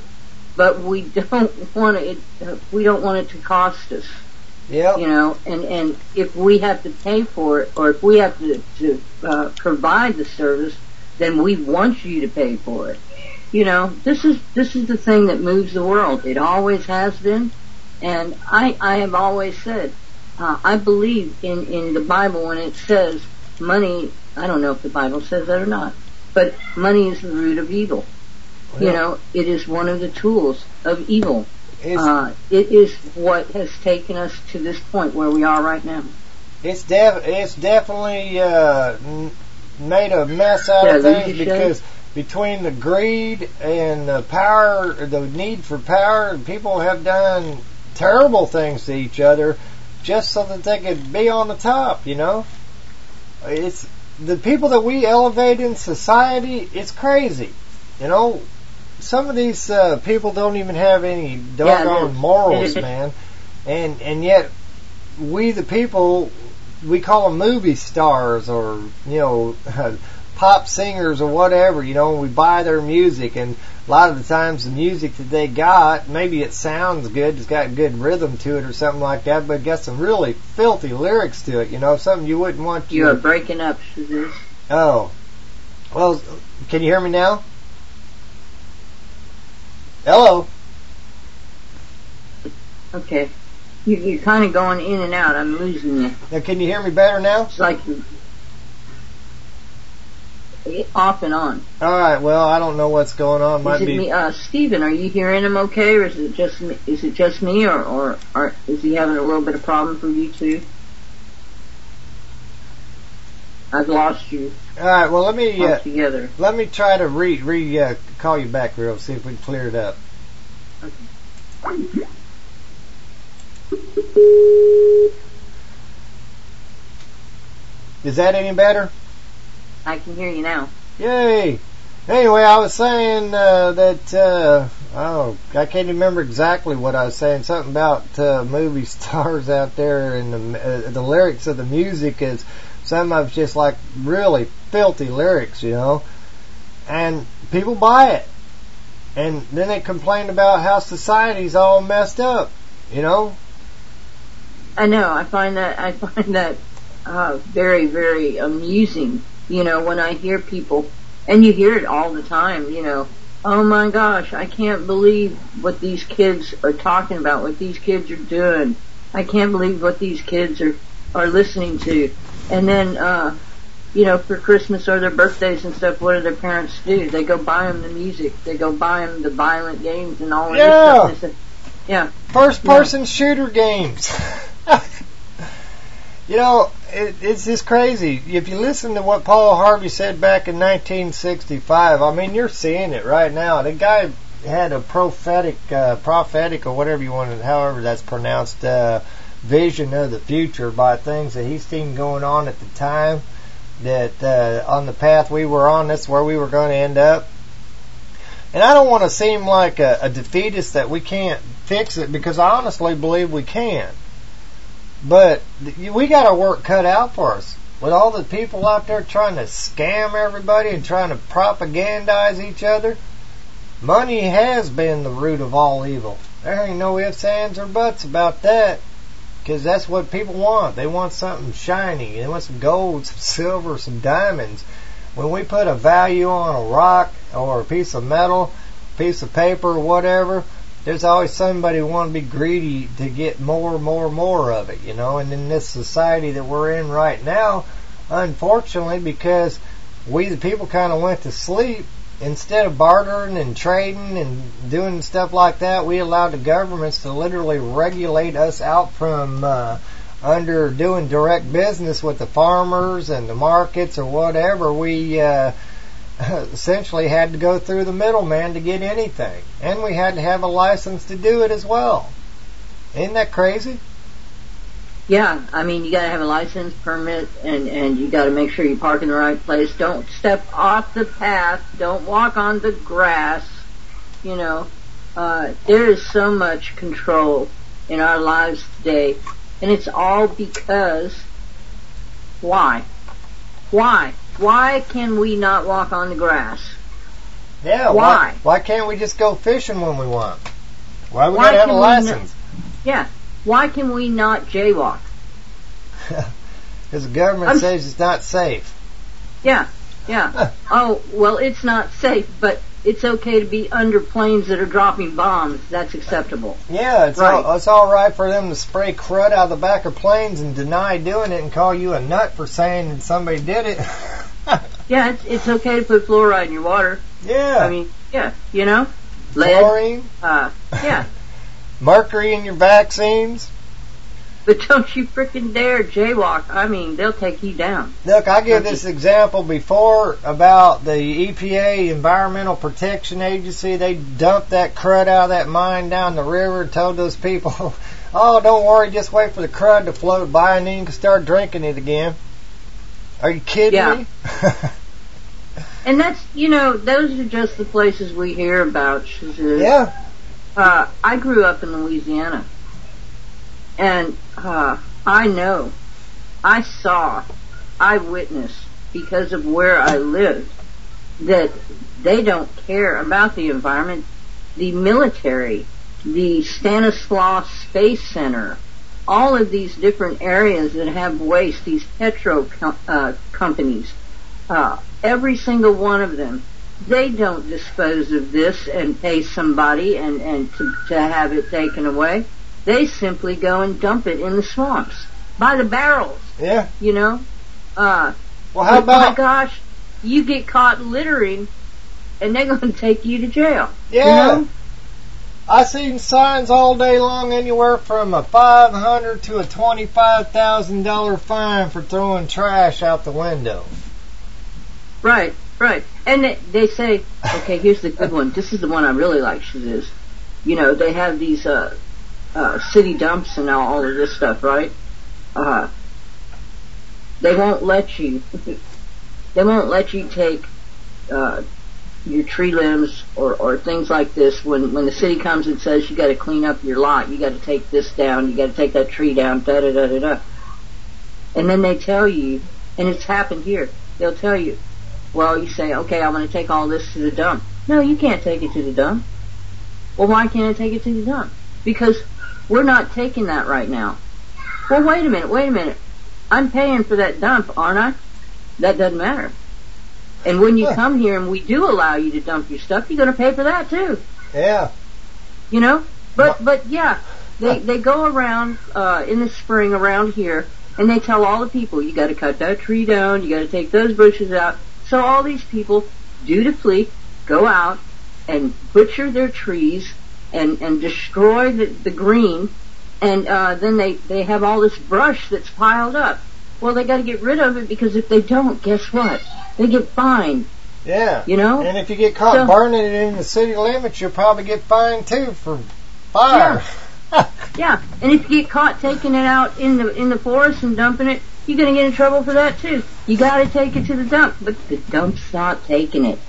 but we don't want it, uh, we don't want it to cost us. Yep. You know, and, and if we have to pay for it, or if we have to, to uh, provide the service, then we want you to pay for it. You know, this is this is the thing that moves the world. It always has been, and I I have always said, uh, I believe in, in the Bible when it says money. I don't know if the Bible says that or not, but money is the root of evil. Well, you know, it is one of the tools of evil. Uh, it is what has taken us to this point where we are right now. It's def- it's definitely uh, n- made a mess out yeah, of things because between the greed and the power, the need for power, people have done terrible things to each other just so that they could be on the top, you know? It's the people that we elevate in society, it's crazy, you know? Some of these uh, people don't even have any doggone yeah, morals, man. And and yet, we the people, we call them movie stars or, you know, pop singers or whatever, you know, we buy their music. And a lot of the times the music that they got, maybe it sounds good, it's got good rhythm to it or something like that, but it got some really filthy lyrics to it, you know, something you wouldn't want to... You are breaking up, Shaziz. Oh. Well, can you hear me now? Hello. Okay. You, you're kind of going in and out. I'm losing you. Now, can you hear me better now? It's like you're off and on. All right. Well, I don't know what's going on. Might is it be. Me, uh, Stephen, are you hearing him okay, or is it just me, is it just me, or, or or is he having a little bit of problem for you too? I've lost you. All right. Well, let me uh, together. Let me try to re re uh, call you back, real. See if we can clear it up. Okay. Is that any better? I can hear you now. Yay! Anyway, I was saying uh, that uh, oh, I can't remember exactly what I was saying. Something about uh, movie stars out there, and the uh, the lyrics of the music is some of it's just like really filthy lyrics, you know. And people buy it, and then they complain about how society's all messed up, you know. I know. I find that I find that uh, very, very amusing. You know, when I hear people, and you hear it all the time. You know, oh my gosh, I can't believe what these kids are talking about. What these kids are doing. I can't believe what these kids are are listening to. And then, uh, you know, for Christmas or their birthdays and stuff, what do their parents do? They go buy them the music. They go buy them the violent games and all of yeah. this stuff. Yeah. First person yeah. shooter games. You know, it, it's just crazy. If you listen to what Paul Harvey said back in nineteen sixty-five, I mean, you're seeing it right now. The guy had a prophetic, uh, prophetic or whatever you want to, however that's pronounced, uh, vision of the future by things that he's seen going on at the time, that uh, on the path we were on, that's where we were going to end up. And I don't want to seem like a, a defeatist that we can't fix it, because I honestly believe we can. But we got our work cut out for us. With all the people out there trying to scam everybody and trying to propagandize each other, money has been the root of all evil. There ain't no ifs, ands, or buts about that. Because that's what people want. They want something shiny. They want some gold, some silver, some diamonds. When we put a value on a rock or a piece of metal, piece of paper, or whatever, there's always somebody who wants to be greedy to get more, more, more of it, you know. And in this society that we're in right now, unfortunately, because we the people kind of went to sleep, instead of bartering and trading and doing stuff like that, we allowed the governments to literally regulate us out from uh, under doing direct business with the farmers and the markets or whatever. We uh, essentially had to go through the middleman to get anything. And we had to have a license to do it as well. Isn't that crazy? Yeah, I mean, you got to have a license, permit, and, and you got to make sure you park in the right place. Don't step off the path. Don't walk on the grass. You know, uh, there is so much control in our lives today, and it's all because, why? Why? Why can we not walk on the grass? Yeah, why? Why, why can't we just go fishing when we want? Why we why gotta have a license? No, yeah. Why can we not jaywalk? Because the government I'm, says it's not safe. Yeah, yeah. Oh, well, it's not safe, but it's okay to be under planes that are dropping bombs. That's acceptable. Yeah, it's right. all, it's all right for them to spray crud out of the back of planes and deny doing it and call you a nut for saying that somebody did it. Yeah, it's, it's okay to put fluoride in your water. Yeah. I mean, yeah, you know? Lead. Chlorine. Uh, yeah. Mercury in your vaccines. But don't you frickin' dare jaywalk. I mean, they'll take you down. Look, I gave this example before about the E P A, Environmental Protection Agency. They dumped that crud out of that mine down the river and told those people, oh, don't worry, just wait for the crud to float by and then you can start drinking it again. Are you kidding yeah. me? And that's, you know, those are just the places we hear about. Yeah. Uh, I grew up in Louisiana, and uh, I know, I saw, I witnessed, because of where I lived, that they don't care about the environment. The military, the Stanislaus Space Center, all of these different areas that have waste, these petro com- uh, companies, uh, every single one of them they don't dispose of this and pay somebody and, and to, to have it taken away. They simply go and dump it in the swamps by the barrels. Yeah. You know? Uh, well, how about... my gosh, you get caught littering and they're going to take you to jail. Yeah. You know? I seen signs all day long anywhere from a five hundred to a twenty-five thousand dollar fine for throwing trash out the window. Right, right. And they, they say, okay, here's the good one. This is the one I really like, she says. You know, they have these uh, uh, city dumps and all, all of this stuff, right? Uh, they won't let you, they won't let you take uh, your tree limbs or, or things like this. When when the city comes and says you got to clean up your lot, you got to take this down, you got to take that tree down, da da da da da. And then they tell you, and it's happened here. They'll tell you, well, you say, okay, I'm going to take all this to the dump. No, you can't take it to the dump. Well, why can't I take it to the dump? Because we're not taking that right now. Well, wait a minute, wait a minute. I'm paying for that dump, aren't I? That doesn't matter. And when you come here and we do allow you to dump your stuff, you're going to pay for that too. Yeah. You know? But, but yeah, they, they go around, uh, in the spring around here and they tell all the people, you got to cut that tree down, you got to take those bushes out. So all these people dutifully go out and butcher their trees and, and destroy the, the green, and, uh, then they, they have all this brush that's piled up. Well, they got to get rid of it because if they don't, guess what? They get fined. Yeah. You know? And if you get caught so, burning it in the city limits, you'll probably get fined too for fire. Yeah. Yeah. And if you get caught taking it out in the in the forest and dumping it, you're going to get in trouble for that too. You got to take it to the dump, but the dump's not taking it.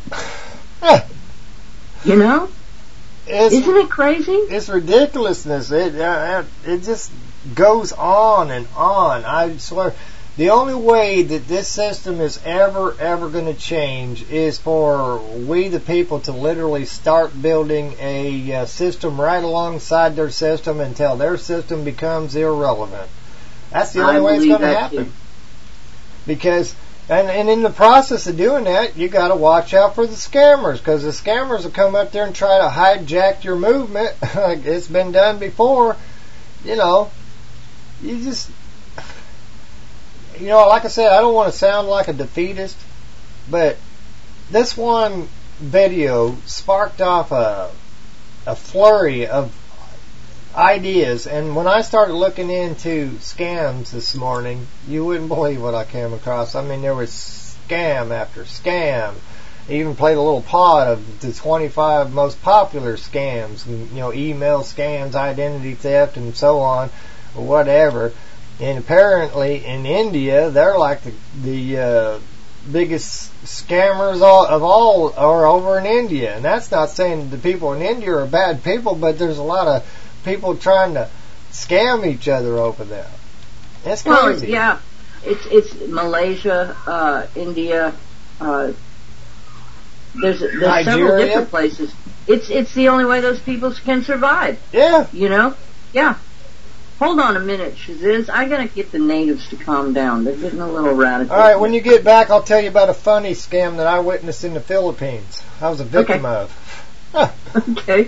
You know? It's, Isn't it crazy? It's ridiculousness. It uh, it just goes on and on. I swear. The only way that this system is ever, ever going to change is for we, the people, to literally start building a uh, system right alongside their system until their system becomes irrelevant. That's the only I way it's going to that happen. Too. Because, and, and in the process of doing that, you got to watch out for the scammers, because the scammers will come up there and try to hijack your movement. Like it's been done before. You know, you just... You know, like I said, I don't want to sound like a defeatist, but this one video sparked off a, a flurry of ideas, and when I started looking into scams this morning, you wouldn't believe what I came across. I mean, there was scam after scam. I even played a little pod of the twenty-five most popular scams, you know, email scams, identity theft, and so on, or whatever. And apparently in India, they're like the, the uh, biggest scammers all, of all are over in India. And that's not saying the people in India are bad people, but there's a lot of people trying to scam each other over there. It's crazy. Well, yeah. It's, it's Malaysia, uh, India, uh, there's, there's several different places. It's, it's the only way those people can survive. Yeah. You know? Yeah. Hold on a minute, Shaziz. I gotta get the natives to calm down. They're getting a little radical. Alright, when you get back, I'll tell you about a funny scam that I witnessed in the Philippines. I was a victim okay. of. Huh. Okay.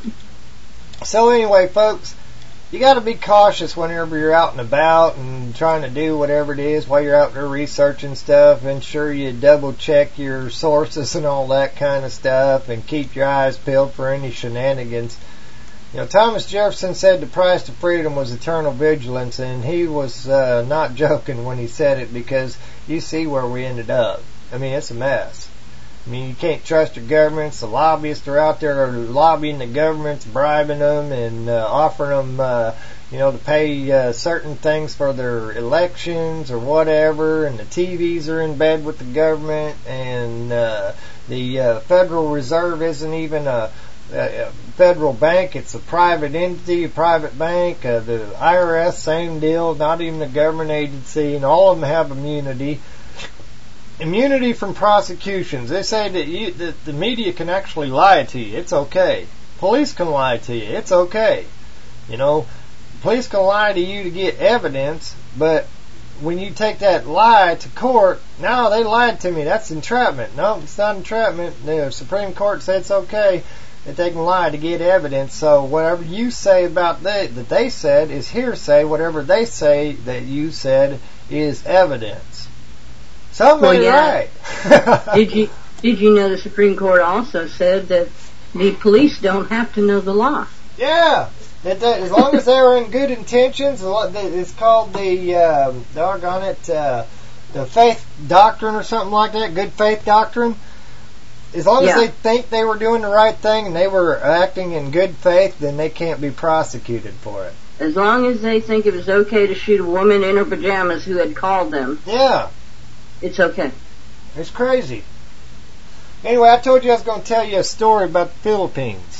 So anyway, folks, you gotta be cautious whenever you're out and about and trying to do whatever it is while you're out there researching stuff. Ensure you double check your sources and all that kind of stuff, and keep your eyes peeled for any shenanigans. You know, Thomas Jefferson said the price to freedom was eternal vigilance, and he was uh, not joking when he said it, because you see where we ended up. I mean, it's a mess. I mean, you can't trust your governments. The lobbyists are out there are lobbying the governments, bribing them, and uh, offering them, uh, you know, to pay uh, certain things for their elections or whatever, and the T Vs are in bed with the government, and uh, the uh, Federal Reserve isn't even a a federal bank, it's a private entity, a private bank. Uh, the I R S, same deal, not even a government agency, and all of them have immunity. Immunity from prosecutions. They say that, you, that the media can actually lie to you. It's okay. Police can lie to you. It's okay. You know, police can lie to you to get evidence, but when you take that lie to court, no, they lied to me. That's entrapment. No, it's not entrapment. The Supreme Court said it's okay that they can lie to get evidence. So whatever you say about they, that they said is hearsay. Whatever they say that you said is evidence. Somebody well, yeah. right. did you did you know the Supreme Court also said that the police don't have to know the law? Yeah. That, that, as long as they're in good intentions, it's called the, uh, doggone it, uh, the faith doctrine or something like that, good faith doctrine. As long yeah. as they think they were doing the right thing and they were acting in good faith, then they can't be prosecuted for it. As long as they think it was okay to shoot a woman in her pajamas who had called them. Yeah. It's okay. It's crazy. Anyway, I told you I was going to tell you a story about the Philippines.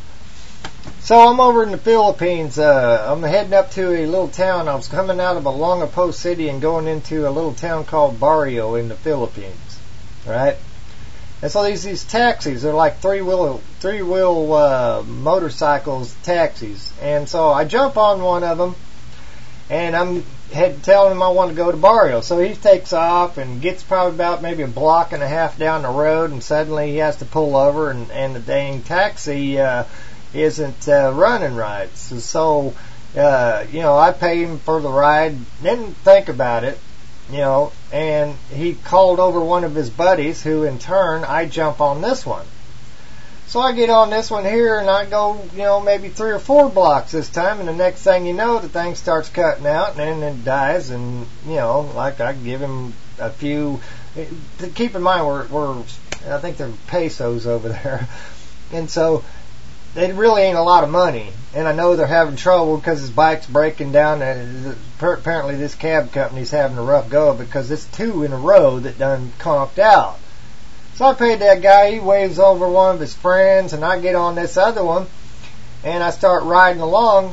So I'm over in the Philippines. Uh, I'm heading up to a little town. I was coming out of Olongapo City and going into a little town called Barrio in the Philippines. Right? And so these these taxis, they're like three wheel three wheel uh, motorcycles, taxis. And so I jump on one of them, and I'm head telling him I want to go to Barrio. So he takes off and gets probably about maybe a block and a half down the road, and suddenly he has to pull over, and, and the dang taxi uh, isn't uh, running right. So, so uh, you know, I paid him for the ride, didn't think about it, you know, and he called over one of his buddies, who in turn, I jump on this one. So I get on this one here, and I go, you know, maybe three or four blocks this time, and the next thing you know, the thing starts cutting out, and then it dies, and, you know, like I give him a few, keep in mind, we're, we're I think they're pesos over there, and so they really ain't a lot of money, and I know they're having trouble because his bike's breaking down, and apparently this cab company's having a rough go because it's two in a row that done conked out. So I paid that guy, he waves over one of his friends, and I get on this other one, and I start riding along.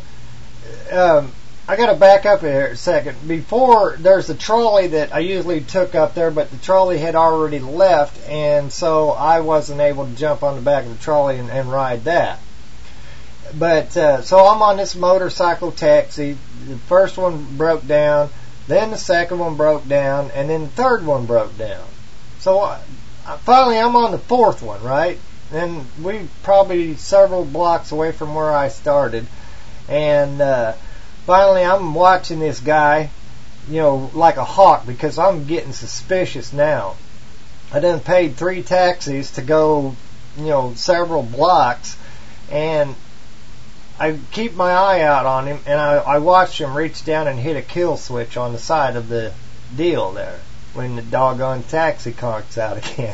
Um, I got to back up here a second. Before, there's a trolley that I usually took up there, but the trolley had already left, and so I wasn't able to jump on the back of the trolley and, and ride that. But, uh, so I'm on this motorcycle taxi. The first one broke down, then the second one broke down, and then the third one broke down. So I, Finally, I'm on the fourth one, right? And we probably several blocks away from where I started. And uh, finally, I'm watching this guy, you know, like a hawk, because I'm getting suspicious now. I done paid three taxis to go, you know, several blocks, and I keep my eye out on him, and I, I watch him reach down and hit a kill switch on the side of the deal there, when the doggone taxi conks out again.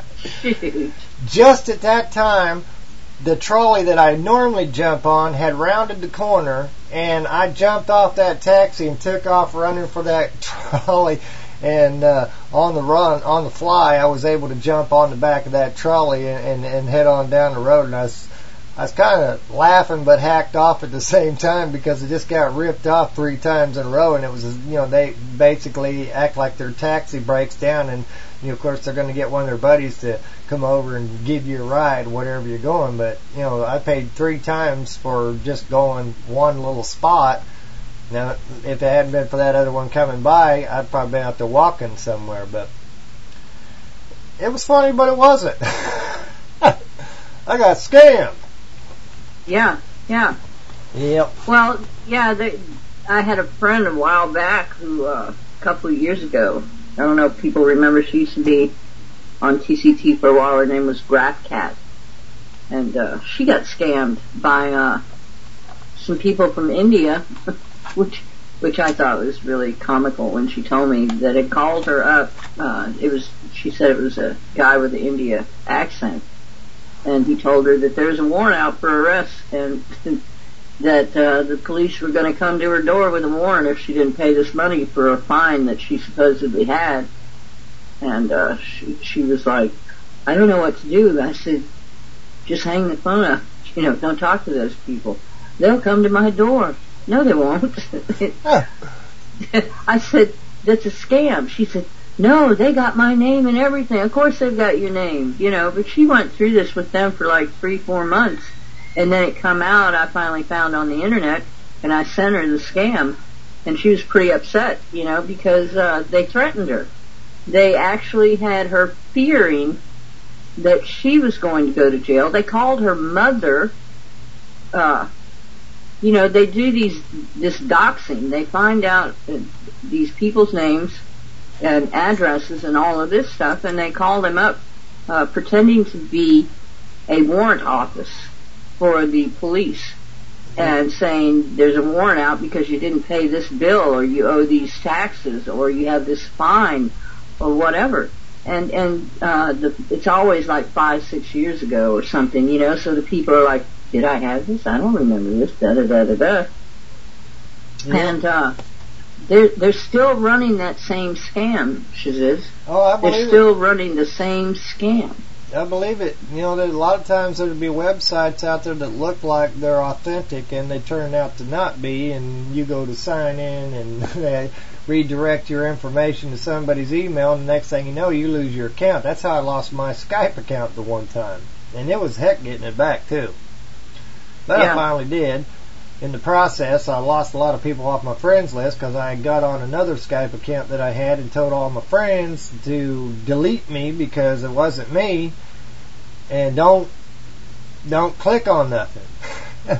Just at that time, the trolley that I normally jump on had rounded the corner, and I jumped off that taxi and took off running for that trolley. And uh, on the run, on the fly, I was able to jump on the back of that trolley and, and, and head on down the road. And I was, I was kind of laughing but hacked off at the same time because it just got ripped off three times in a row. And it was, you know, they basically act like their taxi breaks down, and you know, of course, they're going to get one of their buddies to come over and give you a ride wherever you're going. But you know, I paid three times for just going one little spot. Now, if it hadn't been for that other one coming by, I'd probably been out there walking somewhere. But it was funny, but it wasn't. I got scammed. Yeah, yeah. Yep. Well, yeah, they, I had a friend a while back who, uh, a couple of years ago, I don't know if people remember, she used to be on T C T for a while. Her name was Graph Cat. And uh, she got scammed by uh, some people from India, which which I thought was really comical when she told me that it called her up. Uh, it was she said it was a guy with an India accent, and he told her that there's a warrant out for arrest, and that uh, the police were going to come to her door with a warrant if she didn't pay this money for a fine that she supposedly had. And uh, she, she was like, I don't know what to do. I said, just hang the phone up. You know, don't talk to those people. They'll come to my door. No, they won't. I said, that's a scam. She said, no, they got my name and everything. Of course they've got your name, you know, but she went through this with them for like three, four months. And then it come out, I finally found on the internet, and I sent her the scam. and she was pretty upset, you know, because uh, they threatened her. They actually had her fearing that she was going to go to jail. They called her mother. Uh, you know, they do these this doxing. They find out uh, these people's names and addresses and all of this stuff, and they call them up uh, pretending to be a warrant office for the police and saying there's a warrant out because you didn't pay this bill, or you owe these taxes, or you have this fine, or whatever. And and uh, the, it's always like five, six years ago or something, you know. So the people are like, "Did I have this? I don't remember this." Da da da da da. Yeah. And uh, they're they're still running that same scam, Shaziz. Oh, I believe They're still it. running the same scam. I believe it. You know, there's a lot of times there'll be websites out there that look like they're authentic and they turn out to not be, and you go to sign in and they redirect your information to somebody's email, and the next thing you know, you lose your account. That's how I lost my Skype account the one time. And it was heck getting it back, too. But yeah. I finally did. In the process, I lost a lot of people off my friends list because I got on another Skype account that I had and told all my friends to delete me because it wasn't me, and don't don't click on nothing.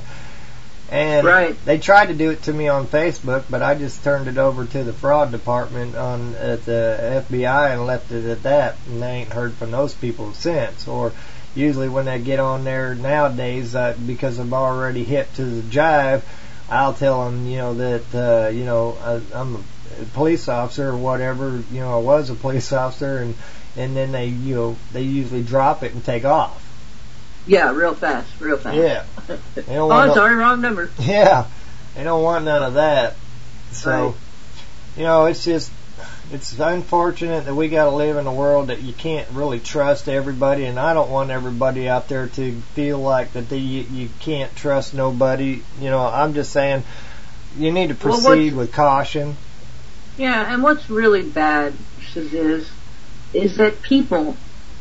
And right. They tried to do it to me on Facebook, but I just turned it over to the fraud department on at the F B I and left it at that, and I ain't heard from those people since. Or usually when they get on there nowadays, uh, because I'm already hip to the jive, I'll tell them, you know, that, uh, you know, I, I'm a police officer or whatever, you know, I was a police officer, and, and then they, you know, they usually drop it and take off. Yeah, real fast, real fast. Yeah. Oh, no, sorry, wrong number. Yeah. They don't want none of that. So, right. You know, it's just, it's unfortunate that we got to live in a world that you can't really trust everybody, and I don't want everybody out there to feel like that they, you, you can't trust nobody. You know, I'm just saying you need to proceed well, with caution. Yeah, and what's really bad is, is that people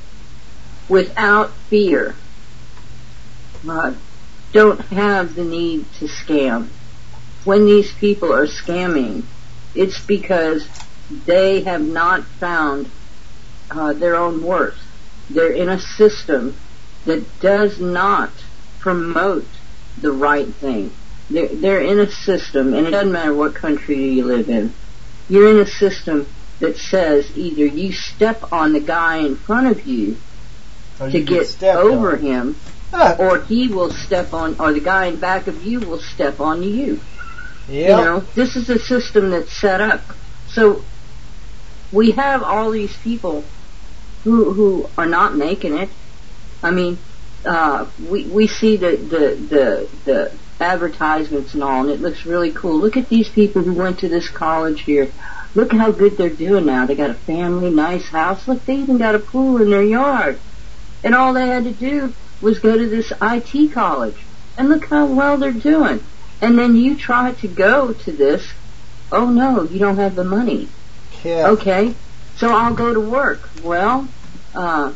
without fear uh, don't have the need to scam. When these people are scamming, it's because they have not found uh, their own worth. They're in a system that does not promote the right thing. They're, they're in a system, and it doesn't matter what country you live in, you're in a system that says either you step on the guy in front of you or to you get, get over on. him, ah. or he will step on, or the guy in back of you will step on you. Yep. You know, this is a system that's set up. So we have all these people who who are not making it. I mean, uh, we we see the, the the the advertisements and all, and it looks really cool. Look at these people who went to this college here. Look how good they're doing now. They got a family, nice house. Look, they even got a pool in their yard. And all they had to do was go to this I T college. And look how well they're doing. And then you try to go to this. Oh no, you don't have the money. Yeah. Okay, so I'll go to work. Well, uh,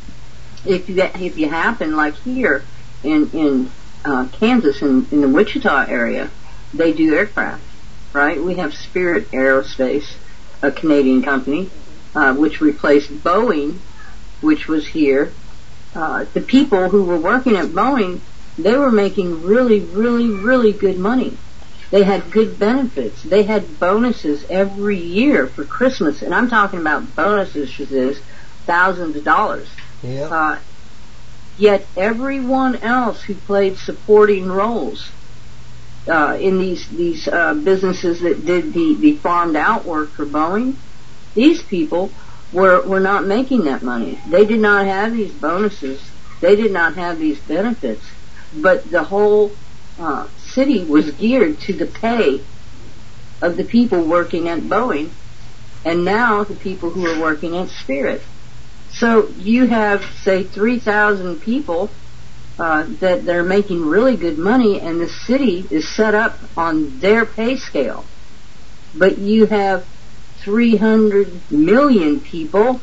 if you if you happen, like here in in uh, Kansas, in, in the Wichita area, they do aircraft, right? We have Spirit Aerospace, a Canadian company, uh, which replaced Boeing, which was here. Uh, the people who were working at Boeing, they were making really, really, really good money. They had good benefits. They had bonuses every year for Christmas. And I'm talking about bonuses, Shaziz, thousands of dollars. Yeah. Uh, yet everyone else who played supporting roles uh, in these these uh, businesses that did the, the farmed out work for Boeing, these people were, were not making that money. They did not have these bonuses. They did not have these benefits. But the whole uh, city was geared to the pay of the people working at Boeing, and now the people who are working at Spirit. So you have, say, three thousand people uh, that they're making really good money, and the city is set up on their pay scale. But you have three hundred million people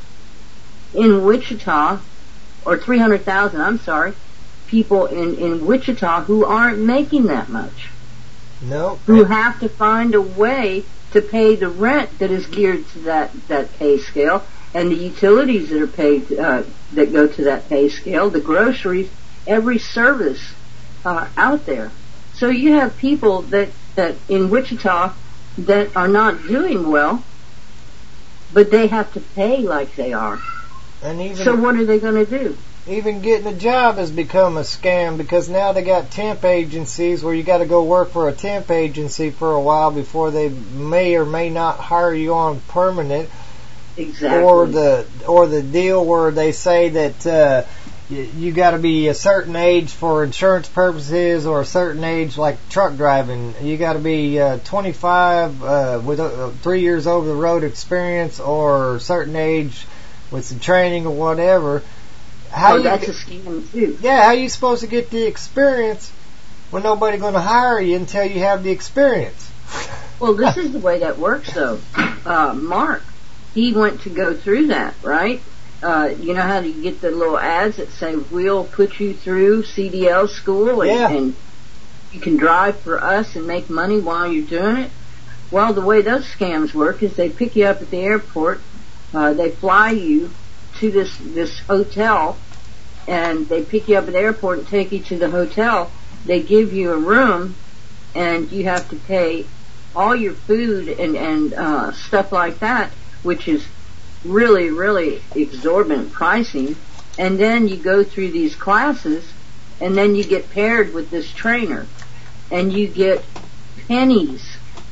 in Wichita, or three hundred thousand, I'm sorry, people in, in Wichita who aren't making that much. No. Who have to find a way to pay the rent that is geared to that, that pay scale, and the utilities that are paid, uh, that go to that pay scale, the groceries, every service, uh, out there. So you have people that, that in Wichita that are not doing well, but they have to pay like they are. And even, so what are they going to do? Even getting a job has become a scam, because now they got temp agencies where you got to go work for a temp agency for a while before they may or may not hire you on permanent. Exactly. Or the or the deal where they say that uh, you, you got to be a certain age for insurance purposes, or a certain age like truck driving. You got to be uh, twenty-five uh, with uh, three years over the road experience, or a certain age with some training or whatever. How oh, you that's get, a scam too. Yeah, how you supposed to get the experience when nobody going to hire you until you have the experience? Well, this is the way that works, though. Uh, Mark, he went to go through that, right? Uh, you know how you get the little ads that say, we'll put you through C D L school, and, yeah. and you can drive for us and make money while you're doing it? Well, the way those scams work is they pick you up at the airport, uh, they fly you to this this hotel, and they pick you up at the airport and take you to the hotel. They give you a room, and you have to pay all your food and and uh, stuff like that, which is really really exorbitant pricing. And then you go through these classes, and then you get paired with this trainer, and you get pennies,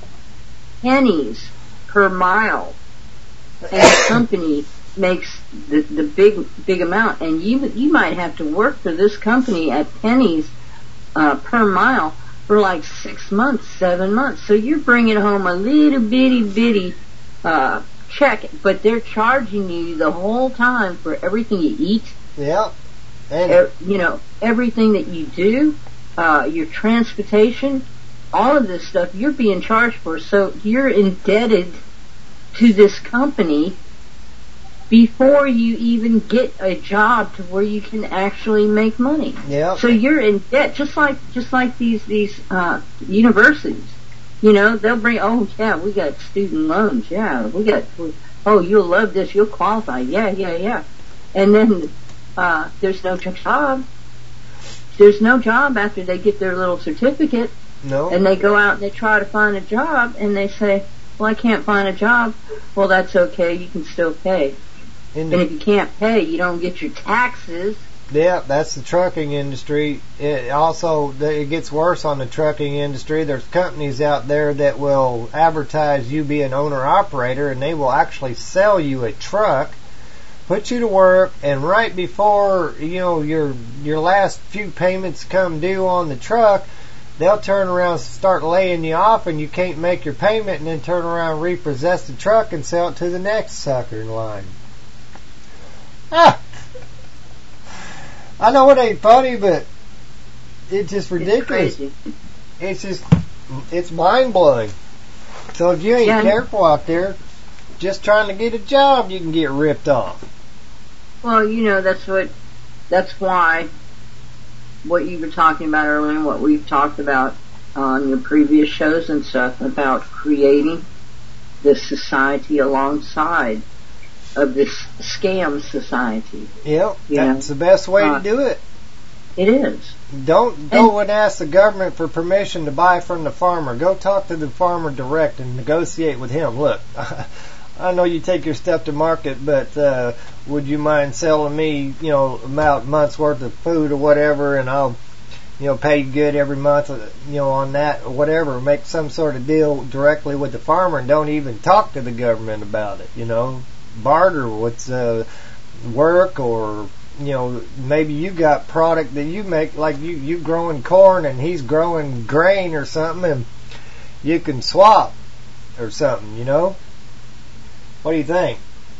pennies per mile, and the company makes the, the big big amount, and you you might have to work for this company at pennies uh, per mile for like six months, seven months. So you're bringing home a little bitty bitty uh, check, but they're charging you the whole time for everything you eat. Yeah, and er, you know everything that you do, uh, your transportation, all of this stuff you're being charged for. So you're indebted to this company before you even get a job to where you can actually make money. Yeah. So you're in debt, just like just like these these uh, universities. You know, they'll bring, oh yeah, we got student loans. Yeah, we got. Oh, you'll love this. You'll qualify. Yeah, yeah, yeah. And then uh, there's no job. There's no job after they get their little certificate. No. And they go out and they try to find a job, and they say, well, I can't find a job. Well, that's okay. You can still pay. And if you can't pay, you don't get your taxes. Yeah, that's the trucking industry. It also, it gets worse on the trucking industry. There's companies out there that will advertise you be an owner-operator, and they will actually sell you a truck, put you to work, and right before, you know, your your last few payments come due on the truck, they'll turn around and start laying you off, and you can't make your payment, and then turn around and repossess the truck and sell it to the next sucker in line. Ah. I know it ain't funny, but it's just ridiculous. It's, it's just, it's mind-blowing. So if you ain't yeah. careful out there, just trying to get a job, you can get ripped off. Well, you know, that's what, that's why what you were talking about earlier and what we've talked about on your previous shows and stuff about creating this society alongside of this scam society. Yep, you that's know? the best way uh, to do it. It is. Don't go and, and ask the government for permission to buy from the farmer. Go talk to the farmer direct and negotiate with him. Look, I know you take your stuff to market, but uh, would you mind selling me, you know, about a month's worth of food or whatever, and I'll, you know, pay you good every month, you know, on that or whatever. Make some sort of deal directly with the farmer, and don't even talk to the government about it, you know. Barter with uh, work, or you know, maybe you got product that you make, like you you growing corn and he's growing grain or something, and you can swap or something, you know. What do you think?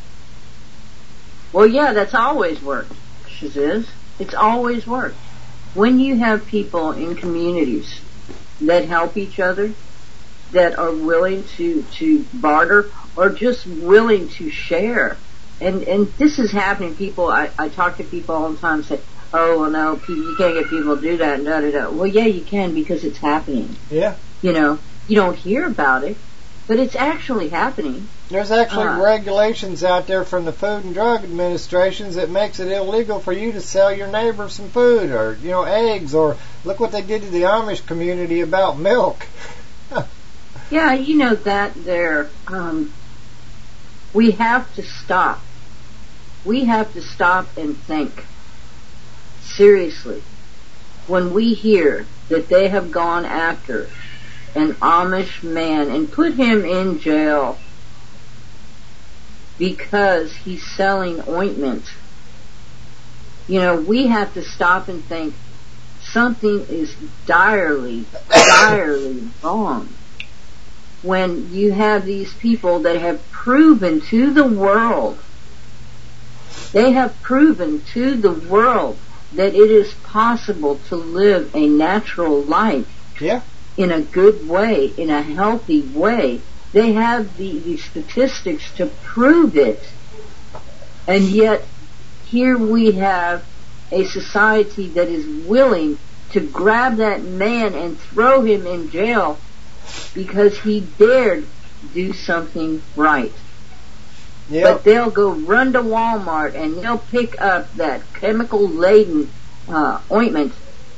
Well, yeah, that's always worked, Shaziz. It's always worked. When you have people in communities that help each other, that are willing to, to barter, or just willing to share. And and this is happening. People, I, I talk to people all the time and say, oh, well, no, you can't get people to do that, and da, da, da. Well, yeah, you can, because it's happening. Yeah. You know, you don't hear about it, but it's actually happening. There's actually Uh, regulations out there from the Food and Drug Administrations that makes it illegal for you to sell your neighbor some food or, you know, eggs, or look what they did to the Amish community about milk. Yeah, you know that there, um, we have to stop. We have to stop and think. Seriously. When we hear that they have gone after an Amish man and put him in jail because he's selling ointment, you know, we have to stop and think something is direly, direly wrong. When you have these people that have proven to the world, they have proven to the world that it is possible to live a natural life yeah. in a good way, in a healthy way. They have the, the statistics to prove it. And yet, here we have a society that is willing to grab that man and throw him in jail because he dared do something right. Yep. But they'll go run to Walmart and they'll pick up that chemical-laden uh, ointment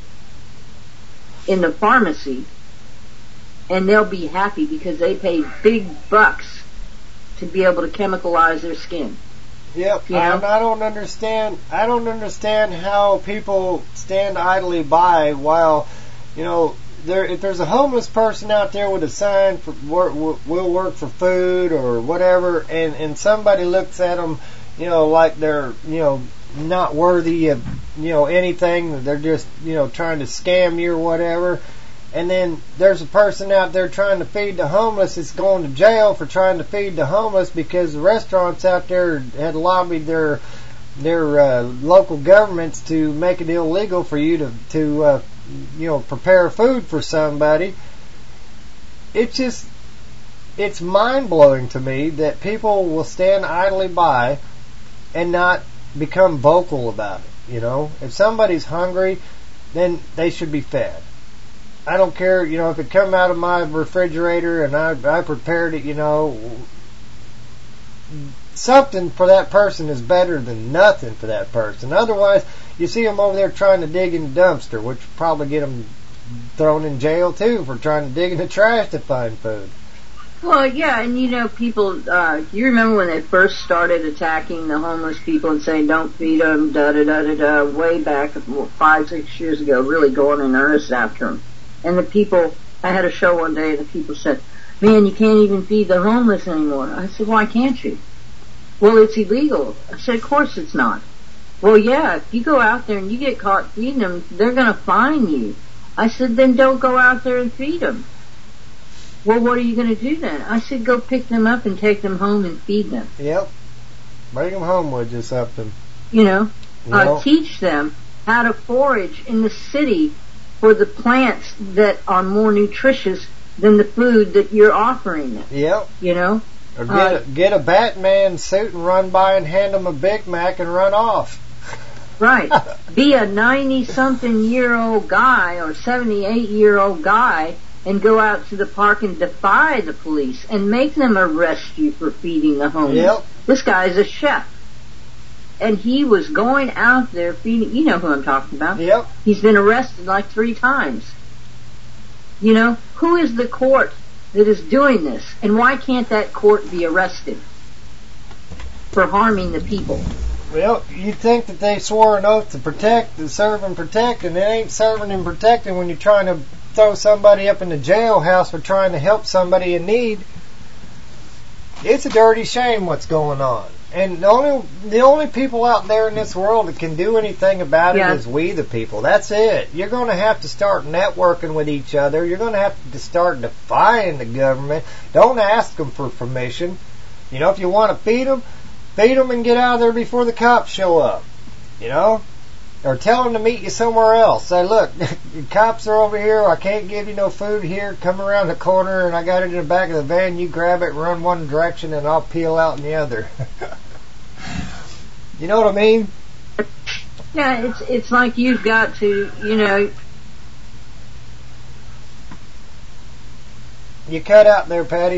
in the pharmacy, and they'll be happy because they paid big bucks to be able to chemicalize their skin. Yep, You know? and I don't understand. I don't understand how people stand idly by while, you know, there. If there's a homeless person out there with a sign for work, will work for food or whatever, and and somebody looks at them, you know, like they're, you know, not worthy of, you know, anything. They're just, you know, trying to scam you or whatever. And then there's a person out there trying to feed the homeless that's going to jail for trying to feed the homeless because the restaurants out there had lobbied their their uh, local governments to make it illegal for you to to uh, you know, prepare food for somebody. It's just, it's mind blowing to me that people will stand idly by and not become vocal about it. You know, if somebody's hungry, then they should be fed. I don't care, you know, if it come out of my refrigerator and I, I prepared it, you know, something for that person is better than nothing for that person. Otherwise, you see them over there trying to dig in the dumpster, which will probably get them thrown in jail too for trying to dig in the trash to find food. Well, yeah, and you know, people, uh, you remember when they first started attacking the homeless people and saying, don't feed them, da-da-da-da-da, way back five, six years ago, really going in earnest after them. And the people, I had a show one day, and the people said, man, you can't even feed the homeless anymore. I said, why can't you? Well, it's illegal. I said, of course it's not. Well, yeah, if you go out there and you get caught feeding them, they're going to fine you. I said, then don't go out there and feed them. Well, what are you going to do then? I said, go pick them up and take them home and feed them. Yep. Bring them home with you something. You know, You uh, know. teach them how to forage in the city for the plants that are more nutritious than the food that you're offering them. Yep. You know? Or get, Uh, a, get a Batman suit and run by and hand them a Big Mac and run off. Right. Be a ninety-something-year-old guy or seventy-eight-year-old guy and go out to the park and defy the police and make them arrest you for feeding the homeless. Yep. This guy's a chef. And he was going out there feeding, you know who I'm talking about. Yep. He's been arrested like three times. You know, who is the court that is doing this? And why can't that court be arrested for harming the people? Well, you'd think that they swore an oath to protect, to serve and protect, and it ain't serving and protecting when you're trying to throw somebody up in the jailhouse for trying to help somebody in need. It's a dirty shame what's going on. And the only the only people out there in this world that can do anything about Yeah. it is we the people. That's it. You're going to have to start networking with each other. You're going to have to start defying the government. Don't ask them for permission. You know, if you want to feed them, feed them and get out of there before the cops show up. You know? Or tell them to meet you somewhere else. Say, look, the cops are over here. I can't give you no food here. Come around the corner and I got it in the back of the van. You grab it, run one direction, and I'll peel out in the other. You know what I mean? Yeah, it's it's like you've got to, you know, You cut out there, Patty.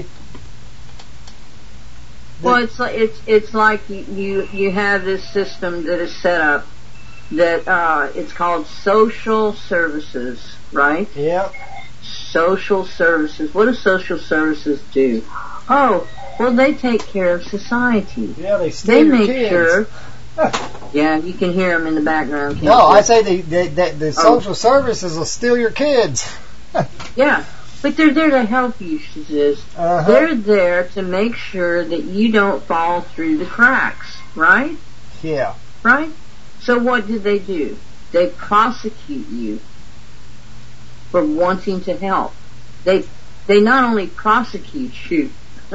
Well, it's like it's it's like you you, you have this system that is set up that uh, it's called social services, right? Yeah. Social services. What do social services do? Oh, well, they take care of society. Yeah, they steal They your make kids. sure. Yeah, you can hear them in the background. Can't No, you? I say the the, the, the Oh. social services will steal your kids. Yeah, but they're there to help you, she says. Uh-huh. They're there to make sure that you don't fall through the cracks, right? Yeah. Right? So what did they do? They prosecute you for wanting to help. They they not only prosecute you,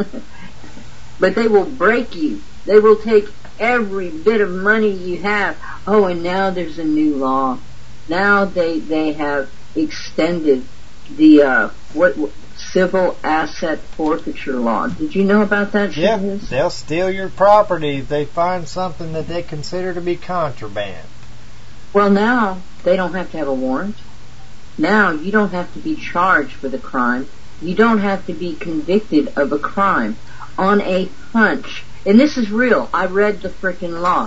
but they will break you. They will take every bit of money you have. Oh, and now there's a new law. Now they they have extended the uh, what, what civil asset forfeiture law. Did you know about that? Yeah, Shanice? they'll steal your property if they find something that they consider to be contraband. Well, now they don't have to have a warrant. Now you don't have to be charged with a crime. You don't have to be convicted of a crime on a hunch. And this is real. I read the frickin' law.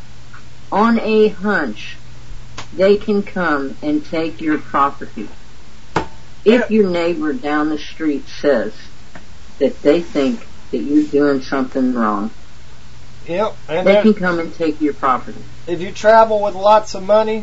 On a hunch, they can come and take your property. If your neighbor down the street says that they think that you're doing something wrong, Yep. And they then can come and take your property. if you travel with lots of money,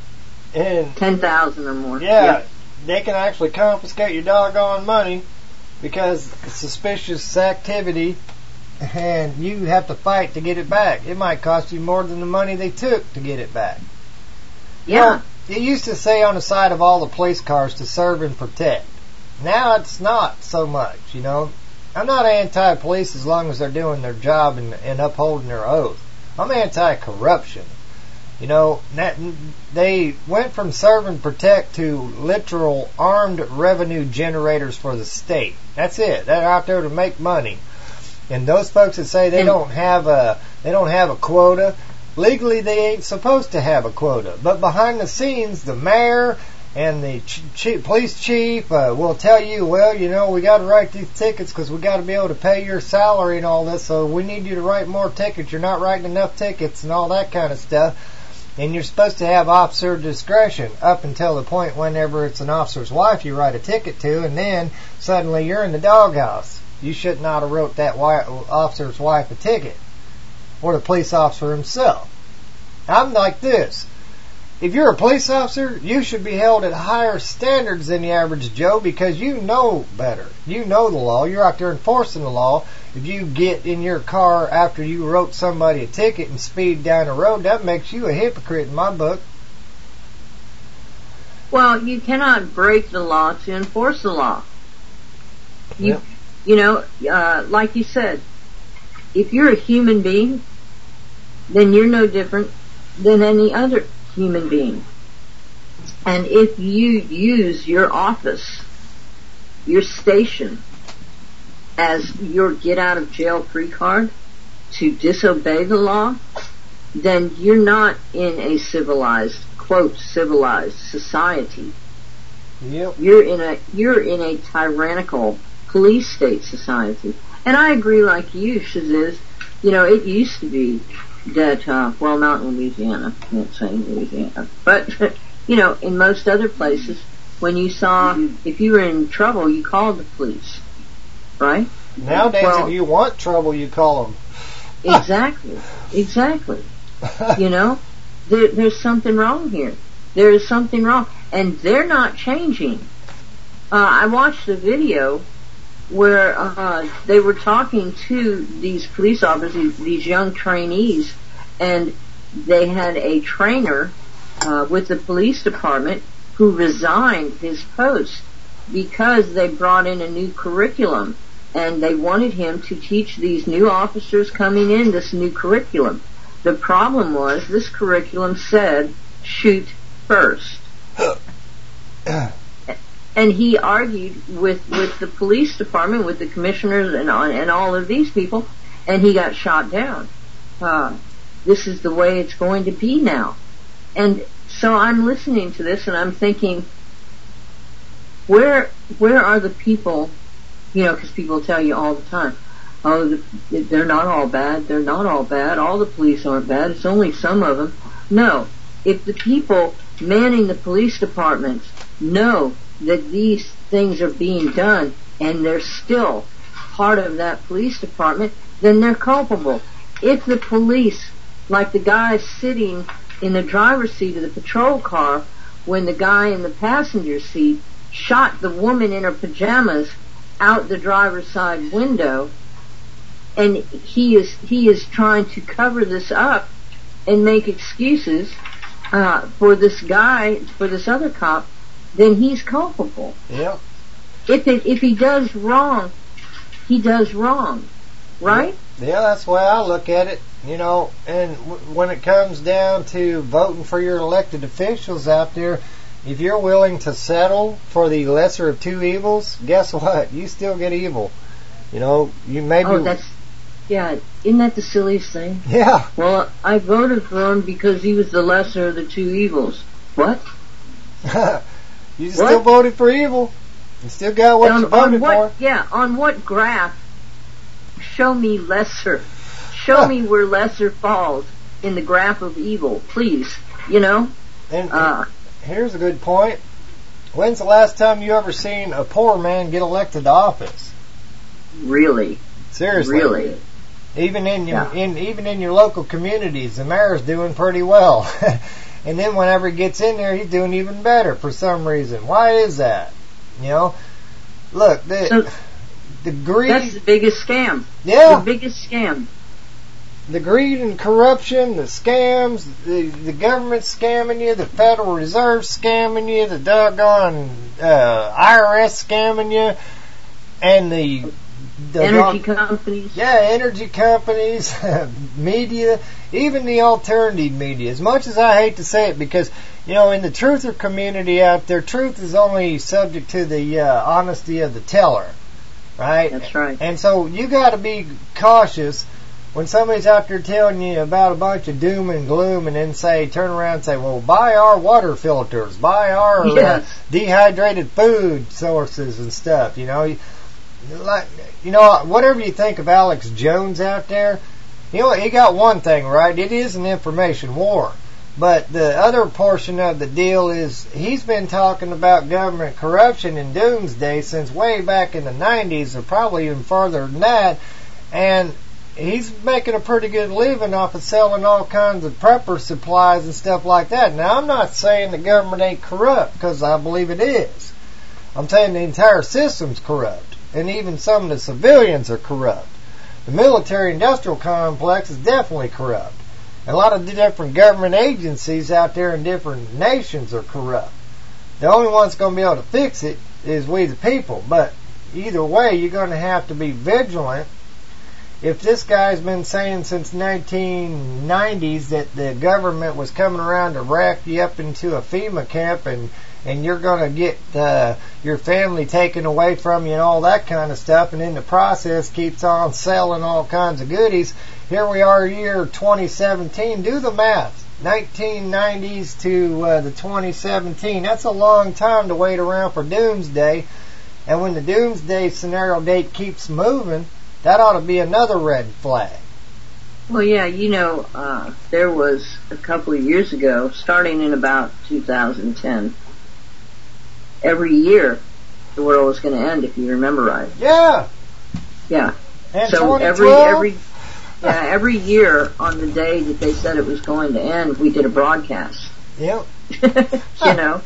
and Ten thousand or more. yeah, they can actually confiscate your doggone money because it's suspicious activity, and you have to fight to get it back. It might cost you more than the money they took to get it back. Yeah. Well, it used to say on the side of all the police cars to serve and protect. Now it's not so much, you know. I'm not anti-police as long as they're doing their job and, and upholding their oath. I'm anti-corruption. You know, that, they went from serve and protect to literal armed revenue generators for the state. That's it. They're out there to make money. And those folks that say they don't have a they don't have a quota, legally they ain't supposed to have a quota. But behind the scenes, the mayor and the ch- ch- police chief uh, will tell you, well, you know, we got to write these tickets because we got to be able to pay your salary and all this. So we need you to write more tickets. You're not writing enough tickets and all that kind of stuff. And you're supposed to have officer discretion up until the point whenever it's an officer's wife you write a ticket to, and then suddenly you're in the doghouse. You should not have wrote that wi- officer's wife a ticket, or the police officer himself. I'm like this. If you're a police officer, you should be held at higher standards than the average Joe because you know better. You know the law. You're out there enforcing the law. If you get in your car after you wrote somebody a ticket and speed down the road, that makes you a hypocrite in my book. Well, you cannot break the law to enforce the law. You, Yep. you know, uh, like you said, if you're a human being, then you're no different than any other human being. And if you use your office, your station, as your get out of jail free card to disobey the law, then you're not in a civilized, quote, civilized society. Yep. You're in a you're in a tyrannical police state society. And I agree like you, Shaziz. You know, it used to be that, uh, well, not in Louisiana, I can't say in Louisiana, but, you know, in most other places, when you saw, if you were in trouble, you called the police, right? Nowadays, Well- if you want trouble, you call them. Exactly, exactly. You know, there, there's something wrong here. There is something wrong, and they're not changing. Uh, I watched a video where uh, they were talking to these police officers, these, these young trainees, and they had a trainer uh, with the police department who resigned his post because they brought in a new curriculum, and they wanted him to teach these new officers coming in this new curriculum. The problem was this curriculum said, shoot first. And he argued with, with the police department, with the commissioners and, and all of these people, and he got shot down. Uh, this is the way it's going to be now. And so I'm listening to this and I'm thinking, where where are the people You know, because people tell you all the time, oh, the, they're not all bad, they're not all bad, all the police aren't bad, it's only some of them. No. If the people manning the police departments know that these things are being done and they're still part of that police department, then they're culpable. If the police, like the guy sitting in the driver's seat of the patrol car when the guy in the passenger seat shot the woman in her pajamas out the driver's side window, and he is he is trying to cover this up and make excuses uh, for this guy, for this other cop, then he's culpable. Yeah. If it, if he does wrong, he does wrong, right? Yeah, that's the way I look at it. You know, and w- when it comes down to voting for your elected officials out there, if you're willing to settle for the lesser of two evils, guess what? You still get evil. You know, you maybe... Oh, that's... Yeah, isn't that the silliest thing? Yeah. Well, I voted for him because he was the lesser of the two evils. What? You still what? voted for evil. You still got what on, you voted on what, for. Yeah, on what graph? Show me lesser. Show me where lesser falls in the graph of evil, please. You know? And, uh, here's a good point. When's the last time you ever seen a poor man get elected to office? Really? Seriously. Really? Even in your Yeah. in even in your local communities, the mayor's doing pretty well. And then whenever he gets in there, he's doing even better for some reason. Why is that? You know? Look, the So, the greed... That's the biggest scam. Yeah. The biggest scam. The greed and corruption, the scams, the, the government scamming you, the Federal Reserve scamming you, the doggone uh, I R S scamming you, and the... the Energy dog- companies. Yeah, energy companies, media, even the alternative media. As much as I hate to say it, because, you know, in the truther community out there, truth is only subject to the uh, honesty of the teller, right? That's right. And so you got to be cautious when somebody's out there telling you about a bunch of doom and gloom, and then say, turn around and say, well, buy our water filters, buy our Yes. uh, dehydrated food sources and stuff, you know. Like, you know, whatever you think of Alex Jones out there, you know, he got one thing right. It is an information war. But the other portion of the deal is he's been talking about government corruption and doomsday since way back in the nineties, or probably even further than that. And he's making a pretty good living off of selling all kinds of prepper supplies and stuff like that. Now, I'm not saying the government ain't corrupt, because I believe it is. I'm saying the entire system's corrupt. And even some of the civilians are corrupt. The military-industrial complex is definitely corrupt. A lot of the different government agencies out there in different nations are corrupt. The only one that's going to be able to fix it is we the people. But either way, you're going to have to be vigilant. If this guy's been saying since nineteen nineties that the government was coming around to wrap you up into a FEMA camp and and you're going to get uh, your family taken away from you and all that kind of stuff, and in the process keeps on selling all kinds of goodies. Here we are, year twenty seventeen. Do the math. nineteen nineties to uh, the twenty seventeen. That's a long time to wait around for doomsday. And when the doomsday scenario date keeps moving, that ought to be another red flag. Well, yeah, you know, uh, there was a couple of years ago, starting in about two thousand ten, every year the world was going to end, if you remember right. Yeah. Yeah. And so every twenty twelve? every yeah, every year on the day that they said it was going to end, we did a broadcast. Yep. you know,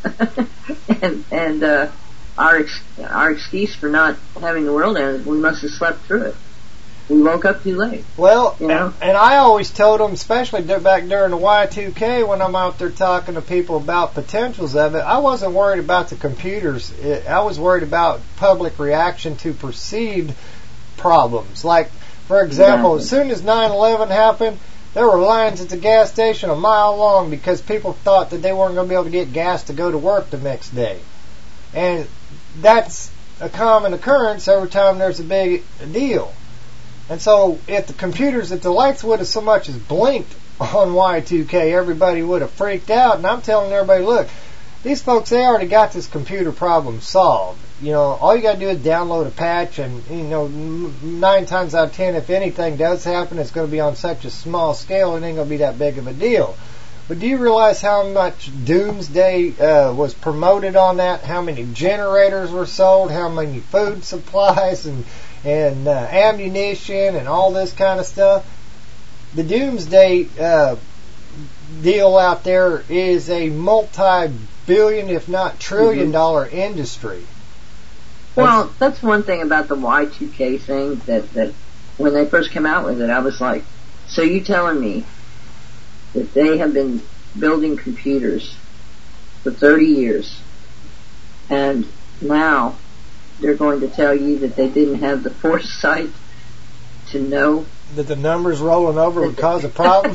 and and uh, our ex- our excuse for not having the world end is we must have slept through it. We woke up too late. Well, you know? and I always told them, especially back during the Y two K, when I'm out there talking to people about potentials of it, I wasn't worried about the computers. I was worried about public reaction to perceived problems. Like, for example, Exactly. as soon as nine eleven happened, there were lines at the gas station a mile long because people thought that they weren't going to be able to get gas to go to work the next day. And that's a common occurrence every time there's a big deal. And so if the computers, if the lights would have so much as blinked on Y two K, everybody would have freaked out. And I'm telling everybody, look, these folks, they already got this computer problem solved. you know, all you got to do is download a patch, and you know, nine times out of ten, if anything does happen, it's going to be on such a small scale, it ain't going to be that big of a deal. But do you realize how much Doomsday uh, was promoted on that? How many generators were sold? How many food supplies and and uh, ammunition and all this kind of stuff? The Doomsday uh, deal out there is a multi-billion, if not trillion-dollar mm-hmm. industry. Well, that's one thing about the Y two K thing, that, that when they first came out with it, I was like, so you telling me that they have been building computers for thirty years, and now they're going to tell you that they didn't have the foresight to know that the numbers rolling over would cause a problem?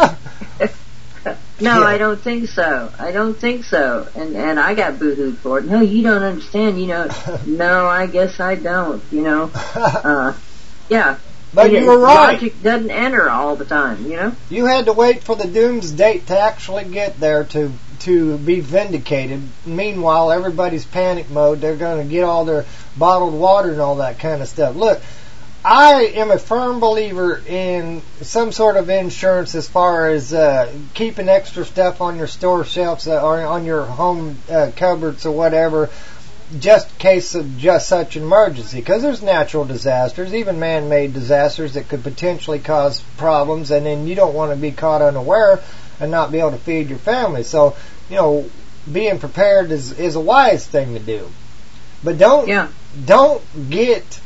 No, yeah. I don't think so. I don't think so. And and I got boo-hooed for it. No, you don't understand. You know, no, I guess I don't. You know, uh, yeah. But it, you were right. Logic doesn't enter all the time. You know. You had to wait for the doomsday to actually get there to to be vindicated. Meanwhile, everybody's panic mode. They're going to get all their bottled water and all that kind of stuff. Look, I am a firm believer in some sort of insurance as far as uh, keeping extra stuff on your store shelves uh, or on your home uh, cupboards or whatever, just in case of just such an emergency. Because there's natural disasters, even man-made disasters that could potentially cause problems, and then you don't want to be caught unaware and not be able to feed your family. So, you know, being prepared is, is a wise thing to do. But don't yeah. don't get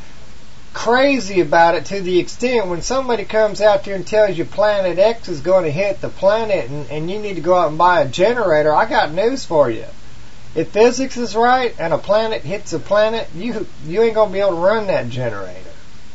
crazy about it to the extent when somebody comes out there and tells you Planet X is going to hit the planet and, and you need to go out and buy a generator. I got news for you. If physics is right and a planet hits a planet, you you ain't going to be able to run that generator.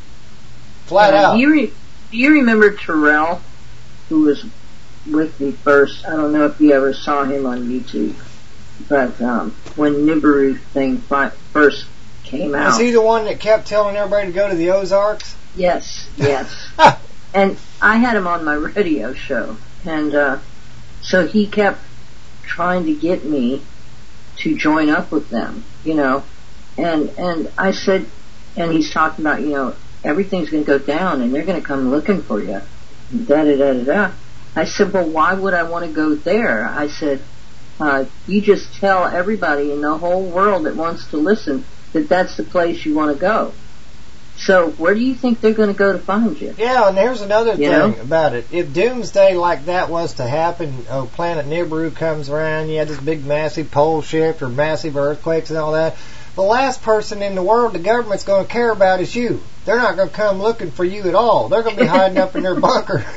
Flat uh, out. Do you, re- do you remember Terrell, who was with me first? I don't know if you ever saw him on YouTube, but um, when Nibiru thing fi- first came out. Was he the one that kept telling everybody to go to the Ozarks? Yes, yes. And I had him on my radio show, and uh, so he kept trying to get me to join up with them, you know. And and I said, and he's talking about, you know, everything's going to go down, and they're going to come looking for you. Da da da da da. I said, well, why would I want to go there? I said, uh, you just tell everybody in the whole world that wants to listen that that's the place you want to go. So where do you think they're going to go to find you? Yeah, and there's another you thing know? about it. If doomsday like that was to happen, oh, planet Nibiru comes around, you had this big massive pole shift or massive earthquakes and all that, the last person in the world the government's going to care about is you. They're not going to come looking for you at all. They're going to be hiding up in their bunker.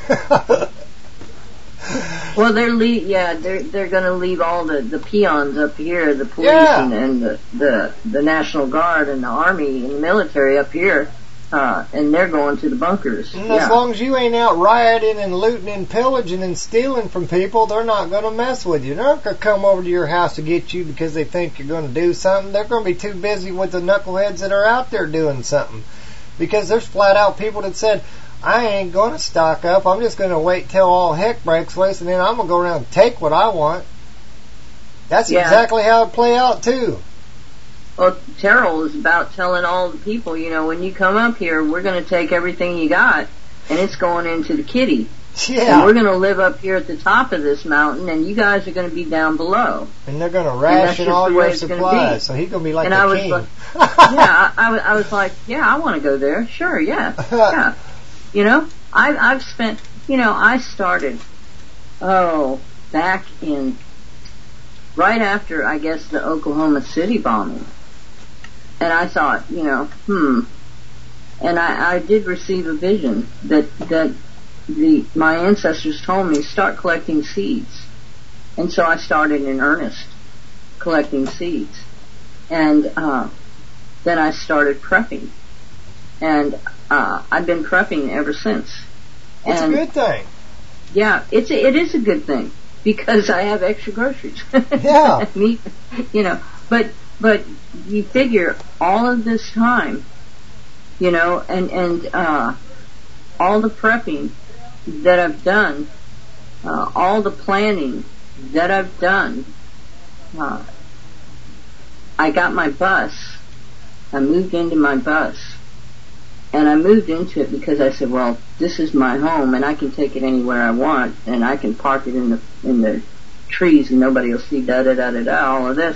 Well, they're le- yeah, they're they're going to leave all the, the peons up here, the police yeah. and, and the, the the National Guard and the Army and the military up here, uh, and they're going to the bunkers. And yeah. as long as you ain't out rioting and looting and pillaging and stealing from people, they're not going to mess with you. They're not going to come over to your house to get you because they think you're going to do something. They're going to be too busy with the knuckleheads that are out there doing something. Because there's flat out people that said, I ain't going to stock up. I'm just going to wait till all heck breaks loose, and then I'm going to go around and take what I want. That's yeah. exactly how it play out, too. Well, Terrell is about telling all the people, you know, when you come up here, we're going to take everything you got, and it's going into the kitty. Yeah. And we're going to live up here at the top of this mountain, and you guys are going to be down below. And they're going to ration all your supplies, so he's going to be like and the I was king. Like, yeah, I, I, I was like, yeah, I want to go there. Sure, yeah, yeah. You know, I, I've spent, you know, I started, oh, back in, right after, I guess, the Oklahoma City bombing. And I thought, you know, hmm. And I, I did receive a vision that, that the, my ancestors told me, start collecting seeds. And so I started in earnest collecting seeds. And, uh, then I started prepping. And uh, I've been prepping ever since. It's and a good thing. Yeah, it's a, it is a good thing because I have extra groceries. Yeah. Me, you know, but but you figure all of this time, you know, and and uh, all the prepping that I've done, uh, all the planning that I've done. Uh, I got my bus I moved into my bus. And I moved into it because I said, well, this is my home and I can take it anywhere I want and I can park it in the in the trees and nobody will see da da da da da, all of this.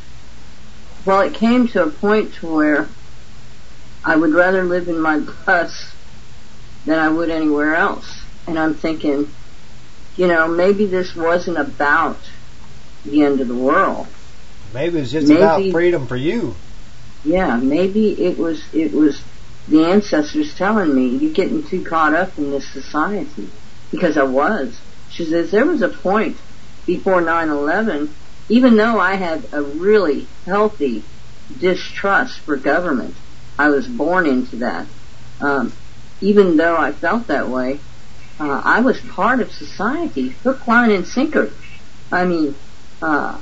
Well, it came to a point to where I would rather live in my bus than I would anywhere else. And I'm thinking, you know, maybe this wasn't about the end of the world. Maybe it was just maybe, about freedom for you. Yeah, maybe it was it was the ancestors telling me, you're getting too caught up in this society. Because I was. She says, there was a point before nine eleven, even though I had a really healthy distrust for government, I was born into that. Um, even though I felt that way, uh, I was part of society, hook, line, and sinker. I mean, uh,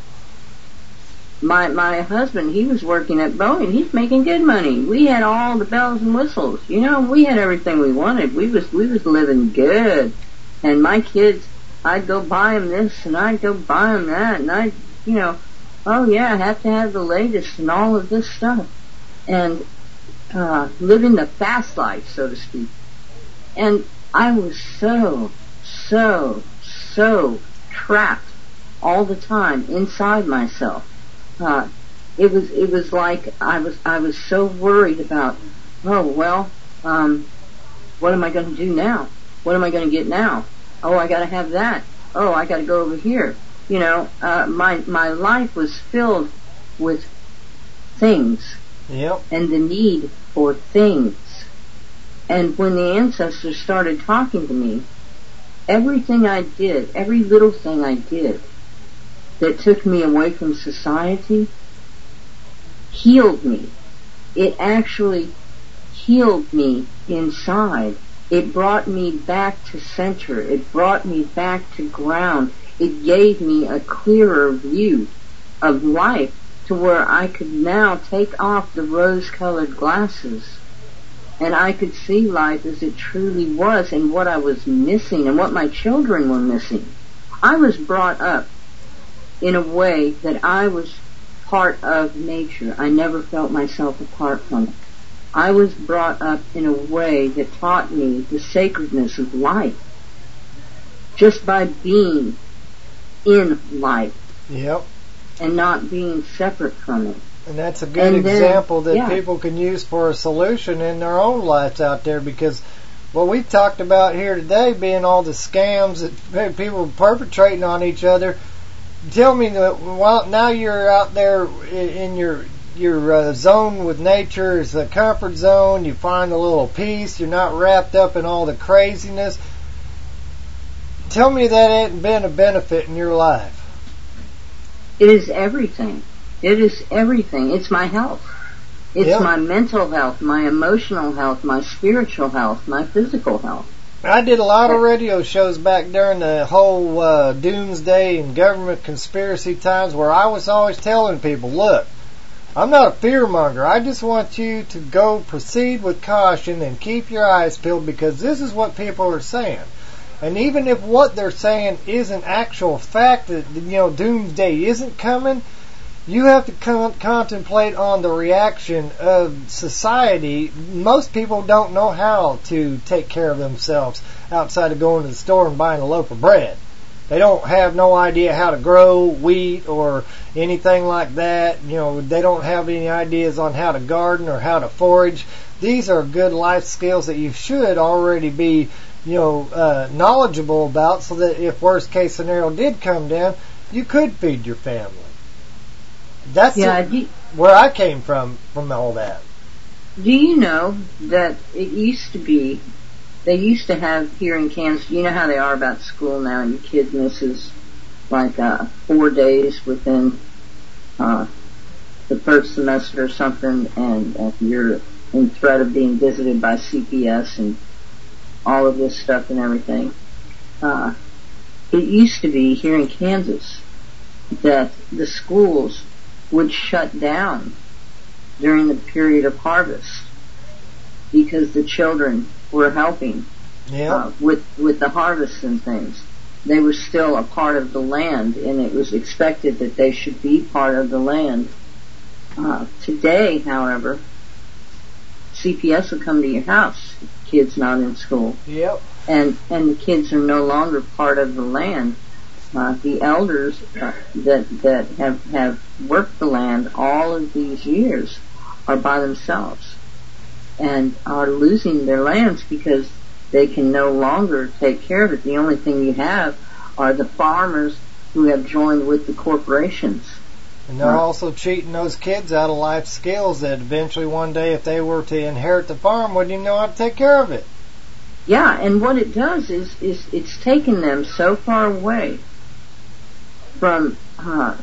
My my husband, he was working at Boeing. He's making good money. We had all the bells and whistles. You know, we had everything we wanted. We was we was living good. And my kids, I'd go buy them this and I'd go buy them that, and I, you know, oh yeah, I have to have the latest and all of this stuff, and uh, living the fast life, so to speak. And I was so so so trapped all the time inside myself. Uh, it was, it was like I was, I was so worried about, oh, well, um, what am I going to do now? What am I going to get now? Oh, I got to have that. Oh, I got to go over here. You know, uh, my, my life was filled with things. Yep. And the need for things. And when the ancestors started talking to me, everything I did, every little thing I did, that took me away from society healed me. It actually healed me inside. It brought me back to center. It brought me back to ground. It gave me a clearer view of life to where I could now take off the rose-colored glasses and I could see life as it truly was and what I was missing and what my children were missing. I was brought up in a way that I was part of nature. I never felt myself apart from it. I was brought up in a way that taught me the sacredness of life just by being in life. Yep. And not being separate from it. And that's a good and example then, that yeah. people can use for a solution in their own lives out there, because what we talked about here today being all the scams that people are perpetrating on each other. Tell me that while now you're out there in your your uh, zone with nature, it's a comfort zone. You find a little peace. You're not wrapped up in all the craziness. Tell me that ain't been a benefit in your life. It is everything. It is everything. It's my health. It's yeah. my mental health, my emotional health, my spiritual health, my physical health. I did a lot of radio shows back during the whole uh, doomsday and government conspiracy times where I was always telling people, look, I'm not a fearmonger. I just want you to go proceed with caution and keep your eyes peeled, because this is what people are saying. And even if what they're saying isn't actual fact, that, you know, doomsday isn't coming, you have to con- contemplate on the reaction of society. Most people don't know how to take care of themselves outside of going to the store and buying a loaf of bread. They don't have no idea how to grow wheat or anything like that. You know, they don't have any ideas on how to garden or how to forage. These are good life skills that you should already be, you know, uh, knowledgeable about, so that if worst case scenario did come down, you could feed your family. That's yeah, a, do, where I came from, from all that. Do you know that it used to be, they used to have here in Kansas, you know how they are about school now, your kid misses like uh, four days within uh, the first semester or something, and uh, you're in threat of being visited by C P S and all of this stuff and everything. Uh, it used to be here in Kansas that the schools would shut down during the period of harvest because the children were helping yeah. uh, with with the harvest and things. They were still a part of the land, and it was expected that they should be part of the land. Uh, today, however, C P S will come to your house if the kid's not in school. Yep. And and the kids are no longer part of the land. Uh, the elders uh, that that have have worked the land all of these years are by themselves and are losing their lands because they can no longer take care of it. The only thing you have are the farmers who have joined with the corporations. And they're uh, also cheating those kids out of life skills that eventually one day, if they were to inherit the farm, wouldn't even know how to take care of it. Yeah, and what it does is, is it's taken them so far away from uh,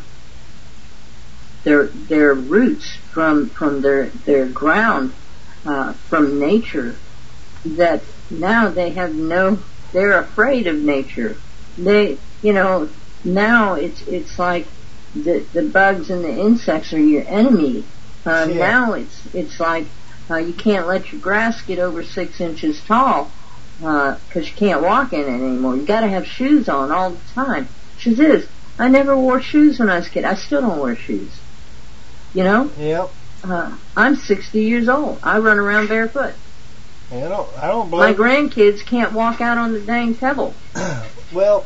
their their roots, from from their their ground, uh, from nature, that now they have no. They're afraid of nature. They, you know, now it's it's like the the bugs and the insects are your enemy. Uh, yeah. Now it's it's like uh, you can't let your grass get over six inches tall because uh, you can't walk in it anymore. You got to have shoes on all the time. She says, I never wore shoes when I was a kid. I still don't wear shoes. You know? Yep. Uh, I'm sixty years old. I run around barefoot. I don't, I don't My believe grandkids can't walk out on the dang pebble. Well,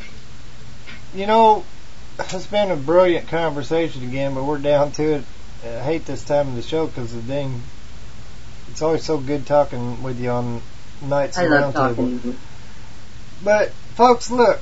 you know, it's been a brilliant conversation again, but we're down to it. I hate this time of the show because the dang, it's always so good talking with you on Nights I and love Roundtable. talking to you. But, folks, look,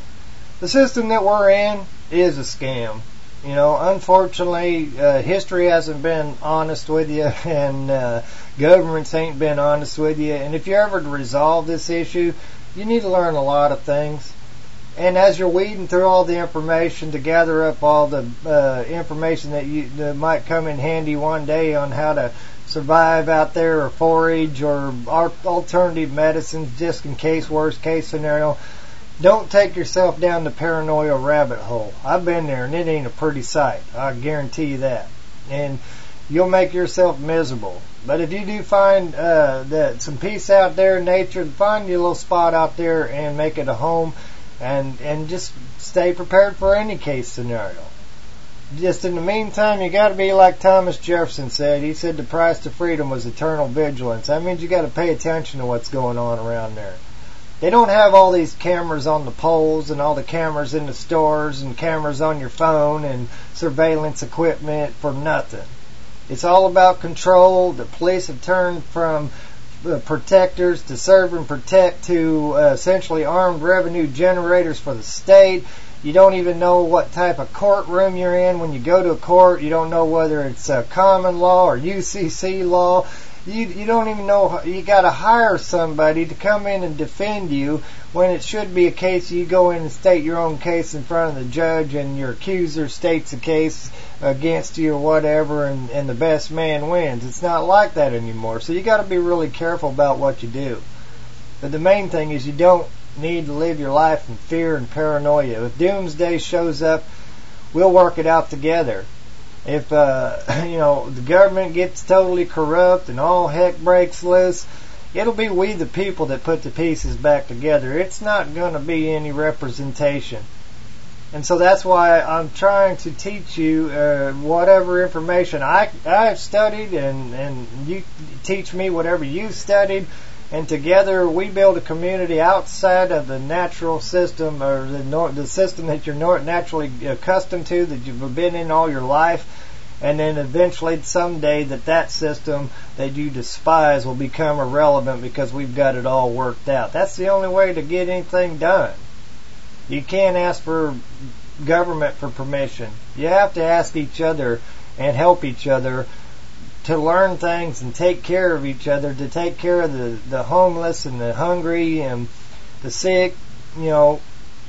the system that we're in is a scam. You know, unfortunately, uh, history hasn't been honest with you, and uh, governments ain't been honest with you. And if you're ever to resolve this issue, you need to learn a lot of things. And as you're weeding through all the information to gather up all the uh, information that you that might come in handy one day on how to survive out there or forage or alternative medicines just in case, worst case scenario, don't take yourself down the paranoia rabbit hole. I've been there and it ain't a pretty sight. I guarantee you that. And you'll make yourself miserable. But if you do find uh, that some peace out there in nature, find your little spot out there and make it a home, and and just stay prepared for any case scenario. Just in the meantime, you got to be like Thomas Jefferson said. He said the price to freedom was eternal vigilance. That means you got to pay attention to what's going on around there. They don't have all these cameras on the poles and all the cameras in the stores and cameras on your phone and surveillance equipment for nothing. It's all about control. The police have turned from uh, protectors to serve and protect to uh, essentially armed revenue generators for the state. You don't even know what type of courtroom you're in when you go to a court. You don't know whether it's uh, common law or U C C law. You you don't even know. You got to hire somebody to come in and defend you when it should be a case you go in and state your own case in front of the judge and your accuser states a case against you or whatever, and, and the best man wins. It's not like that anymore. So you got to be really careful about what you do. But the main thing is you don't need to live your life in fear and paranoia. If doomsday shows up, we'll work it out together. If, uh, you know, the government gets totally corrupt and all heck breaks loose, it'll be we the people that put the pieces back together. It's not going to be any representation. And so that's why I'm trying to teach you uh, whatever information I, I've studied, and, and you teach me whatever you've studied. And together we build a community outside of the natural system, or the nor- the system that you're nor- naturally accustomed to, that you've been in all your life. And then eventually someday that that system that you despise will become irrelevant because we've got it all worked out. That's the only way to get anything done. You can't ask for government for permission. You have to ask each other and help each other to learn things and take care of each other, to take care of the, the homeless and the hungry and the sick. You know,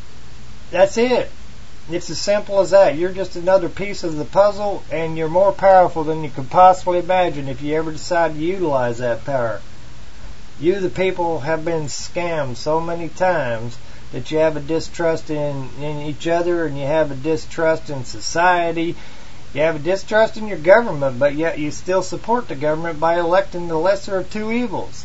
that's it. It's as simple as that. You're just another piece of the puzzle, and you're more powerful than you could possibly imagine if you ever decide to utilize that power. You, the people, have been scammed so many times that you have a distrust in, in each other, and you have a distrust in society. You have a distrust in your government, but yet you still support the government by electing the lesser of two evils.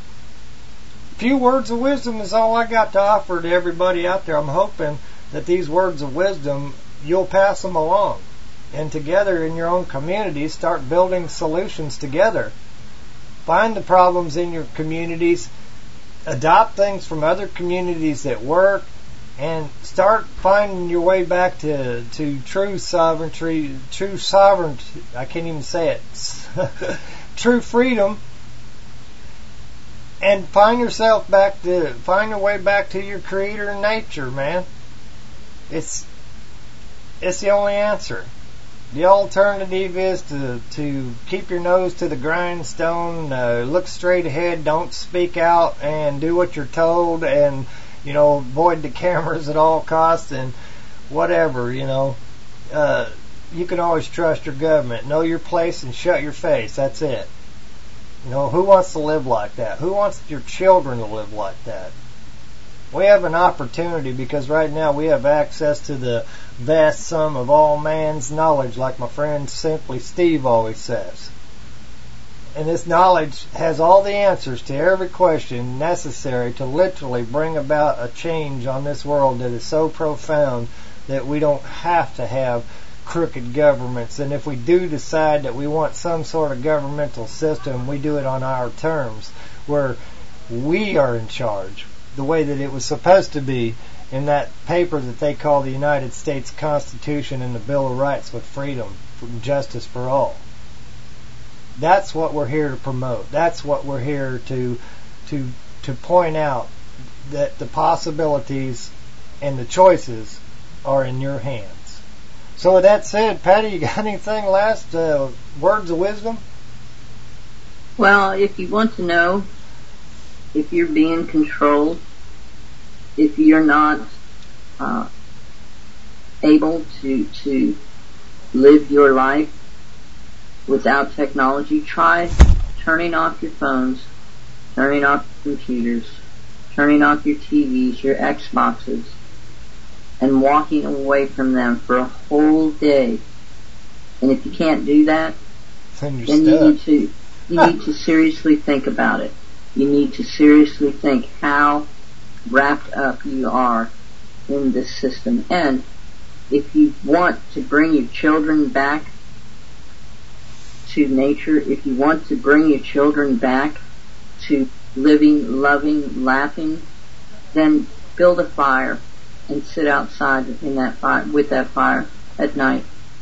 A few words of wisdom is all I got to offer to everybody out there. I'm hoping that these words of wisdom, you'll pass them along. And together in your own community, start building solutions together. Find the problems in your communities. Adopt things from other communities that work. And start finding your way back to, to true sovereignty, true sovereignty, I can't even say it, true freedom. And find yourself back to, find your way back to your creator and nature, man. It's, it's the only answer. The alternative is to, to keep your nose to the grindstone, uh, look straight ahead, don't speak out, and do what you're told, and, you know, avoid the cameras at all costs, and whatever, you know. Uh, you can always trust your government. Know your place and shut your face. That's it. You know, who wants to live like that? Who wants your children to live like that? We have an opportunity because right now we have access to the vast sum of all man's knowledge, like my friend Simply Steve always says. And this knowledge has all the answers to every question necessary to literally bring about a change on this world that is so profound that we don't have to have crooked governments. And if we do decide that we want some sort of governmental system, we do it on our terms, where we are in charge, the way that it was supposed to be in that paper that they call the United States Constitution and the Bill of Rights, with freedom and justice for all. That's what we're here to promote. That's what we're here to to to point out, that the possibilities and the choices are in your hands. So with that said, Patty, you got anything last uh, words of wisdom? Well, if you want to know if you're being controlled, if you're not uh, able to to live your life without technology, try turning off your phones, turning off your computers, turning off your T Vs, your Xboxes, and walking away from them for a whole day. And if you can't do that, then, then you need to you need to seriously think about it. You need to seriously think how wrapped up you are in this system. And if you want to bring your children back to nature, if you want to bring your children back to living, loving, laughing, then build a fire and sit outside in that fire, with that fire at night.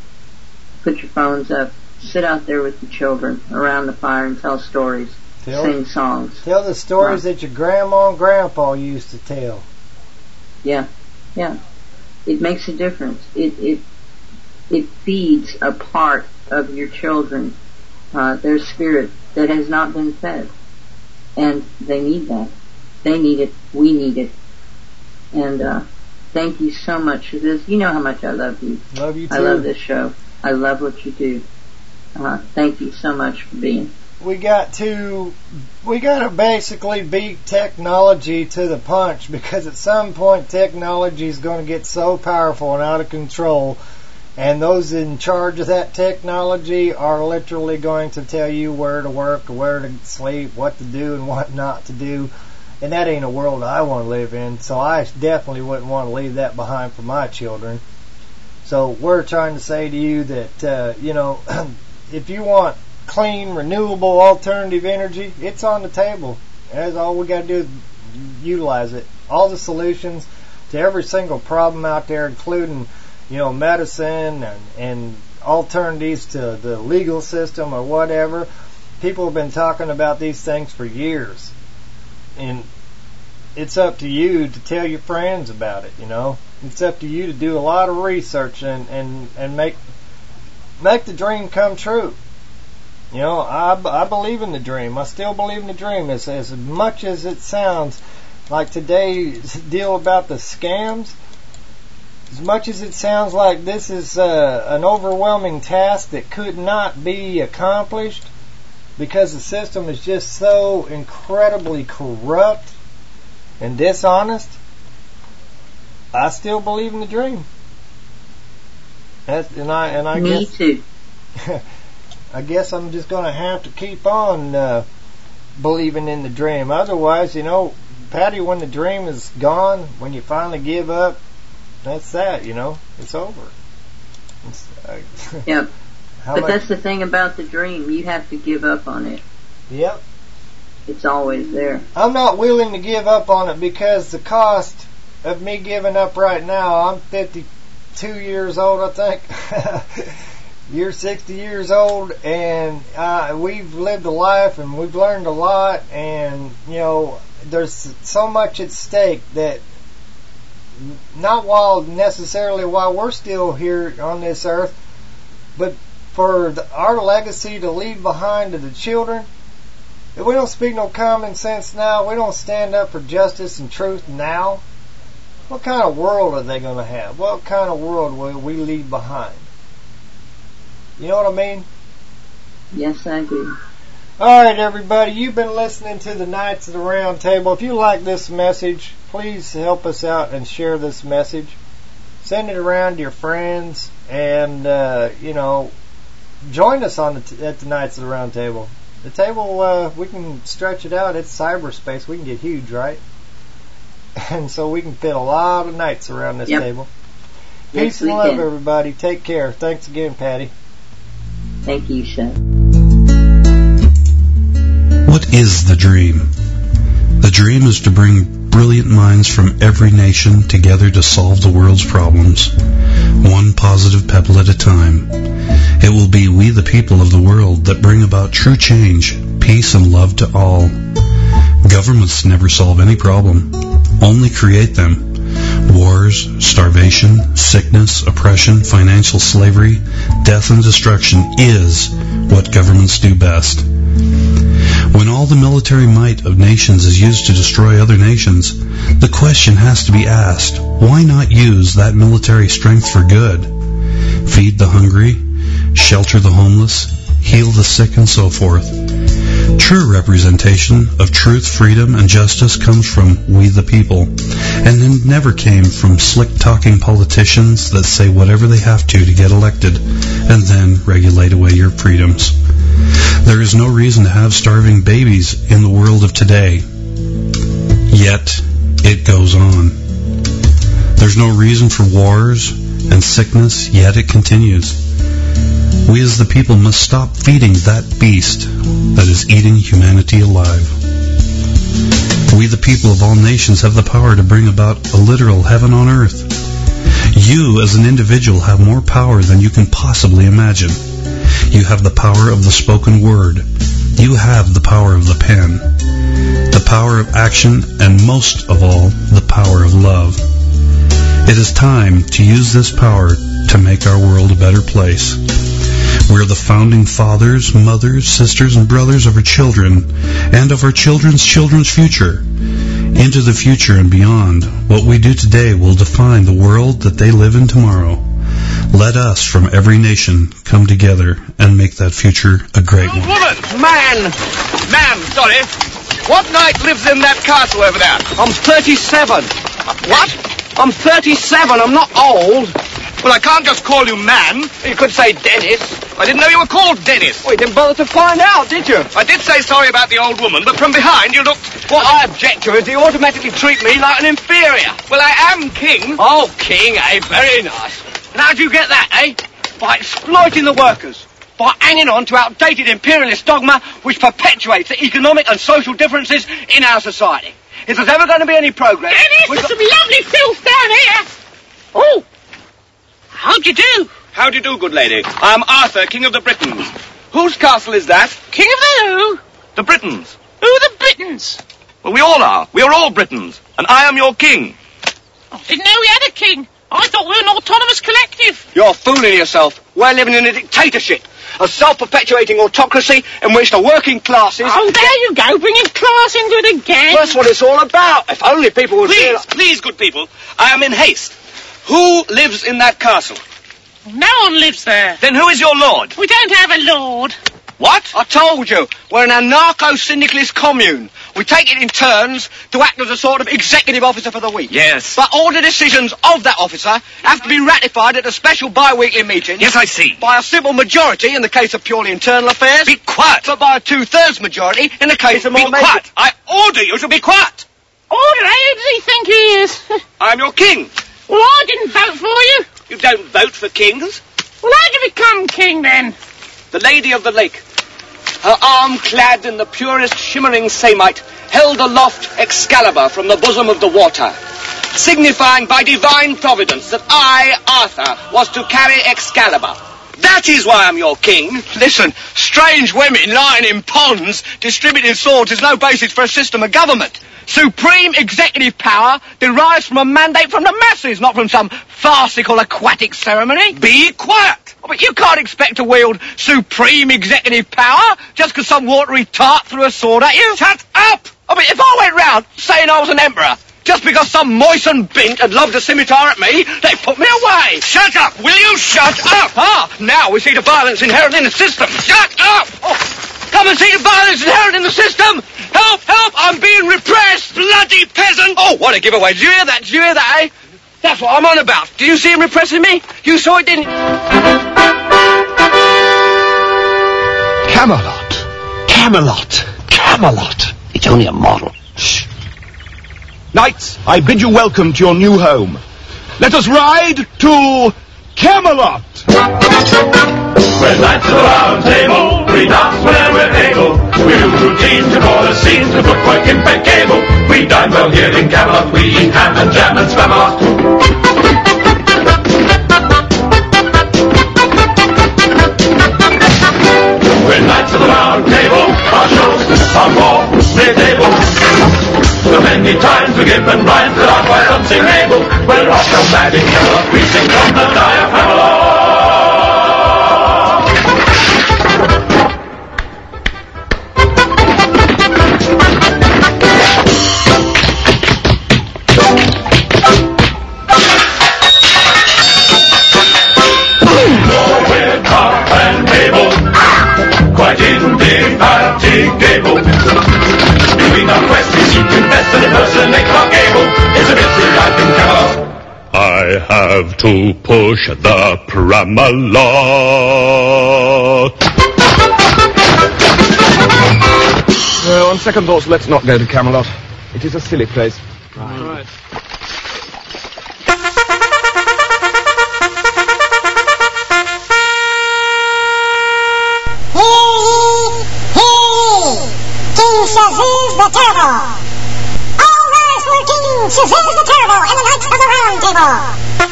Put your phones up, sit out there with the children around the fire and tell stories, tell, sing songs. Tell the stories uh, that your grandma and grandpa used to tell. Yeah, yeah. It makes a difference. It it it feeds a part of your children, uh, their spirit that has not been fed, and they need that. They need it. We need it. And uh, thank you so much for this. You know how much I love you. Love you too. I love this show. I love what you do. Uh, thank you so much for being. We got to, we got to basically beat technology to the punch, because at some point technology is going to get so powerful and out of control, and those in charge of that technology are literally going to tell you where to work, where to sleep, what to do and what not to do. And that ain't a world I want to live in, so I definitely wouldn't want to leave that behind for my children. So we're trying to say to you that, uh, you know, if you want clean, renewable, alternative energy, it's on the table. That's all we got to do is utilize it. All the solutions to every single problem out there, including, you know, medicine and, and alternatives to the legal system or whatever. People have been talking about these things for years. And it's up to you to tell your friends about it, you know. It's up to you to do a lot of research and, and, and make make the dream come true. You know, I, I believe in the dream. I still believe in the dream. As, as much as it sounds like today's deal about the scams, as much as it sounds like this is uh, an overwhelming task that could not be accomplished because the system is just so incredibly corrupt and dishonest, I still believe in the dream. That's, and I and I Me guess too. I guess I'm just going to have to keep on uh, believing in the dream. Otherwise, you know, Patty, when the dream is gone, when you finally give up, that's that. You know, it's over. It's, uh, yep. How but much? That's the thing about the dream. You have to give up on it. Yep. it's always there. I'm not willing to give up on it because the cost of me giving up right now, I'm fifty-two years old, I think. You're sixty years old, and uh, we've lived a life, and we've learned a lot, and, you know, there's so much at stake that not while necessarily while we're still here on this earth, but for the, our legacy to leave behind to the children. If we don't speak no common sense now, we don't stand up for justice and truth now, what kind of world are they going to have? What kind of world will we leave behind? You know what I mean? Yes, I do. Alright, everybody, you've been listening to the Knights of the Round Table. If you like this message, please help us out and share this message. Send it around to your friends, and, uh, you know, join us on the t- at the Knights of the Round Table. The table, uh, we can stretch it out. It's cyberspace. We can get huge, right? And so we can fit a lot of knights around this yep. table. Yes, Peace and love, can. everybody. Take care. Thanks again, Patty. Thank you, Seth. What is the dream? The dream is to bring brilliant minds from every nation together to solve the world's problems, one positive pebble at a time. It will be we the people of the world that bring about true change, peace and love to all. Governments never solve any problem, only create them. Wars, starvation, sickness, oppression, financial slavery, death and destruction is what governments do best. When all the military might of nations is used to destroy other nations, the question has to be asked, why not use that military strength for good? Feed the hungry, shelter the homeless, heal the sick, and so forth. True representation of truth, freedom, and justice comes from we the people, and it never came from slick-talking politicians that say whatever they have to to get elected, and then regulate away your freedoms. There is no reason to have starving babies in the world of today, yet it goes on. There's no reason for wars and sickness, yet it continues. We as the people must stop feeding that beast that is eating humanity alive. We the people of all nations have the power to bring about a literal heaven on earth. You as an individual have more power than you can possibly imagine. You have the power of the spoken word. You have the power of the pen, the power of action, and most of all, the power of love. It is time to use this power to make our world a better place. We're the founding fathers, mothers, sisters, and brothers of our children and of our children's children's future. Into the future and beyond, what we do today will define the world that they live in tomorrow. Let us from every nation come together and make that future a great one. Woman! Man! Man, sorry. What knight lives in that castle over there? I'm thirty-seven. What? I'm thirty-seven. I'm not old. Well, I can't just call you man. You could say Dennis. I didn't know you were called Dennis. Well, you didn't bother to find out, did you? I did say sorry about the old woman, but from behind you looked... What I object to is you automatically treat me like an inferior. Well, I am king. Oh, king, eh? Very nice. And how'd you get that, eh? By exploiting the workers. By hanging on to outdated imperialist dogma which perpetuates the economic and social differences in our society. If there's ever going to be any progress... Dennis, there's some lovely filth down here. Oh, how'd you do? How do you do, good lady? I am Arthur, King of the Britons. Whose castle is that? King of the who? The Britons. Who are the Britons? Well, we all are. We are all Britons. And I am your king. I didn't know we had a king. I thought we were an autonomous collective. You're fooling yourself. We're living in a dictatorship. A self-perpetuating autocracy in which the working classes... Oh, there you go, bringing class into it again. That's what it's all about. If only people would... Please, realize... please, good people. I am in haste. Who lives in that castle? No one lives there. Then who is your lord? We don't have a lord. What? I told you. We're an anarcho-syndicalist commune. We take it in turns to act as a sort of executive officer for the week. Yes. But all the decisions of that officer have to be ratified at a special bi-weekly meeting. Yes, I see. By a simple majority in the case of purely internal affairs. Be quiet. But by a two-thirds majority in the case of more... Be quiet. I order you to be quiet. Order? Who does he think he is? I'm your king. Well, I didn't vote for you. You don't vote for kings. Well, how'd you become king, then? The Lady of the Lake. her arm clad in the purest shimmering samite, held aloft Excalibur from the bosom of the water, signifying by divine providence that I, Arthur, was to carry Excalibur. That is why I'm your king. Listen, strange women lying in ponds distributing swords is no basis for a system of government. Supreme executive power derives from a mandate from the masses, not from some farcical aquatic ceremony. Be quiet! Oh, but you can't expect to wield supreme executive power just because some watery tart threw a sword at you. Shut up! Oh, but if I went round saying I was an emperor, just because some moistened bint had lobbed a scimitar at me, they put me away. Shut up! Will you shut up? Ah, now we see the violence inherent in the system. Shut up! Oh, come and see the violence inherent in the system. Help, help, I'm being repressed. Bloody peasant! Oh, what a giveaway. Did you hear that? Did you hear that, eh? That's what I'm on about. Do you see him repressing me? You saw it, didn't you? Camelot. Camelot. Camelot. It's only a model. Shh. Knights, I bid you welcome to your new home. Let us ride to Camelot. We're knights of the round table, we dance whenever we're able. We do routines and all the scenes with footwork impeccable. We dine well here in Camelot, we eat ham and jam and Spamalot. We're knights of the round table, our shows are more mid-able. So many times we're given rhymes that are quite unsingable. We're off the mad in Camelot, we sing from the diaphragm. Quite indefatigable. Doing our quest, we seek to invest and impersonate Clark Gable. It's a busy life in Camelot. I have to push the Pramalot. Uh, on second thoughts, let's not go to Camelot. It is a silly place. Right. Right. Shazuz the Terrible! All rise for King Shazuz the Terrible and the Knights of the Round Table!